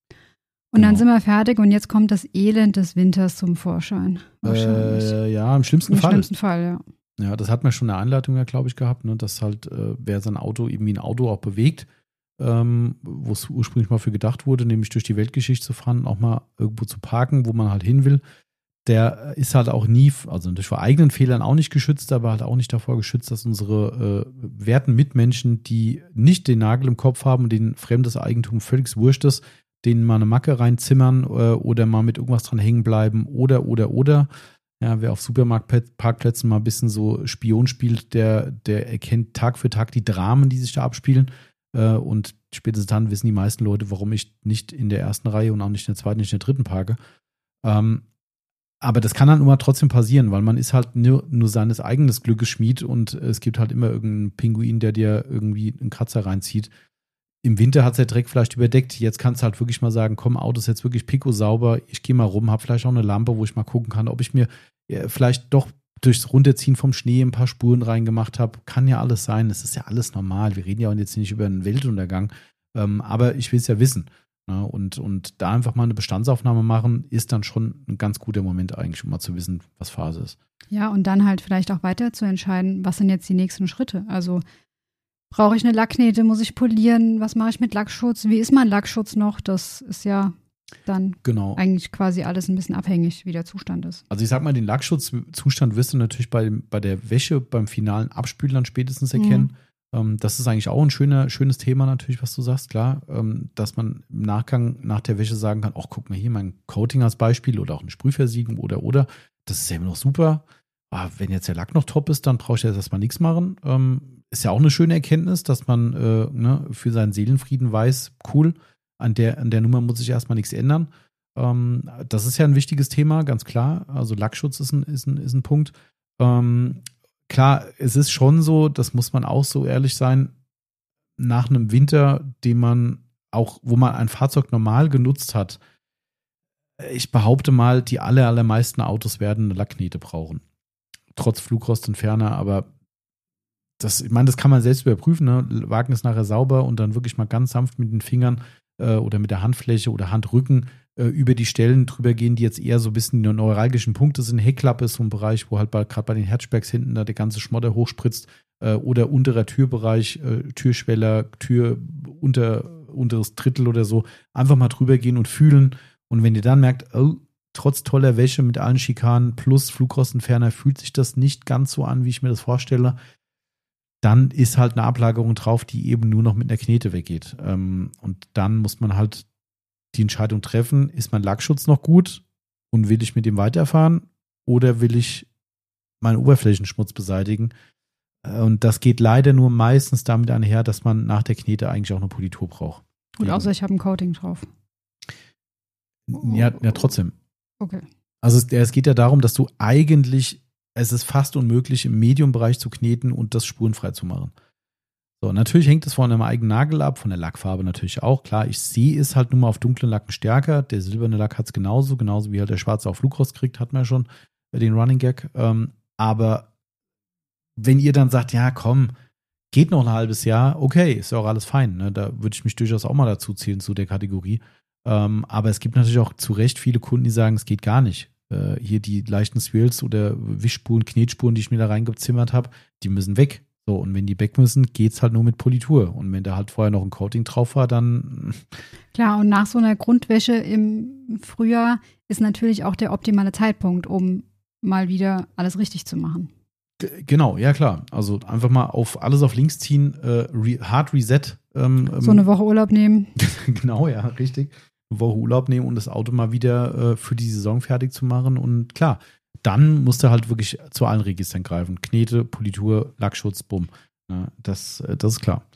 Und Genau. dann sind wir fertig und jetzt kommt das Elend des Winters zum Vorschein. Wahrscheinlich. Äh, ja, im schlimmsten Im Fall. schlimmsten Fall, ja. Ja, das hat man schon in der Einleitung ja, glaube ich, gehabt, ne, dass halt, äh, wer sein Auto eben wie ein Auto auch bewegt, ähm, wo es ursprünglich mal für gedacht wurde, nämlich durch die Weltgeschichte zu fahren, auch mal irgendwo zu parken, wo man halt hin will, der ist halt auch nie, also natürlich vor eigenen Fehlern auch nicht geschützt, aber halt auch nicht davor geschützt, dass unsere äh, werten Mitmenschen, die nicht den Nagel im Kopf haben und denen fremdes Eigentum völlig wurscht ist, denen mal eine Macke reinzimmern äh, oder mal mit irgendwas dran hängen bleiben oder, oder, oder. Ja, wer auf Supermarktparkplätzen mal ein bisschen so Spion spielt, der, der erkennt Tag für Tag die Dramen, die sich da abspielen. Äh, und spätestens dann wissen die meisten Leute, warum ich nicht in der ersten Reihe und auch nicht in der zweiten, nicht in der dritten parke. Ähm, aber das kann dann immer trotzdem passieren, weil man ist halt nur, nur seines eigenen Glückes Schmied und es gibt halt immer irgendeinen Pinguin, der dir irgendwie einen Kratzer reinzieht. Im Winter hat es der Dreck vielleicht überdeckt. Jetzt kannst du halt wirklich mal sagen, komm, Auto ist jetzt wirklich picko sauber. Ich gehe mal rum, habe vielleicht auch eine Lampe, wo ich mal gucken kann, ob ich mir ja, vielleicht doch durchs Runterziehen vom Schnee ein paar Spuren reingemacht habe. Kann ja alles sein. Es ist ja alles normal. Wir reden ja jetzt nicht über einen Weltuntergang. Ähm, aber ich will es ja wissen. Ja, und, und da einfach mal eine Bestandsaufnahme machen, ist dann schon ein ganz guter Moment eigentlich, um mal zu wissen, was Phase ist. Ja, und dann halt vielleicht auch weiter zu entscheiden, was sind jetzt die nächsten Schritte. Also brauche ich eine Lackknete, muss ich polieren, was mache ich mit Lackschutz, wie ist mein Lackschutz noch? Das ist ja dann genau. eigentlich quasi alles ein bisschen abhängig, wie der Zustand ist. Also ich sag mal, den Lackschutzzustand wirst du natürlich bei, bei der Wäsche, beim finalen Abspülen dann spätestens erkennen. Mhm. Ähm, das ist eigentlich auch ein schöner, schönes Thema natürlich, was du sagst, klar, ähm, dass man im Nachgang nach der Wäsche sagen kann, ach, guck mal hier, mein Coating als Beispiel oder auch eine Sprühversiegelung oder, oder, das ist ja immer noch super. Aber wenn jetzt der Lack noch top ist, dann brauche ich jetzt erstmal nichts machen. Ähm, ist ja auch eine schöne Erkenntnis, dass man äh, ne, für seinen Seelenfrieden weiß, cool, an der, an der Nummer muss ich erstmal nichts ändern. Ähm, das ist ja ein wichtiges Thema, ganz klar. Also Lackschutz ist ein, ist ein, ist ein Punkt. Ähm, klar, es ist schon so, das muss man auch so ehrlich sein, nach einem Winter, den man auch, wo man ein Fahrzeug normal genutzt hat, ich behaupte mal, die aller, allermeisten Autos werden eine Lackknete brauchen. Trotz Flugrostentferner, aber das, ich meine, das kann man selbst überprüfen, ne? Wagen ist nachher sauber und dann wirklich mal ganz sanft mit den Fingern äh, oder mit der Handfläche oder Handrücken äh, über die Stellen drüber gehen, die jetzt eher so ein bisschen die neuralgischen Punkte sind. Heckklappe ist so ein Bereich, wo halt gerade bei den Hatchbacks hinten da der ganze Schmodder hochspritzt äh, oder unterer Türbereich, äh, Türschweller, Tür, unter, unteres Drittel oder so. Einfach mal drüber gehen und fühlen. Und wenn ihr dann merkt, oh, trotz toller Wäsche mit allen Schikanen plus Flugrostentferner fühlt sich das nicht ganz so an, wie ich mir das vorstelle, dann ist halt eine Ablagerung drauf, die eben nur noch mit einer Knete weggeht. Ähm, und dann muss man halt die Entscheidung treffen, ist mein Lackschutz noch gut und will ich mit dem weiterfahren oder will ich meinen Oberflächenschmutz beseitigen? Und das geht leider nur meistens damit einher, dass man nach der Knete eigentlich auch eine Politur braucht. Gut, außer ich habe ein Coating drauf. Ja, ja, trotzdem. Okay. Also es, es geht ja darum, dass du eigentlich, es ist fast unmöglich, im Medium-Bereich zu kneten und das spurenfrei zu machen. So, natürlich hängt es von einem eigenen Nagel ab, von der Lackfarbe natürlich auch. Klar, ich sehe es halt nur mal auf dunklen Lacken stärker. Der silberne Lack hat es genauso, genauso wie halt der schwarze auf Flugrost kriegt, hat man ja schon den Running Gag. Ähm, aber wenn ihr dann sagt, ja komm, geht noch ein halbes Jahr, okay, ist ja auch alles fein. Ne? Da würde ich mich durchaus auch mal dazu zählen zu der Kategorie. Ähm, aber es gibt natürlich auch zu Recht viele Kunden, die sagen, es geht gar nicht. Äh, hier die leichten Swirls oder Wischspuren, Knetspuren, die ich mir da reingezimmert habe, die müssen weg. So, und wenn die weg müssen, geht's halt nur mit Politur. Und wenn da halt vorher noch ein Coating drauf war, dann. Klar, und nach so einer Grundwäsche im Frühjahr ist natürlich auch der optimale Zeitpunkt, um mal wieder alles richtig zu machen. G- genau, ja klar. Also einfach mal auf alles auf links ziehen, äh, re- Hard Reset. Ähm, so eine Woche Urlaub nehmen. Genau, ja, richtig. Eine Woche Urlaub nehmen und das Auto mal wieder äh, für die Saison fertig zu machen. Und klar, dann musst du halt wirklich zu allen Registern greifen. Knete, Politur, Lackschutz, bumm. Ja, das, das ist klar.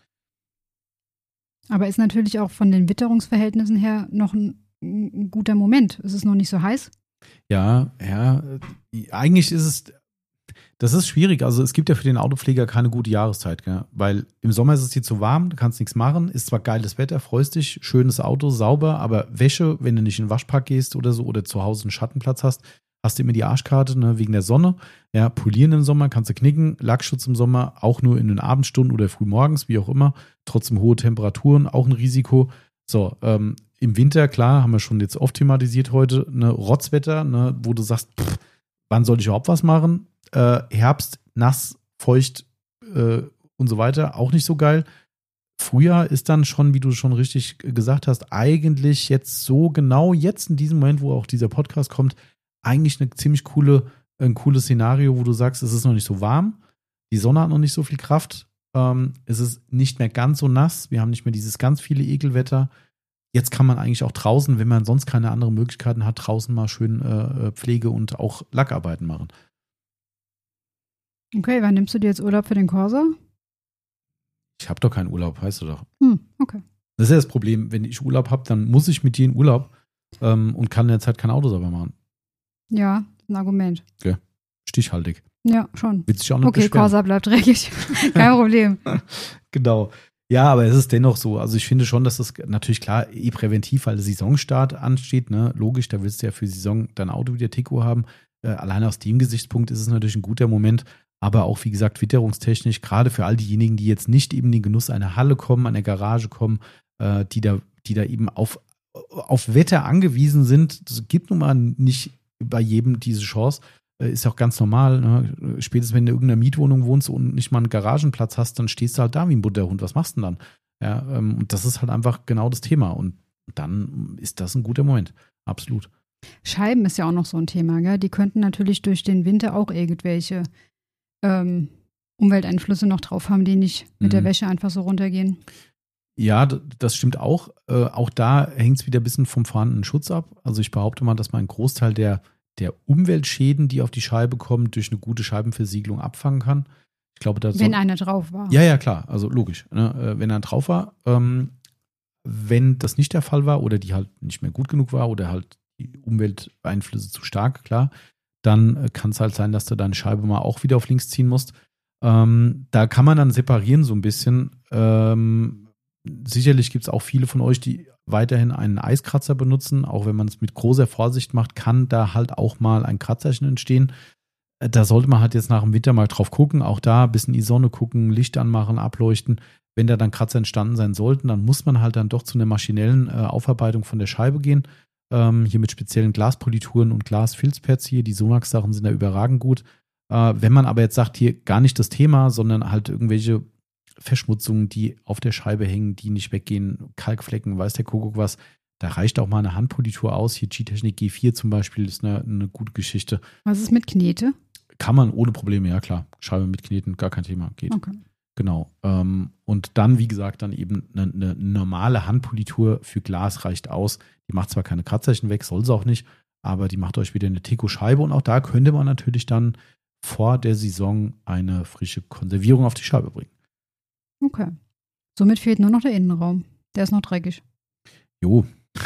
Aber ist natürlich auch von den Witterungsverhältnissen her noch ein, ein guter Moment. Es ist noch nicht so heiß. Ja, ja. Eigentlich ist es, das ist schwierig. Also es gibt ja für den Autopfleger keine gute Jahreszeit, gell? Weil im Sommer ist es hier zu warm, du kannst nichts machen. Ist zwar geiles Wetter, freust dich, schönes Auto, sauber, aber Wäsche, wenn du nicht in den Waschpark gehst oder so oder zu Hause einen Schattenplatz hast, hast du immer die Arschkarte, ne, wegen der Sonne. Ja, polieren im Sommer kannst du knicken, Lackschutz im Sommer auch nur in den Abendstunden oder frühmorgens, wie auch immer. Trotzdem hohe Temperaturen, auch ein Risiko. So, ähm, im Winter, klar, haben wir schon jetzt oft thematisiert heute, ne, Rotzwetter, ne, wo du sagst, pff, wann soll ich überhaupt was machen? Äh, Herbst, nass, feucht äh, und so weiter, auch nicht so geil. Frühjahr ist dann schon, wie du schon richtig gesagt hast, eigentlich jetzt so genau jetzt in diesem Moment, wo auch dieser Podcast kommt, eigentlich eine ziemlich coole, ein cooles Szenario, wo du sagst, es ist noch nicht so warm, die Sonne hat noch nicht so viel Kraft, ähm, es ist nicht mehr ganz so nass, wir haben nicht mehr dieses ganz viele Ekelwetter. Jetzt kann man eigentlich auch draußen, wenn man sonst keine anderen Möglichkeiten hat, draußen mal schön äh, Pflege und auch Lackarbeiten machen. Okay, wann nimmst du dir jetzt Urlaub für den Corsa? Ich habe doch keinen Urlaub, weißt du doch. Hm, okay. Das ist ja das Problem, wenn ich Urlaub habe, dann muss ich mit dir in Urlaub ähm, und kann in der Zeit kein Auto sauber machen. Ja, ein Argument. Okay. Stichhaltig. Ja, schon. Willst dich auch nicht Okay, beschweren. Corsa bleibt dreckig. Kein Problem. Genau. Ja, aber es ist dennoch so. Also ich finde schon, dass das natürlich klar eh präventiv, weil der Saisonstart ansteht. Ne? Logisch, da willst du ja für die Saison dein Auto wieder Tico haben. Äh, allein aus dem Gesichtspunkt ist es natürlich ein guter Moment. Aber auch, wie gesagt, witterungstechnisch, gerade für all diejenigen, die jetzt nicht eben in den Genuss einer Halle kommen, einer Garage kommen, äh, die da, die da eben auf, auf Wetter angewiesen sind. Es gibt nun mal nicht bei jedem diese Chance. Äh, ist ja auch ganz normal. Ne? Spätestens, wenn du in irgendeiner Mietwohnung wohnst und nicht mal einen Garagenplatz hast, dann stehst du halt da wie ein Butterhund. Was machst du denn dann? Ja, ähm, und das ist halt einfach genau das Thema. Und dann ist das ein guter Moment. Absolut. Scheiben ist ja auch noch so ein Thema, gell? Die könnten natürlich durch den Winter auch irgendwelche ähm, Umwelteinflüsse noch drauf haben, die nicht mit Mhm. der Wäsche einfach so runtergehen. Ja, d- das stimmt auch. Äh, auch da hängt es wieder ein bisschen vom vorhandenen Schutz ab. Also ich behaupte mal, dass man einen Großteil der, der Umweltschäden, die auf die Scheibe kommen, durch eine gute Scheibenversiegelung abfangen kann. Ich glaube, da Wenn soll- einer drauf war. Ja, ja, klar. Also logisch. Ne? Äh, Wenn er drauf war. Ähm, wenn das nicht der Fall war oder die halt nicht mehr gut genug war oder halt die Umwelteinflüsse zu stark, klar, dann äh, kann es halt sein, dass du deine Scheibe mal auch wieder auf links ziehen musst. Ähm, da kann man dann separieren so ein bisschen. Ähm, sicherlich gibt es auch viele von euch, die weiterhin einen Eiskratzer benutzen. Auch wenn man es mit großer Vorsicht macht, kann da halt auch mal ein Kratzerchen entstehen. Äh, Da sollte man halt jetzt nach dem Winter mal drauf gucken. Auch da ein bisschen in die Sonne gucken, Licht anmachen, ableuchten. Wenn da dann Kratzer entstanden sein sollten, dann muss man halt dann doch zu einer maschinellen äh, Aufarbeitung von der Scheibe gehen. Ähm, hier mit speziellen Glaspolituren und Glasfilzpads hier. Die Sonax-Sachen sind da überragend gut. Äh, wenn man aber jetzt sagt, hier gar nicht das Thema, sondern halt irgendwelche Verschmutzungen, die auf der Scheibe hängen, die nicht weggehen, Kalkflecken, weiß der Kuckuck was, da reicht auch mal eine Handpolitur aus. Hier G-Technik G vier zum Beispiel ist eine, eine gute Geschichte. Was ist mit Knete? Kann man ohne Probleme, ja klar. Scheibe mitkneten, gar kein Thema, geht. Okay. Genau. Ähm, und dann, wie gesagt, dann eben eine, eine normale Handpolitur für Glas reicht aus. Die macht zwar keine Kratzerchen weg, soll sie auch nicht, aber die macht euch wieder eine Tico-Scheibe. Und auch da könnte man natürlich dann vor der Saison eine frische Konservierung auf die Scheibe bringen. Okay. Somit fehlt nur noch der Innenraum. Der ist noch dreckig. Jo.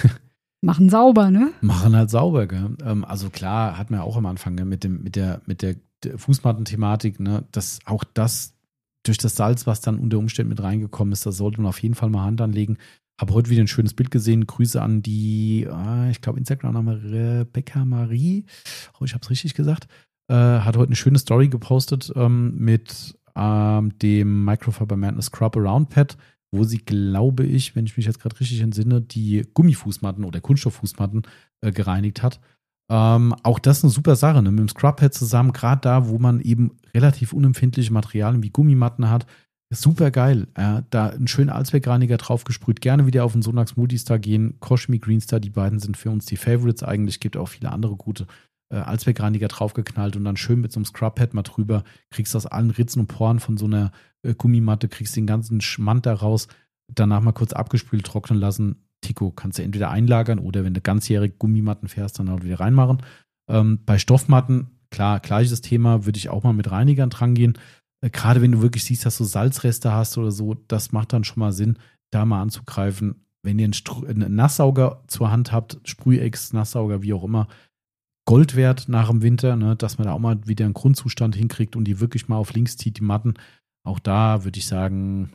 Machen sauber, ne? Machen halt sauber, gell? Ähm, also klar, hat man ja auch am Anfang, gell, mit dem, mit der, mit der Fußmattenthematik, ne, dass auch das durch das Salz, was dann unter Umständen mit reingekommen ist, da sollte man auf jeden Fall mal Hand anlegen. Habe heute wieder ein schönes Bild gesehen. Grüße an die, äh, ich glaube, Instagram-Name Rebecca Marie. Oh, ich habe es richtig gesagt. Äh, hat heute eine schöne Story gepostet ähm, mit ähm, dem Microfiber Madness Scrub Around Pad, wo sie, glaube ich, wenn ich mich jetzt gerade richtig entsinne, die Gummifußmatten oder Kunststofffußmatten äh, gereinigt hat. Ähm, auch das ist eine super Sache, ne? Mit dem Scrub-Pad zusammen, gerade da, wo man eben relativ unempfindliche Materialien wie Gummimatten hat, ist super geil. Äh, da einen schönen Allzweckreiniger drauf gesprüht, gerne wieder auf den Sonax Multistar gehen, Cosmi Greenstar, die beiden sind für uns die Favorites eigentlich, gibt auch viele andere gute äh, Allzweckreiniger draufgeknallt und dann schön mit so einem Scrub-Pad mal drüber, kriegst aus allen Ritzen und Poren von so einer äh, Gummimatte, kriegst den ganzen Schmand da raus, danach mal kurz abgespült, trocknen lassen. Tico kannst du entweder einlagern oder wenn du ganzjährig Gummimatten fährst, dann auch wieder reinmachen. Ähm, bei Stoffmatten, klar, gleiches Thema, würde ich auch mal mit Reinigern dran gehen. Äh, gerade wenn du wirklich siehst, dass du Salzreste hast oder so, das macht dann schon mal Sinn, da mal anzugreifen. Wenn ihr einen, Stru- einen Nasssauger zur Hand habt, Sprühex, Nasssauger, wie auch immer, Gold wert nach dem Winter, ne, dass man da auch mal wieder einen Grundzustand hinkriegt und die wirklich mal auf links zieht, die Matten. Auch da würde ich sagen,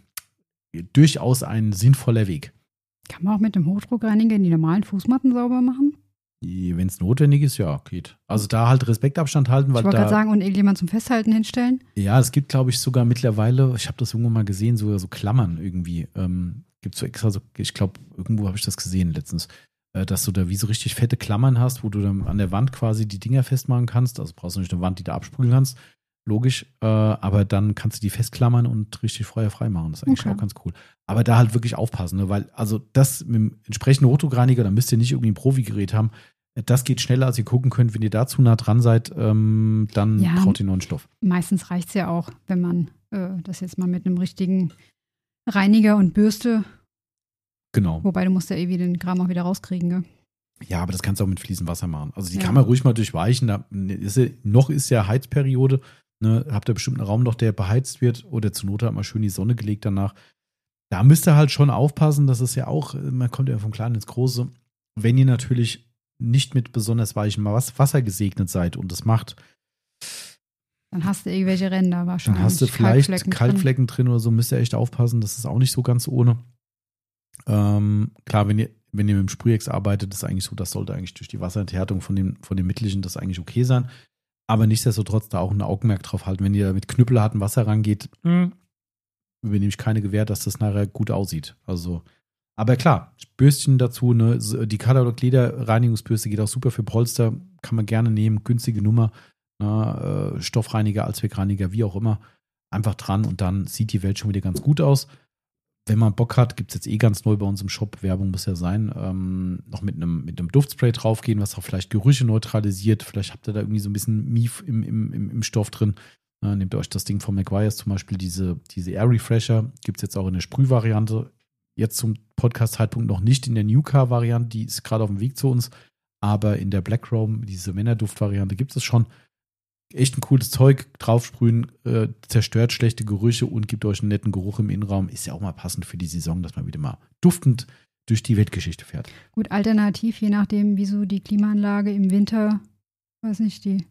durchaus ein sinnvoller Weg. Kann man auch mit dem Hochdruckreiniger die normalen Fußmatten sauber machen? Wenn es notwendig ist, ja, geht. Also da halt Respektabstand halten, weil ich wollte da. gerade sagen, und irgendjemand zum Festhalten hinstellen? Ja, es gibt, glaube ich, sogar mittlerweile, ich habe das irgendwo mal gesehen, so, so Klammern irgendwie. Ähm, gibt so extra, so, ich glaube, irgendwo habe ich das gesehen letztens, äh, dass du da wie so richtig fette Klammern hast, wo du dann an der Wand quasi die Dinger festmachen kannst. Also brauchst du nicht eine Wand, die du absprühen kannst. Logisch, äh, aber dann kannst du die festklammern und richtig feuerfrei machen. Das ist eigentlich Okay. auch ganz cool. Aber da halt wirklich aufpassen, ne? Weil also das mit dem entsprechenden Hochdruckreiniger, da müsst ihr nicht irgendwie ein Profigerät haben. Das geht schneller, als ihr gucken könnt. Wenn ihr da zu nah dran seid, ähm, dann Ja, braucht ihr neuen Stoff. Meistens reicht es ja auch, wenn man äh, das jetzt mal mit einem richtigen Reiniger und Bürste, Genau. wobei du musst ja eh wieder den Kram auch wieder rauskriegen, gell? Ja, aber das kannst du auch mit fließendem Wasser machen. Also die Ja. kann man ruhig mal durchweichen. Da ist ja, noch ist ja Heizperiode. Ne? Habt ihr bestimmt einen Raum noch, der beheizt wird oder zur Not hat man schön die Sonne gelegt danach. Da müsst ihr halt schon aufpassen, das ist ja auch, man kommt ja vom Kleinen ins Große. Wenn ihr natürlich nicht mit besonders weichem Wasser gesegnet seid und das macht, Dann hast du irgendwelche Ränder wahrscheinlich. dann hast du vielleicht Kalkflecken Kalkflecken, drin. drin oder so, müsst ihr echt aufpassen, das ist auch nicht so ganz ohne. Ähm, klar, wenn ihr, wenn ihr mit dem Sprühex arbeitet, ist eigentlich so, das sollte eigentlich durch die Wasserenthärtung von dem, von dem Mittlichen das eigentlich okay sein. Aber nichtsdestotrotz da auch ein Augenmerk drauf halten, wenn ihr mit knüppelhartem Wasser rangeht, mh, übernehme ich keine Gewähr, dass das nachher gut aussieht. Also, aber klar, Bürstchen dazu, ne, die Katalog Leder Reinigungsbürste geht auch super für Polster, kann man gerne nehmen, günstige Nummer, ne, äh, Stoffreiniger, Allzweckreiniger, wie auch immer, einfach dran und dann sieht die Welt schon wieder ganz gut aus. Wenn man Bock hat, gibt es jetzt eh ganz neu bei uns im Shop, Werbung muss ja sein, ähm, noch mit einem mit einem Duftspray draufgehen, was auch vielleicht Gerüche neutralisiert. Vielleicht habt ihr da irgendwie so ein bisschen Mief im, im, im, im Stoff drin. Äh, nehmt ihr euch das Ding von McGuire's zum Beispiel, diese, diese Air Refresher, gibt es jetzt auch in der Sprühvariante. Jetzt zum Podcast-Zeitpunkt noch nicht in der New Car-Variante, die ist gerade auf dem Weg zu uns, aber in der Black Rome, diese Männerduft-Variante, gibt es schon. Echt ein cooles Zeug, draufsprühen, äh, zerstört schlechte Gerüche und gibt euch einen netten Geruch im Innenraum. Ist ja auch mal passend für die Saison, dass man wieder mal duftend durch die Weltgeschichte fährt. Gut, alternativ, je nachdem, wieso die Klimaanlage im Winter, weiß nicht, die,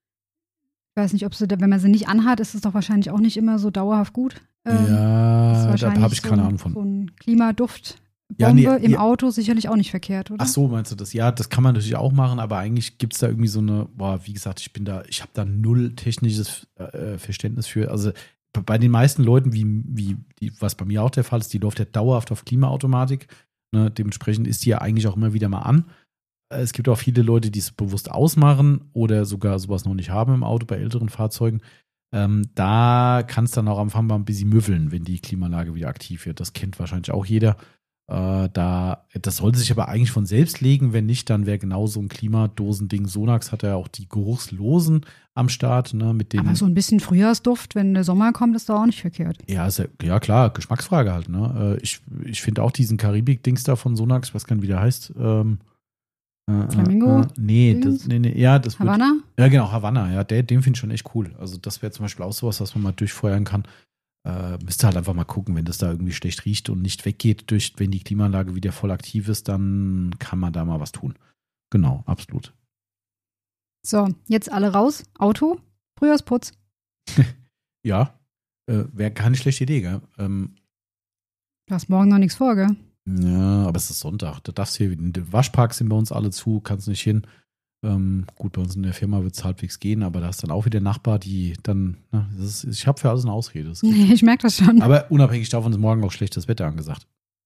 ich weiß nicht, ob sie, da, wenn man sie nicht anhat, ist es doch wahrscheinlich auch nicht immer so dauerhaft gut. Ähm, ist ja, da wahrscheinlich habe ich keine so, Ahnung von. So ein Klimaduft. Ja, Bombe nee, im ja. Auto sicherlich auch nicht verkehrt, oder? Ach so, meinst du das? Ja, das kann man natürlich auch machen, aber eigentlich gibt es da irgendwie so eine, boah, wie gesagt, ich bin da, ich habe da null technisches äh, Verständnis für. Also bei den meisten Leuten, wie, wie die, was bei mir auch der Fall ist, die läuft ja dauerhaft auf Klimaautomatik. Ne? Dementsprechend ist die ja eigentlich auch immer wieder mal an. Es gibt auch viele Leute, die es bewusst ausmachen oder sogar sowas noch nicht haben im Auto bei älteren Fahrzeugen. Ähm, da kann es dann auch am Anfang mal ein bisschen müffeln, wenn die Klimaanlage wieder aktiv wird. Das kennt wahrscheinlich auch jeder. Äh, da, das sollte sich aber eigentlich von selbst legen. Wenn nicht, dann wäre genau so ein Klimadosending. Sonax hat ja auch die Geruchslosen am Start. Ne, mit den, aber so ein bisschen Frühjahrsduft, wenn der Sommer kommt, ist doch auch nicht verkehrt. ja, ist ja, ja klar, Geschmacksfrage halt. Ne? Äh, ich ich finde auch diesen Karibik-Dings da von Sonax, was kann wie der heißt, ähm, Äh, Flamingo? Äh, äh, nee, das, nee, nee, ja, das wird, Havanna? Ja, genau, Havanna, ja, der, den finde ich schon echt cool. Also das wäre zum Beispiel auch sowas, was man mal durchfeuern kann. Äh, müsste halt einfach mal gucken, wenn das da irgendwie schlecht riecht und nicht weggeht, durch, wenn die Klimaanlage wieder voll aktiv ist, dann kann man da mal was tun. Genau, absolut. So, jetzt alle raus. Auto, Frühjahrsputz. Ja, äh, wäre keine schlechte Idee, gell? Ähm, Du hast morgen noch nichts vor, gell? ja, aber es ist Sonntag. Da darfst du hier, in den Waschparks sind bei uns alle zu, kannst nicht hin. Ähm, gut, bei uns in der Firma wird es halbwegs gehen, aber da ist dann auch wieder Nachbar, die dann, na, das ist, ich habe für alles eine Ausrede. Das Nee, ich merke das schon. aber unabhängig davon ist morgen auch schlechtes Wetter angesagt.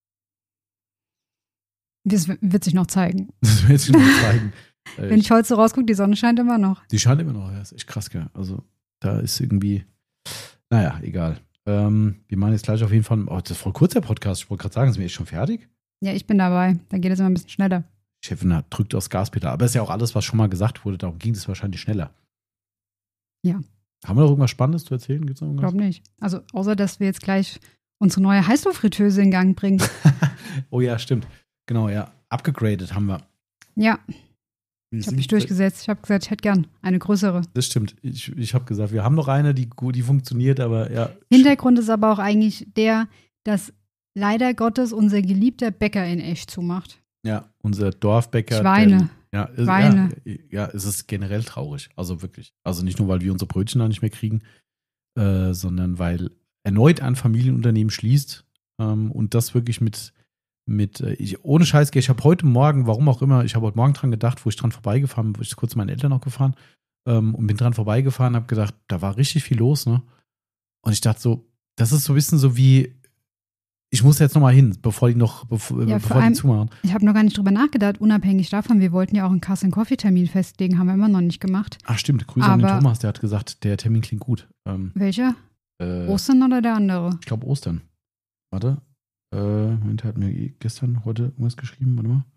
Das wird sich noch zeigen. Das will ich noch zeigen. Äh, Wenn ich heute so rausgucke, die Sonne scheint immer noch. Die scheint immer noch, ja, ist echt krass, gell? Also da ist irgendwie, naja, egal. Ähm, wir machen jetzt gleich auf jeden Fall, oh, das ist voll kurz der Podcast, ich wollte gerade sagen, sind wir echt schon fertig? Ja, ich bin dabei. Dann geht es immer ein bisschen schneller. Chefin drückt aufs Gaspedal, aber ist ja auch alles, was schon mal gesagt wurde, darum ging es wahrscheinlich schneller. Ja. Haben wir noch irgendwas Spannendes zu erzählen? Gibt's noch Ich irgendwas? glaube nicht. Also, außer, dass wir jetzt gleich unsere neue Heißluftfritteuse in Gang bringen. Oh ja, stimmt. Genau, ja. Abgegradet haben wir. Ja, Wir ich habe sind- mich durchgesetzt. Ich habe gesagt, ich hätte gern eine größere. Das stimmt. Ich, ich habe gesagt, wir haben noch eine, die gut, die funktioniert, aber ja. Hintergrund ist aber auch eigentlich der, dass leider Gottes unser geliebter Bäcker in echt zumacht. Ja, unser Dorfbäcker. Schweine. Der, ja, ist, Schweine. Ja, ja, es ist generell traurig. Also wirklich. Also nicht nur, weil wir unsere Brötchen da nicht mehr kriegen, äh, sondern weil erneut ein Familienunternehmen schließt ähm, und das wirklich mit, mit äh, ich, ohne Scheiß, ich habe heute Morgen, warum auch immer, ich habe heute Morgen dran gedacht, wo ich dran vorbeigefahren bin, wo ich kurz zu meinen Eltern noch gefahren ähm, und bin dran vorbeigefahren, habe gedacht, da war richtig viel los, ne? Und ich dachte so, das ist so ein bisschen so wie, ich muss jetzt noch mal hin, bevor die noch, bevor, Ja, vor bevor die allem- zumachen. Ich habe noch gar nicht drüber nachgedacht, unabhängig davon, wir wollten ja auch einen Kassen-Coffee-Termin festlegen, haben wir immer noch nicht gemacht. Ach stimmt, Grüße an den Aber- Thomas, der hat gesagt, der Termin klingt gut. Ähm, Welcher? äh, Ostern oder der andere? Ich glaube Ostern. Warte. Äh, Moment, der hat mir gestern, heute irgendwas geschrieben. Warte mal.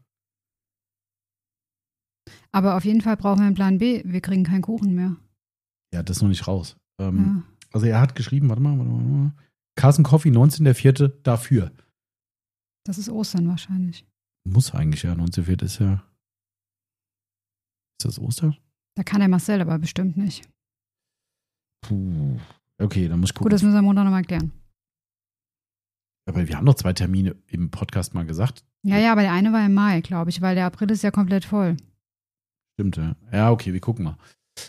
Aber auf jeden Fall brauchen wir einen Plan B. Wir kriegen keinen Kuchen mehr. Ja, das ist noch nicht raus. Ähm, Ja. Also er hat geschrieben, warte mal, warte mal, warte mal. Carson Coffee, neunzehnter vierter dafür. Das ist Ostern wahrscheinlich. Muss eigentlich, ja. neunzehnter vierter ist ja. Ist das Ostern? Da kann der Marcel aber bestimmt nicht. Puh. Okay, dann muss ich gucken. Gut, das müssen wir am Montag nochmal klären. Aber wir haben noch zwei Termine im Podcast mal gesagt. Ja, ja, aber der eine war im Mai, glaube ich, weil der April ist ja komplett voll. Stimmt, ja. Ja, okay, wir gucken mal.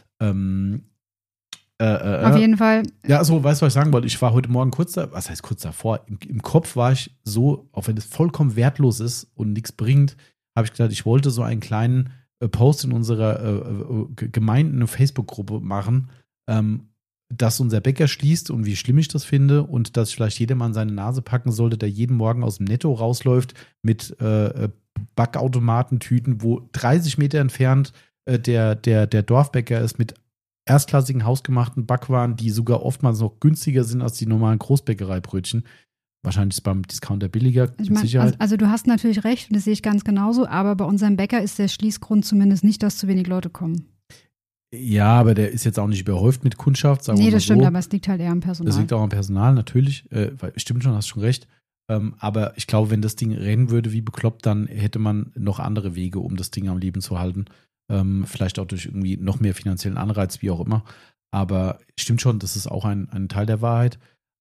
Ähm, äh, äh, Auf äh, jeden Fall, Ja, so, weißt du, was ich sagen wollte? Ich war heute Morgen kurz da, was heißt kurz davor? Im, im Kopf war ich so, auch wenn es vollkommen wertlos ist und nichts bringt, habe ich gedacht, ich wollte so einen kleinen äh, Post in unserer äh, äh, G- Gemeinden, eine Facebook-Gruppe machen, ähm, dass unser Bäcker schließt und wie schlimm ich das finde und dass vielleicht jedermann seine Nase packen sollte, der jeden Morgen aus dem Netto rausläuft mit äh, äh, Backautomatentüten, wo dreißig Meter entfernt äh, der, der, der Dorfbäcker ist mit erstklassigen hausgemachten Backwaren, die sogar oftmals noch günstiger sind als die normalen Großbäckereibrötchen. Wahrscheinlich ist es beim Discounter billiger, ich mit mein, Sicherheit. also, also du hast natürlich recht und das sehe ich ganz genauso, aber bei unserem Bäcker ist der Schließgrund zumindest nicht, dass zu wenig Leute kommen. Ja, aber der ist jetzt auch nicht überhäuft mit Kundschaft, sagen Nee, wir mal das stimmt, so. aber es liegt halt eher am Personal. Das liegt auch am Personal, natürlich. Äh, weil, stimmt schon, hast schon recht. Ähm, aber ich glaube, wenn das Ding rennen würde wie bekloppt, dann hätte man noch andere Wege, um das Ding am Leben zu halten. Ähm, vielleicht auch durch irgendwie noch mehr finanziellen Anreiz, wie auch immer. Aber stimmt schon, das ist auch ein, ein Teil der Wahrheit.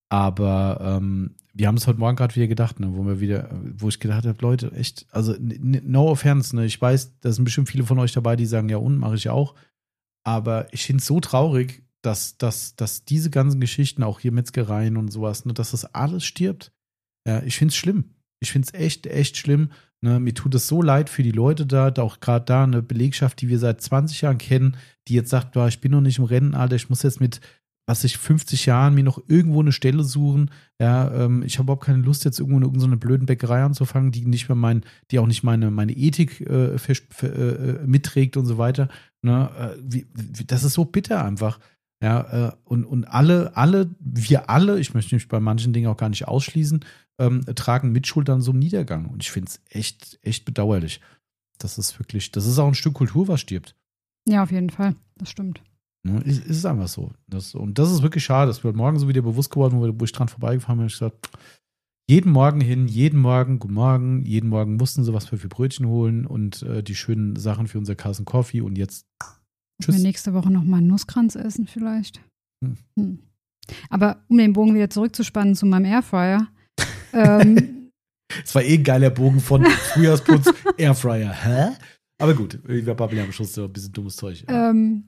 Aber ähm, wir haben es heute Morgen gerade wieder gedacht, ne, wo wir wieder, wo ich gedacht habe, Leute, echt, also n- no offense, ne, ich weiß, da sind bestimmt viele von euch dabei, die sagen, ja und, mache ich ja auch. Aber ich finde es so traurig, dass, dass, dass diese ganzen Geschichten, auch hier Metzgereien und sowas, ne, dass das alles stirbt. Ja, ich finde es schlimm. Ich finde es echt, echt schlimm. Ne, mir tut es so leid für die Leute da, da auch gerade da eine Belegschaft, die wir seit zwanzig Jahren kennen, die jetzt sagt, boah, ich bin noch nicht im Rentenalter, ich muss jetzt mit, was ich, fünfzig Jahren mir noch irgendwo eine Stelle suchen. Ja, ähm, ich habe überhaupt keine Lust, jetzt irgendwo in irgendeiner blöden Bäckerei anzufangen, die nicht mehr mein, die auch nicht meine, meine Ethik äh, vers- ver- äh, mitträgt und so weiter. Ne, äh, wie, wie, das ist so bitter einfach. Ja, äh, und, und alle, alle, wir alle, ich möchte mich bei manchen Dingen auch gar nicht ausschließen, ähm, tragen Mitschuld an so einem Niedergang. Und ich finde es echt, echt bedauerlich. Das ist wirklich, das ist auch ein Stück Kultur, was stirbt. Ja, auf jeden Fall, das stimmt. Ne, ist, ist einfach so. Das, und das ist wirklich schade. Das wird morgen so wieder bewusst geworden, wo, wo ich dran vorbeigefahren bin. Ich gesagt, jeden Morgen hin, jeden Morgen, guten Morgen, jeden Morgen mussten sie was für, für Brötchen holen und äh, die schönen Sachen für unser Kassen Coffee und jetzt tschüss. Wir nächste Woche nochmal einen Nusskranz essen vielleicht. Hm. Hm. Aber um den Bogen wieder zurückzuspannen zu meinem Airfryer. ähm, Es war eh ein geiler Bogen von Frühjahrsputz, Airfryer. Hä? Aber gut, wir babbeln ja am Schluss so ein bisschen dummes Zeug. Ja. Ähm,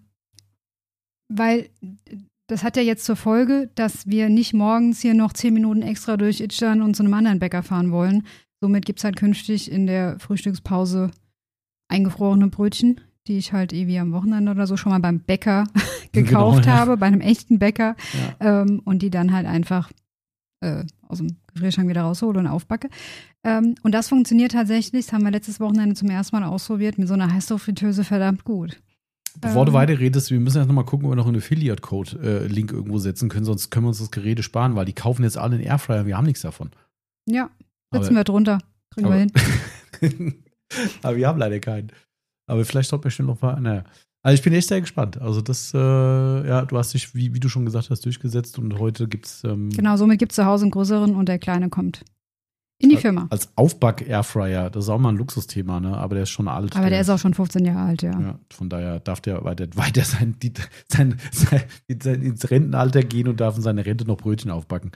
weil das hat ja jetzt zur Folge, dass wir nicht morgens hier noch zehn Minuten extra durch Idstein und zu einem anderen Bäcker fahren wollen. Somit gibt es halt künftig in der Frühstückspause eingefrorene Brötchen, die ich halt eh wie am Wochenende oder so schon mal beim Bäcker gekauft genau, ja. habe, bei einem echten Bäcker. Ja. Ähm, und die dann halt einfach äh, aus dem Gefrierschrank wieder raushole und aufbacke. Ähm, und das funktioniert tatsächlich, das haben wir letztes Wochenende zum ersten Mal ausprobiert, mit so einer Heißluftfritteuse verdammt gut. Bevor ähm, du weiterredest, wir müssen jetzt nochmal gucken, ob wir noch einen Affiliate-Code-Link äh, irgendwo setzen können, sonst können wir uns das Gerede sparen, weil die kaufen jetzt alle einen Airfryer, wir haben nichts davon. Ja, setzen aber, wir drunter, kriegen aber, wir hin. Aber wir haben leider keinen. Aber vielleicht sollten wir schnell noch mal, naja. Also ich bin echt sehr gespannt. Also das, äh, ja, du hast dich, wie, wie du schon gesagt hast, durchgesetzt und heute gibt's ähm, genau, somit gibt es zu Hause einen größeren und der Kleine kommt in die Firma. Als Aufback-Airfryer, das ist auch mal ein Luxusthema, ne? Aber der ist schon alt. Aber der, der ist auch schon fünfzehn Jahre alt, ja. ja von daher darf der weiter, weiter sein, die, sein, sein, sein, ins Rentenalter gehen und darf in seiner Rente noch Brötchen aufbacken.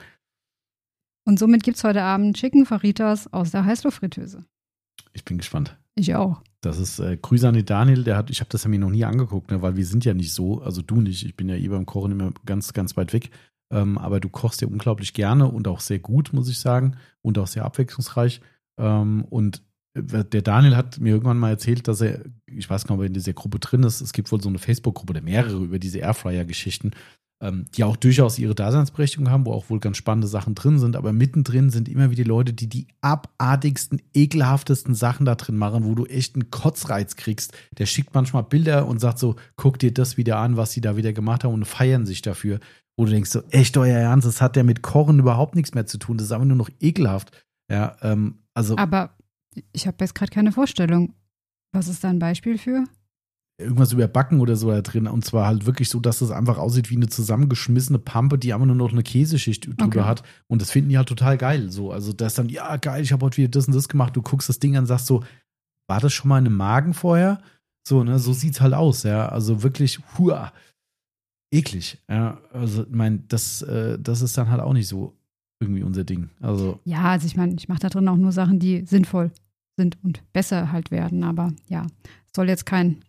Und somit gibt es heute Abend Chicken Fajitas aus der Heißluftfritteuse. Ich bin gespannt. Ich auch. Das ist äh, Grüße an den Daniel, der hat, ich habe das ja mir noch nie angeguckt, ne, weil wir sind ja nicht so, also du nicht, ich bin ja eh beim Kochen immer ganz, ganz weit weg, ähm, aber du kochst ja unglaublich gerne und auch sehr gut, muss ich sagen, und auch sehr abwechslungsreich. Ähm, und der Daniel hat mir irgendwann mal erzählt, dass er, ich weiß gar nicht, ob er in dieser Gruppe drin ist, es gibt wohl so eine Facebook-Gruppe oder mehrere über diese Airfryer-Geschichten, ähm, die auch durchaus ihre Daseinsberechtigung haben, wo auch wohl ganz spannende Sachen drin sind, aber mittendrin sind immer wieder Leute, die die abartigsten, ekelhaftesten Sachen da drin machen, wo du echt einen Kotzreiz kriegst. Der schickt manchmal Bilder und sagt so, guck dir das wieder an, was sie da wieder gemacht haben und feiern sich dafür. Wo du denkst so, echt euer Ernst, das hat ja mit Kochen überhaupt nichts mehr zu tun, das ist einfach nur noch ekelhaft. Ja, ähm, also. Aber ich habe jetzt gerade keine Vorstellung. Was ist da ein Beispiel für? Irgendwas überbacken oder so da drin. Und zwar halt wirklich so, dass es einfach aussieht wie eine zusammengeschmissene Pampe, die einfach nur noch eine Käseschicht drüber okay. hat. Und das finden die halt total geil. So, also das ist dann, ja geil, ich habe heute wieder das und das gemacht. Du guckst das Ding an und sagst so, war das schon mal in einem Magen vorher? So, ne, so sieht's halt aus, ja. Also wirklich, hua, eklig. Ja, also, ich meine, das, äh, das ist dann halt auch nicht so irgendwie unser Ding. Also. Ja, also ich meine, ich mache da drin auch nur Sachen, die sinnvoll sind und besser halt werden. Aber ja, es soll jetzt kein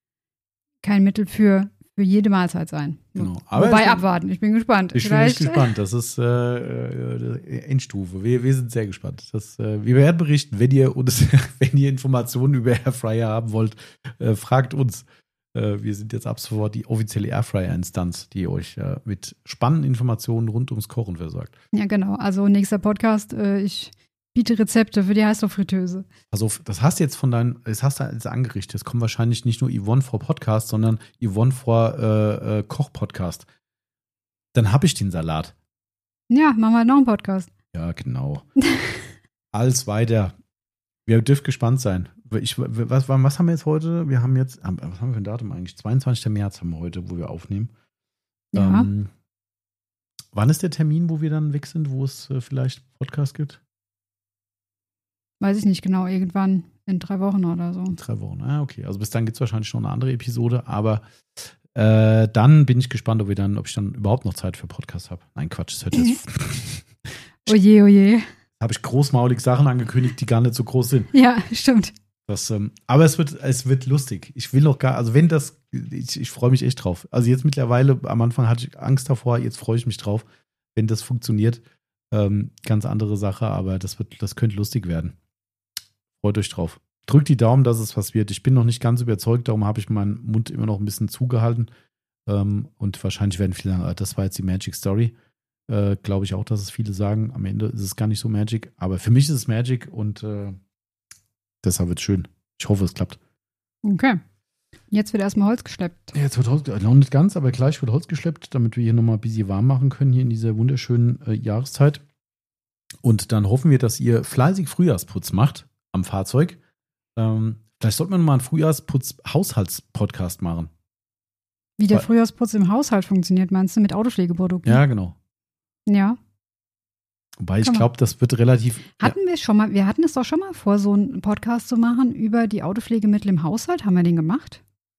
kein Mittel für, für jede Mahlzeit sein. Genau. Aber Wobei ich bin, abwarten, ich bin gespannt. Ich Vielleicht. bin echt gespannt, das ist äh, äh, Endstufe. Wir, wir sind sehr gespannt. Das, äh, wir werden berichten, wenn ihr uns, wenn ihr Informationen über Airfryer haben wollt, äh, fragt uns. Äh, wir sind jetzt ab sofort die offizielle Airfryer-Instanz, die euch äh, mit spannenden Informationen rund ums Kochen versorgt. Ja, genau. Also nächster Podcast, äh, ich biete Rezepte für die Heißluftfritteuse. Also das hast du jetzt von deinen, das hast du jetzt angerichtet. Es kommt wahrscheinlich nicht nur Yvonne vor Podcast, sondern Yvonne vor äh, äh, Koch-Podcast. Dann habe ich den Salat. Ja, machen wir noch einen Podcast. Ja, genau. Alles weiter. Wir dürfen gespannt sein. Ich, was, was haben wir jetzt heute? Wir haben jetzt, was haben wir für ein Datum eigentlich? zweiundzwanzigsten März haben wir heute, wo wir aufnehmen. Ja. Ähm, wann ist der Termin, wo wir dann weg sind, wo es äh, vielleicht Podcast gibt? Weiß ich nicht genau, irgendwann in drei Wochen oder so. In drei Wochen, ah, okay. Also bis dann gibt es wahrscheinlich schon eine andere Episode, aber äh, dann bin ich gespannt, ob, wir dann, ob ich dann überhaupt noch Zeit für Podcast habe. Nein, Quatsch, das hört jetzt. Oje, oje. Habe ich großmaulig Sachen angekündigt, die gar nicht so groß sind. Ja, stimmt. Das, ähm, aber es wird, es wird lustig. Ich will noch gar, also wenn das, ich, ich freue mich echt drauf. Also jetzt mittlerweile, am Anfang hatte ich Angst davor, jetzt freue ich mich drauf, wenn das funktioniert. Ähm, ganz andere Sache, aber das wird, das könnte lustig werden. Freut euch drauf. Drückt die Daumen, dass es was wird. Ich bin noch nicht ganz überzeugt, darum habe ich meinen Mund immer noch ein bisschen zugehalten. Ähm, und wahrscheinlich werden viele sagen, das war jetzt die Magic Story. Äh, Glaube ich auch, dass es viele sagen. Am Ende ist es gar nicht so Magic. Aber für mich ist es Magic und äh, deshalb wird es schön. Ich hoffe, es klappt. Okay. Jetzt wird erstmal Holz geschleppt. Jetzt wird Holz, noch nicht ganz, aber gleich wird Holz geschleppt, damit wir hier nochmal ein bisschen warm machen können, hier in dieser wunderschönen äh, Jahreszeit. Und dann hoffen wir, dass ihr fleißig Frühjahrsputz macht am Fahrzeug. Ähm, vielleicht sollten wir mal einen Frühjahrsputz-Haushaltspodcast machen. Wie der Frühjahrsputz im Haushalt funktioniert, meinst du, mit Autopflegeprodukten? Ja, genau. Ja. Wobei ich glaube, das wird relativ. Hatten ja. wir schon mal, wir hatten es doch schon mal vor, so einen Podcast zu machen über die Autopflegemittel im Haushalt. Haben wir den gemacht?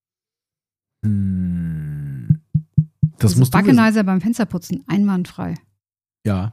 Hm. Das also musst du Backenizer beim Fensterputzen, einwandfrei. Ja.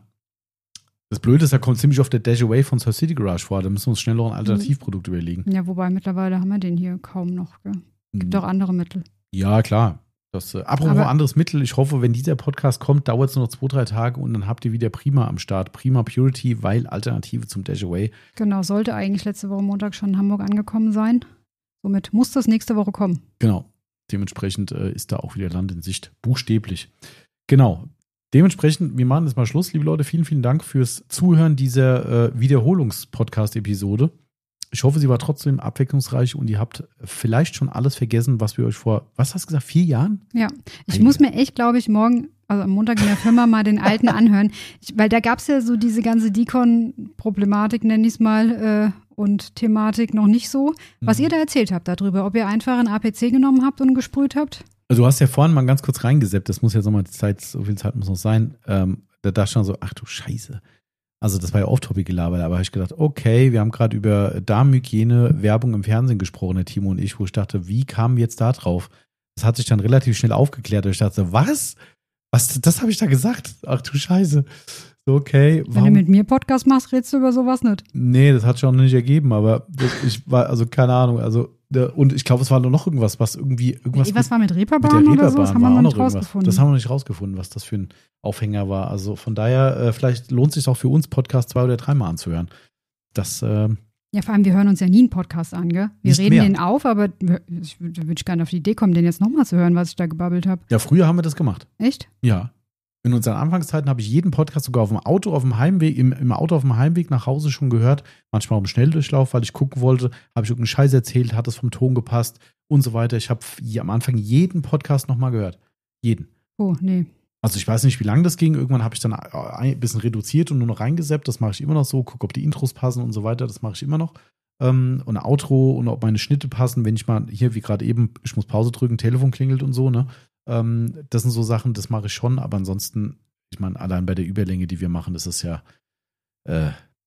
Das Blöde ist, da kommt ziemlich oft der Dash Away von Surf City Garage vor. Da müssen wir uns schnell noch ein Alternativprodukt mhm. überlegen. Ja, wobei mittlerweile haben wir den hier kaum noch. Gell? Gibt auch andere Mittel. Ja, klar. Das, äh, apropos Aber anderes Mittel, ich hoffe, wenn dieser Podcast kommt, dauert es nur noch zwei, drei Tage und dann habt ihr wieder Prima am Start. Prima Purity, weil Alternative zum Dash Away. Genau, sollte eigentlich letzte Woche Montag schon in Hamburg angekommen sein. Somit muss das nächste Woche kommen. Genau. Dementsprechend äh, ist da auch wieder Land in Sicht. Buchstäblich. Genau. Dementsprechend, wir machen jetzt mal Schluss, liebe Leute. Vielen, vielen Dank fürs Zuhören dieser äh, Wiederholungs-Podcast-Episode. Ich hoffe, sie war trotzdem abwechslungsreich und ihr habt vielleicht schon alles vergessen, was wir euch vor, was hast du gesagt, vier Jahren? Ja, ich Einige. muss mir echt, glaube ich, morgen, also am Montag in der Firma mal den alten anhören. Ich, weil da gab es ja so diese ganze Deacon-Problematik, nenne ich es mal, äh, und Thematik noch nicht so. Was mhm. ihr da erzählt habt darüber, ob ihr einfach ein A P C genommen habt und gesprüht habt? Also du hast ja vorhin mal ganz kurz reingeseppt, das muss ja so mal Zeit, so viel Zeit muss noch sein. Ähm, da dachte ich schon so, ach du Scheiße. Also das war ja Off-Topic-Gelaber, aber habe ich gedacht, okay, wir haben gerade über Darmhygiene, Werbung im Fernsehen gesprochen, der Timo und ich, wo ich dachte, wie kamen wir jetzt da drauf? Das hat sich dann relativ schnell aufgeklärt und ich dachte, was? Was, das habe ich da gesagt? Ach du Scheiße. So, okay. Warum? Wenn du mit mir Podcast machst, redest du über sowas nicht? Nee, das hat sich auch noch nicht ergeben, aber das, ich war, also keine Ahnung, also und ich glaube, es war nur noch irgendwas, was irgendwie irgendwas. Nee, was mit, war mit Reeperbahn oder so? Das haben wir noch nicht rausgefunden. Das haben wir noch nicht rausgefunden, was das für ein Aufhänger war. Also von daher, äh, vielleicht lohnt es sich auch für uns, Podcast zwei oder dreimal anzuhören. Das, äh, ja, vor allem, wir hören uns ja nie einen Podcast an, gell? Wir reden mehr. den auf, aber ich würde würd gerne auf die Idee kommen, den jetzt nochmal zu hören, was ich da gebabbelt habe. Ja, früher haben wir das gemacht. Echt? Ja. In unseren Anfangszeiten habe ich jeden Podcast sogar auf dem Auto, auf dem Heimweg, im, im Auto auf dem Heimweg nach Hause schon gehört. Manchmal auch im Schnelldurchlauf, weil ich gucken wollte, habe ich irgendeinen Scheiß erzählt, hat es vom Ton gepasst und so weiter. Ich habe am Anfang jeden Podcast nochmal gehört. Jeden. Oh, nee. Also ich weiß nicht, wie lange das ging. Irgendwann habe ich dann ein bisschen reduziert und nur noch reingeseppt. Das mache ich immer noch so. Gucke, ob die Intros passen und so weiter. Das mache ich immer noch. Ähm, und Outro und ob meine Schnitte passen. Wenn ich mal hier, wie gerade eben, ich muss Pause drücken, Telefon klingelt und so, ne? Ähm, das sind so Sachen, das mache ich schon. Aber ansonsten, ich meine, allein bei der Überlänge, die wir machen, ist es ja, äh,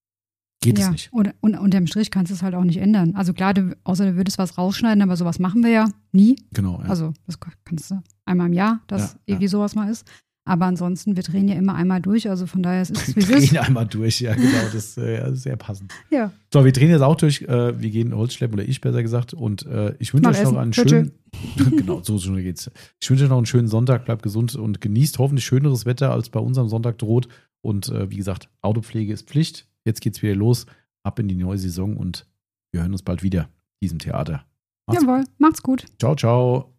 geht ja, es nicht. Und, und unterm Strich kannst du es halt auch nicht ändern. Also klar, du, außer du würdest was rausschneiden, aber sowas machen wir ja nie. Genau, ja. Also das kannst du einmal im Jahr, dass ja, irgendwie ja. sowas mal ist. Aber ansonsten, wir drehen ja immer einmal durch, also von daher ist es, wie es Wir ist. drehen einmal durch, ja, genau, das ist äh, sehr passend. Ja. So, wir drehen jetzt auch durch, äh, wir gehen Holzschleppen, oder ich besser gesagt, und äh, ich wünsche Mal euch noch essen. einen Tschö, schönen, genau, so schon geht's. Ich wünsche euch noch einen schönen Sonntag, bleibt gesund und genießt hoffentlich schöneres Wetter, als bei unserem Sonntag droht. Und äh, wie gesagt, Autopflege ist Pflicht, jetzt geht's wieder los, ab in die neue Saison und wir hören uns bald wieder, diesem Theater. Macht's Jawohl, gut. macht's gut. Ciao, ciao.